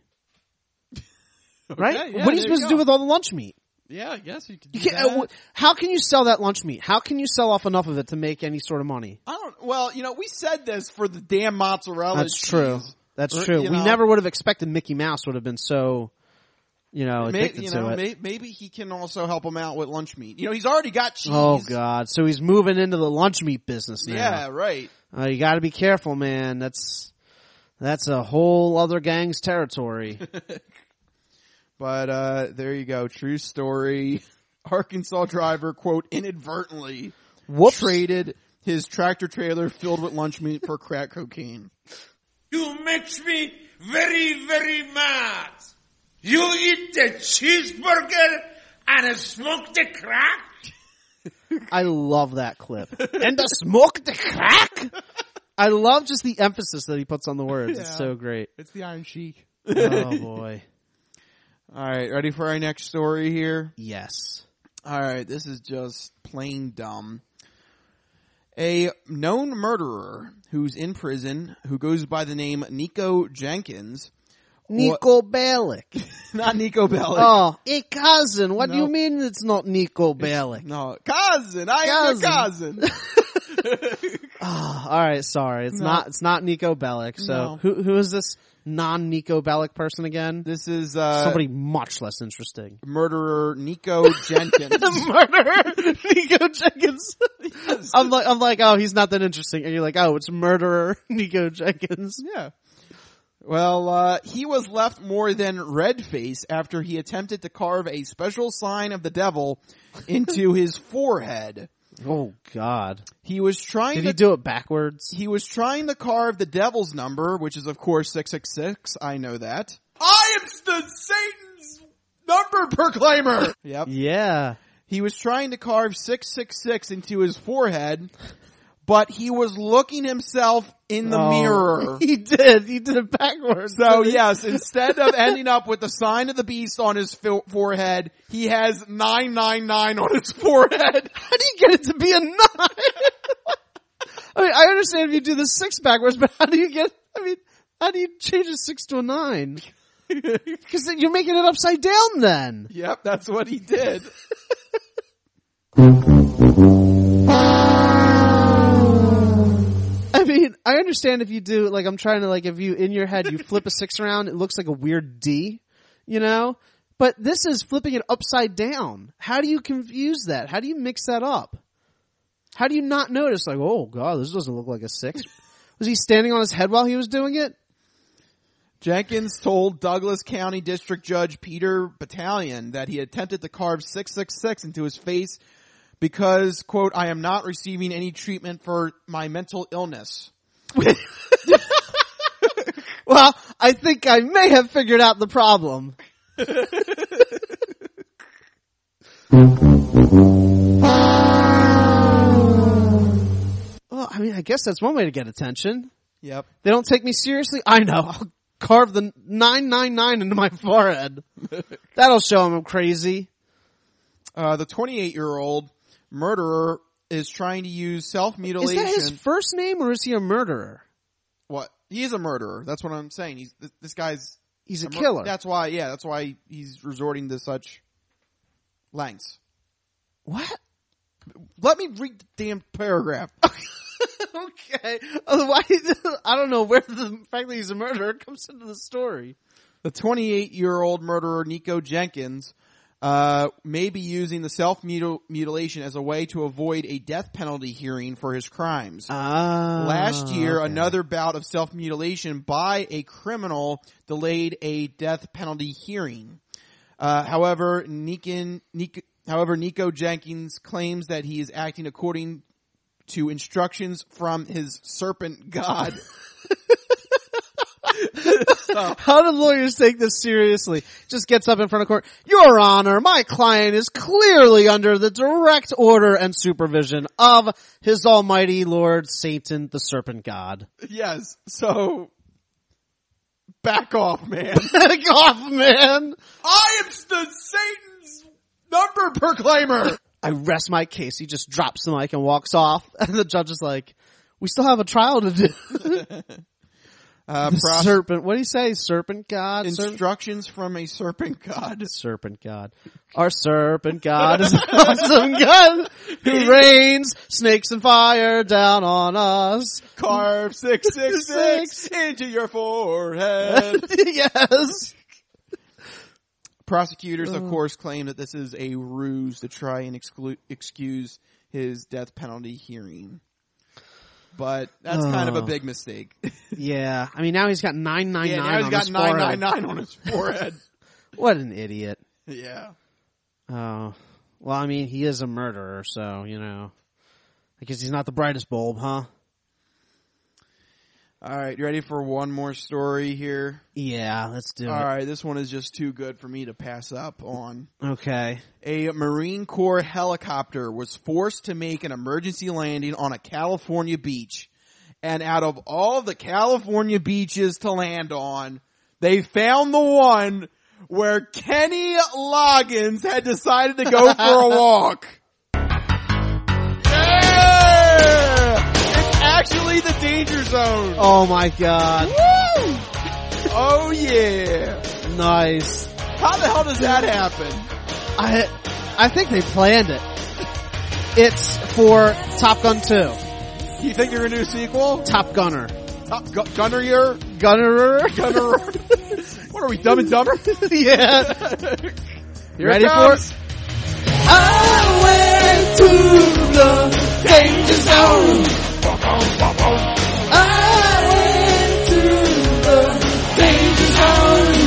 Right? Okay, yeah, what are you there supposed you to do go. with all the lunch meat? Yeah, I guess you could You do can't, that. uh, wh- how can you sell that lunch meat? How can you sell off enough of it to make any sort of money? I don't, well, you know, we said this for the damn mozzarella That's cheese. true. That's Or, true. you We know, never would have expected Mickey Mouse would have been so, you know, Maybe, addicted you to know, it. may, maybe he can also help him out with lunch meat. You know, he's already got cheese. Oh God! So he's moving into the lunch meat business now. Yeah, right. Uh, you got to be careful, man. That's that's a whole other gang's territory. But uh there you go. True story. Arkansas driver, quote, inadvertently Whoops. traded his tractor trailer filled with lunch meat for crack cocaine. You makes me very, very mad. You eat the cheeseburger and smoke the crack? I love that clip. And the smoke the crack. I love just the emphasis that he puts on the words. It's Yeah. so great. It's the Iron Sheik. Oh boy. All right, ready for our next story here? Yes. All right, this is just plain dumb. A known murderer who's in prison, who goes by the name Nico Jenkins. Nico Bellic. Not Nico Bellic. Oh, hey cousin. What do No. you mean it's not Nico Bellic? No, cousin. I am your cousin. Oh, all right, sorry. It's No. not it's not Nico Bellic. So No. who who is this non Nico Bellic person again? This is uh Somebody much less interesting. murderer Nico Jenkins. Murderer Nico Jenkins. I'm like I'm like, oh, he's not that interesting. And you're like, oh, it's murderer Nico Jenkins. Yeah. Well, uh, he was left more than red-faced after he attempted to carve a special sign of the devil into his forehead. Oh God. He was trying Did to he do it backwards? He was trying to carve the devil's number, which is of course six six six. I know that. I am the Satan's number proclaimer. Yep. Yeah. He was trying to carve six six six into his forehead, but he was looking himself in the Oh, mirror. He did. He did it backwards. So didn't he? yes, instead of ending up with the sign of the beast on his fo- forehead, he has nine nine nine on his forehead. How do you get it to be a nine? I mean, I understand if you do the six backwards, but how do you get, I mean, how do you change a six to a nine? Because you're making it upside down then. Yep, that's what he did. I mean, I understand if you do, like, I'm trying to, like, if you, in your head, you flip a six around, it looks like a weird D, you know? But this is flipping it upside down. How do you confuse that? How do you mix that up? How do you not notice, like, oh God, this doesn't look like a six? Was he standing on his head while he was doing it? Jenkins told Douglas County District Judge Peter Battalion that he attempted to carve six six six into his face because, quote, I am not receiving any treatment for my mental illness. Well, I think I may have figured out the problem. Well, I mean, I guess that's one way to get attention. Yep. They don't take me seriously. I know. I'll carve the nine nine nine into my forehead. That'll show him I'm crazy. Uh, the twenty-eight-year-old murderer is trying to use self-mutilation. Is that his first name, or is he a murderer? What? He is a murderer. That's what I'm saying. He's th- this guy's. He's a, a mur- killer. That's why. Yeah, that's why he's resorting to such lengths. What? Let me read the damn paragraph. Okay. Otherwise, I don't know where the fact that he's a murderer comes into the story. The twenty-eight-year-old murderer Nico Jenkins uh may be using the self-mutilation as a way to avoid a death penalty hearing for his crimes. Ah, Last year, okay. another bout of self-mutilation by a criminal delayed a death penalty hearing. Uh, however, Nico, Nico, however, Nico Jenkins claims that he is acting according to instructions from his serpent god. So, how do lawyers take this seriously? Just gets up in front of court. Your Honor, my client is clearly under the direct order and supervision of his almighty Lord Satan, the serpent god. Yes. So, back off, man. Back off, man. I am the Satan's number proclaimer. I rest my case. He just drops the mic and walks off. And the judge is like, we still have a trial to do. Uh, the pros- serpent. What do you say? Serpent god? Instructions Serp- from a serpent god. Serpent god. Our serpent god is an awesome god who rains snakes and fire down on us. Carve six six six into your forehead. Yes. Prosecutors, of course, claim that this is a ruse to try and exclu- excuse his death penalty hearing. But that's oh. kind of a big mistake. Yeah. I mean, now he's got nine nine nine yeah, now he's on got his nine forehead. nine nine on his forehead. What an idiot. Yeah. Oh. Well, I mean, he is a murderer, so, you know. I guess he's not the brightest bulb, huh? All right, you ready for one more story here? Yeah, let's do All it. All right, this one is just too good for me to pass up on. Okay. A Marine Corps helicopter was forced to make an emergency landing on a California beach. And out of all the California beaches to land on, they found the one where Kenny Loggins had decided to go for a walk. Actually the danger zone. Oh my god. Woo! Oh yeah. Nice. How the hell does that happen? I I think they planned it. It's for Top Gun two. You think you're gonna do a sequel? Top Gunner. Top gu- Gunner year? Gunner. Gunner. What are we, Dumb and Dumber? Yeah. You ready for it? I went to the danger zone. I went to the danger zone.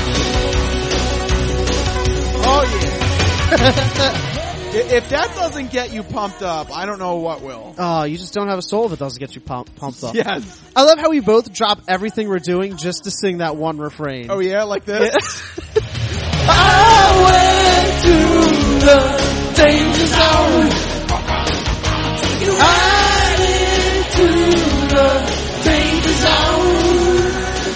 Oh yeah. If that doesn't get you pumped up, I don't know what will. Oh, you just don't have a soul if it doesn't get you pump, pumped up. Yes. I love how we both drop everything we're doing just to sing that one refrain. Oh yeah, like this? Yeah. I went to the danger zone. I went to the danger zone.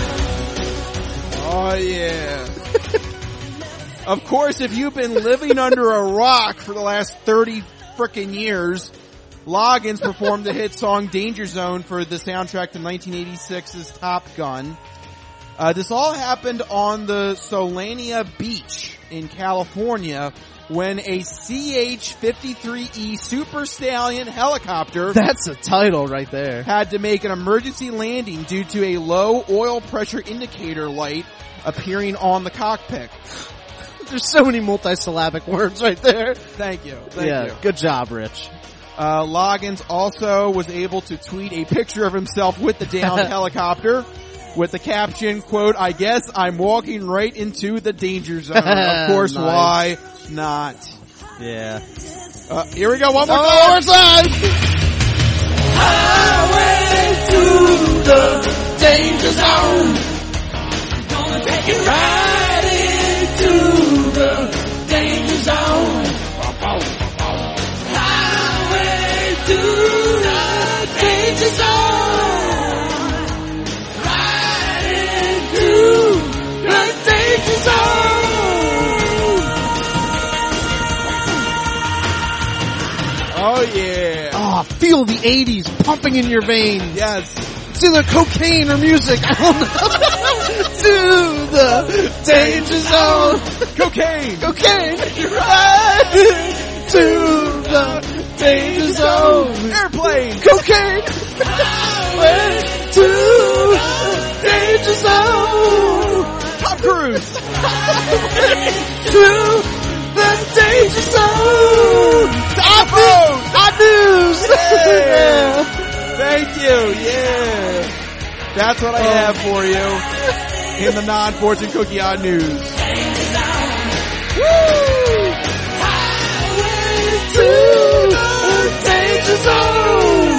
Oh yeah. Of course, if you've been living under a rock for the last thirty frickin' years, Loggins performed the hit song Danger Zone for the soundtrack to nineteen eighty-six's Top Gun. Uh, this all happened on the Solania Beach in California when a C H fifty-three E Super Stallion helicopter... That's a title right there. ...had to make an emergency landing due to a low oil pressure indicator light appearing on the cockpit. There's so many multisyllabic words right there. Thank you. Thank yeah, you. Good job, Rich. Uh, Loggins also was able to tweet a picture of himself with the downed helicopter with the caption, quote, I guess I'm walking right into the danger zone. Of course, nice. Why not? Yeah. Uh, here we go. One more oh, time. One more time. I went to the danger zone. Gonna take it right into the danger zone. I went to the danger zone. Right into Oh yeah. Oh, feel the eighties pumping in your veins. Yes. It's either cocaine or music. I don't know. To the danger zone. Cocaine. Cocaine. You're right. To the danger zone. Airplane. Cocaine. Highway to the danger zone. Tom Cruise. To the danger zone. iPhone. iNews. Yeah. Thank you. Yeah. That's what I have for you in the non-fortune cookie odd news. Woo! Highway to the danger zone.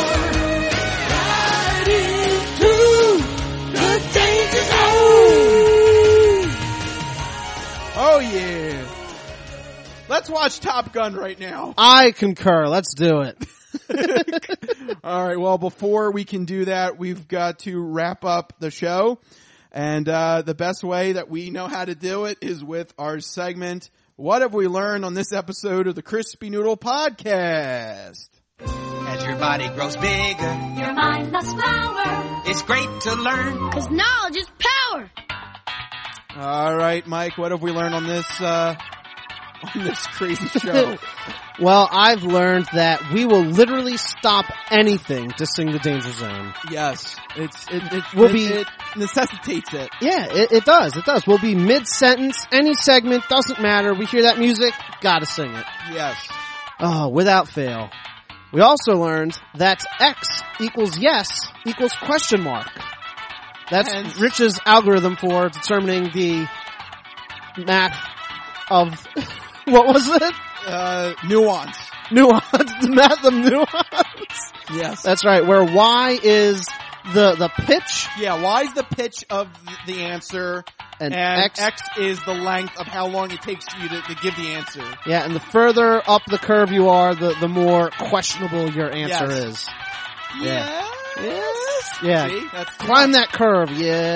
Riding to the danger zone. Oh yeah. Let's watch Top Gun right now. I concur. Let's do it. All right. Well, before we can do that, we've got to wrap up the show. And uh the best way that we know how to do it is with our segment, What Have We Learned on This Episode of the Crispy Noodle Podcast? As your body grows bigger, your mind loves flower. It's great to learn, 'cause knowledge is power. All right, Mike, what have we learned on this uh on this crazy show? Well, I've learned that we will literally stop anything to sing the Danger Zone. Yes. It's it it, We'll it, be- it necessitates it. Yeah, it, it does. It does. We'll be mid-sentence, any segment, doesn't matter. We hear that music, gotta sing it. Yes. Oh, without fail. We also learned that X equals yes equals question mark. That's Hence- Rich's algorithm for determining the math of, what was it? Uh nuance. Nuance. The math of nuance. Yes. That's right, where Y is the, the pitch. Yeah, Y is the pitch of the answer, And and X- X is the length of how long it takes you to, to give the answer. Yeah, and the further up the curve you are, the, the more questionable your answer Yes. is. Yeah. Yes. Yeah. See, that's Climb that curve.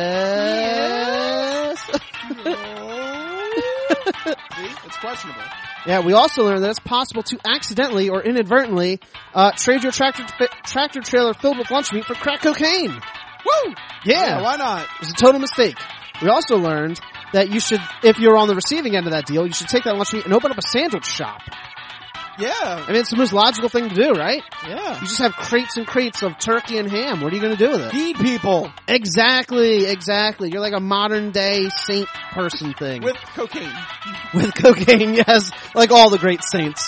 Yes. See, it's questionable. Yeah, we also learned that it's possible to accidentally or inadvertently uh, trade your tractor tractor trailer filled with lunch meat for crack cocaine. Woo! Yeah. Why not? It was a total mistake. We also learned that you should, if you're on the receiving end of that deal, you should take that lunch meat and open up a sandwich shop. Yeah. I mean, it's the most logical thing to do, right? Yeah. You just have crates and crates of turkey and ham. What are you going to do with it? Feed people. Exactly, exactly. You're like a modern day saint person thing. With cocaine. With cocaine, yes. Like all the great saints.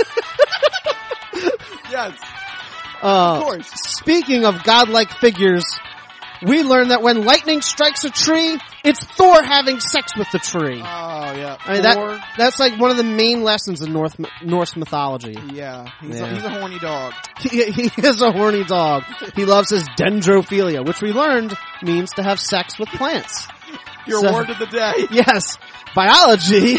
Yes. Uh, Of course. Speaking of godlike figures, we learned that when lightning strikes a tree, it's Thor having sex with the tree. Oh, yeah. I mean, Thor, that, that's like one of the main lessons in North, Norse mythology. yeah. He's, Yeah. A, he's a horny dog. He, he is a horny dog. He loves his dendrophilia, which we learned means to have sex with plants. Your So- word of the day. Yes, biology.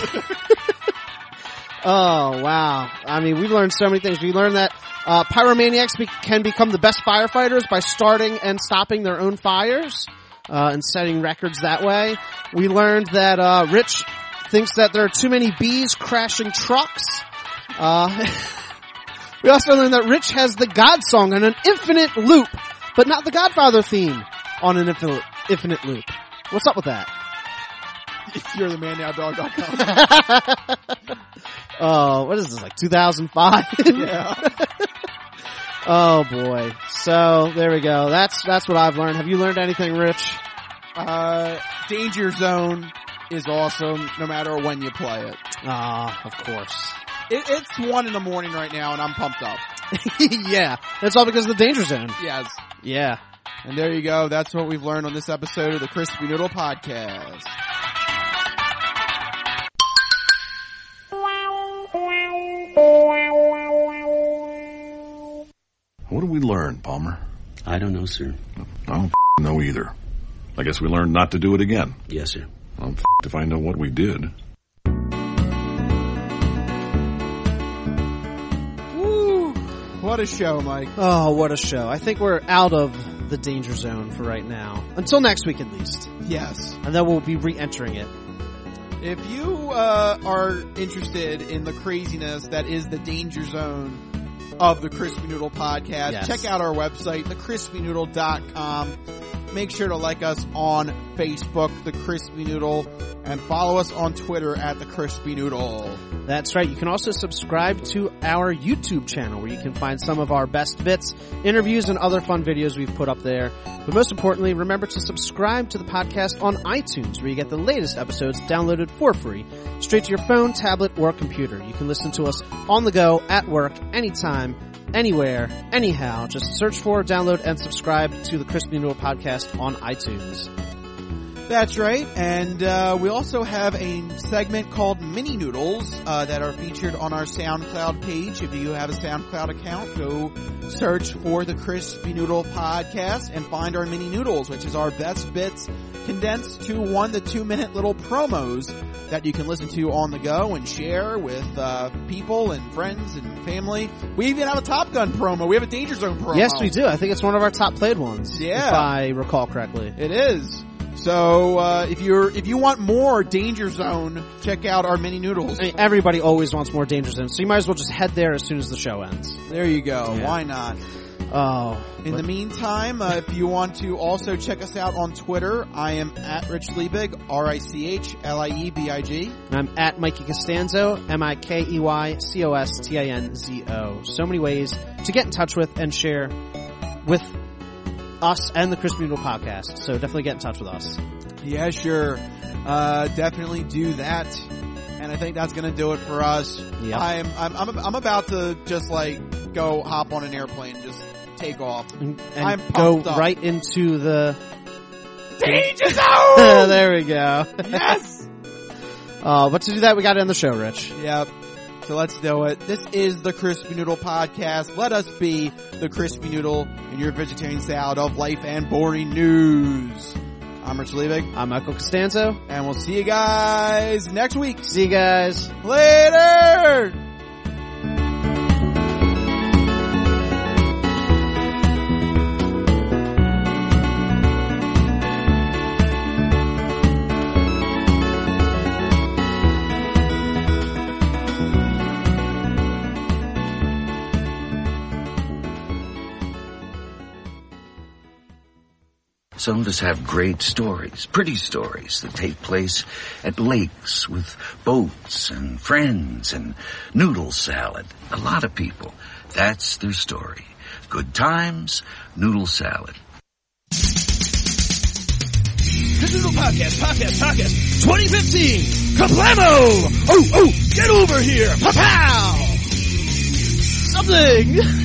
Oh, wow. I mean, we've learned so many things. We learned that uh, pyromaniacs be- can become the best firefighters by starting and stopping their own fires uh, and setting records that way. We learned that uh, Rich thinks that there are too many bees crashing trucks. Uh, we also learned that Rich has the God song on an infinite loop, but not the Godfather theme on an infinite, infinite loop. What's up with that? You're the man now dog dot com. Oh, what is this, like two thousand five? Yeah. Oh boy. So, there we go. That's, that's what I've learned. Have you learned anything, Rich? Uh, Danger Zone is awesome no matter when you play it. Ah, of course. it. It's one in the morning right now and I'm pumped up. Yeah. That's all because of the Danger Zone. Yes. Yeah. And there you go. That's what we've learned on this episode of the Crispy Noodle Podcast. What did we learn, Palmer? I don't know, sir. I don't f- know either. I guess we learned not to do it again. Yes, sir. I'm f- if I know what we did. Woo! What a show, Mike. Oh, what a show. I think we're out of the Danger Zone for right now. Until next week at least. Yes. And then we'll be re-entering it. If you uh, are interested in the craziness that is the Danger Zone of the Crispy Noodle Podcast. Yes. Check out our website, the crispy noodle dot com. Make sure to like us on Facebook, The Crispy Noodle, and follow us on Twitter at The Crispy Noodle. That's right. You can also subscribe to our YouTube channel where you can find some of our best bits, interviews, and other fun videos we've put up there. But most importantly, remember to subscribe to the podcast on iTunes where you get the latest episodes downloaded for free, straight to your phone, tablet, or computer. You can listen to us on the go, at work, anytime, anywhere, anyhow. Just search for, download, and subscribe to the Crispy Noodle Podcast on iTunes. That's right, and uh, we also have a segment called Mini Noodles uh, that are featured on our SoundCloud page. If you have a SoundCloud account, go search for the Crispy Noodle Podcast and find our Mini Noodles, which is our best bits condensed to one to two minute little promos that you can listen to on the go and share with uh, people and friends and family. We even have a Top Gun promo. We have a Danger Zone promo. Yes, we do. I think it's one of our top played ones. Yeah. If I recall correctly. It is. So, uh, if you're, if you want more Danger Zone, check out our Mini Noodles. I mean, everybody always wants more Danger Zone, so you might as well just head there as soon as the show ends. There you go. Yeah. Why not? Oh. In but- the meantime, uh, if you want to also check us out on Twitter, I am at Rich Liebig, R I C H L I E B I G. And I'm at Mikey Costanzo, M I K E Y C O S T A N Z O. So many ways to get in touch with and share with us and the Crispy Noodle Podcast. So definitely get in touch with us. Yeah, sure. Uh, definitely do that. And I think that's going to do it for us. Yep. I'm, I'm, I'm, I'm about to just like go hop on an airplane, and just take off. And, I'm and go pumped up. right into the Danger Zone! There we go. Yes! Uh, but to do that, we got to end the show, Rich. Yep. So let's do it. This is the Crispy Noodle Podcast. Let us be the Crispy Noodle in your vegetarian salad of life and boring news. I'm Rich Liebig. I'm Michael Costanzo. And we'll see you guys next week. See you guys later! Some of us have great stories, pretty stories that take place at lakes with boats and friends and noodle salad. A lot of people, that's their story. Good times, noodle salad. The Noodle Podcast, Podcast, Podcast, twenty fifteen, Kablamo! Oh, oh, get over here! Pow-pow! Something!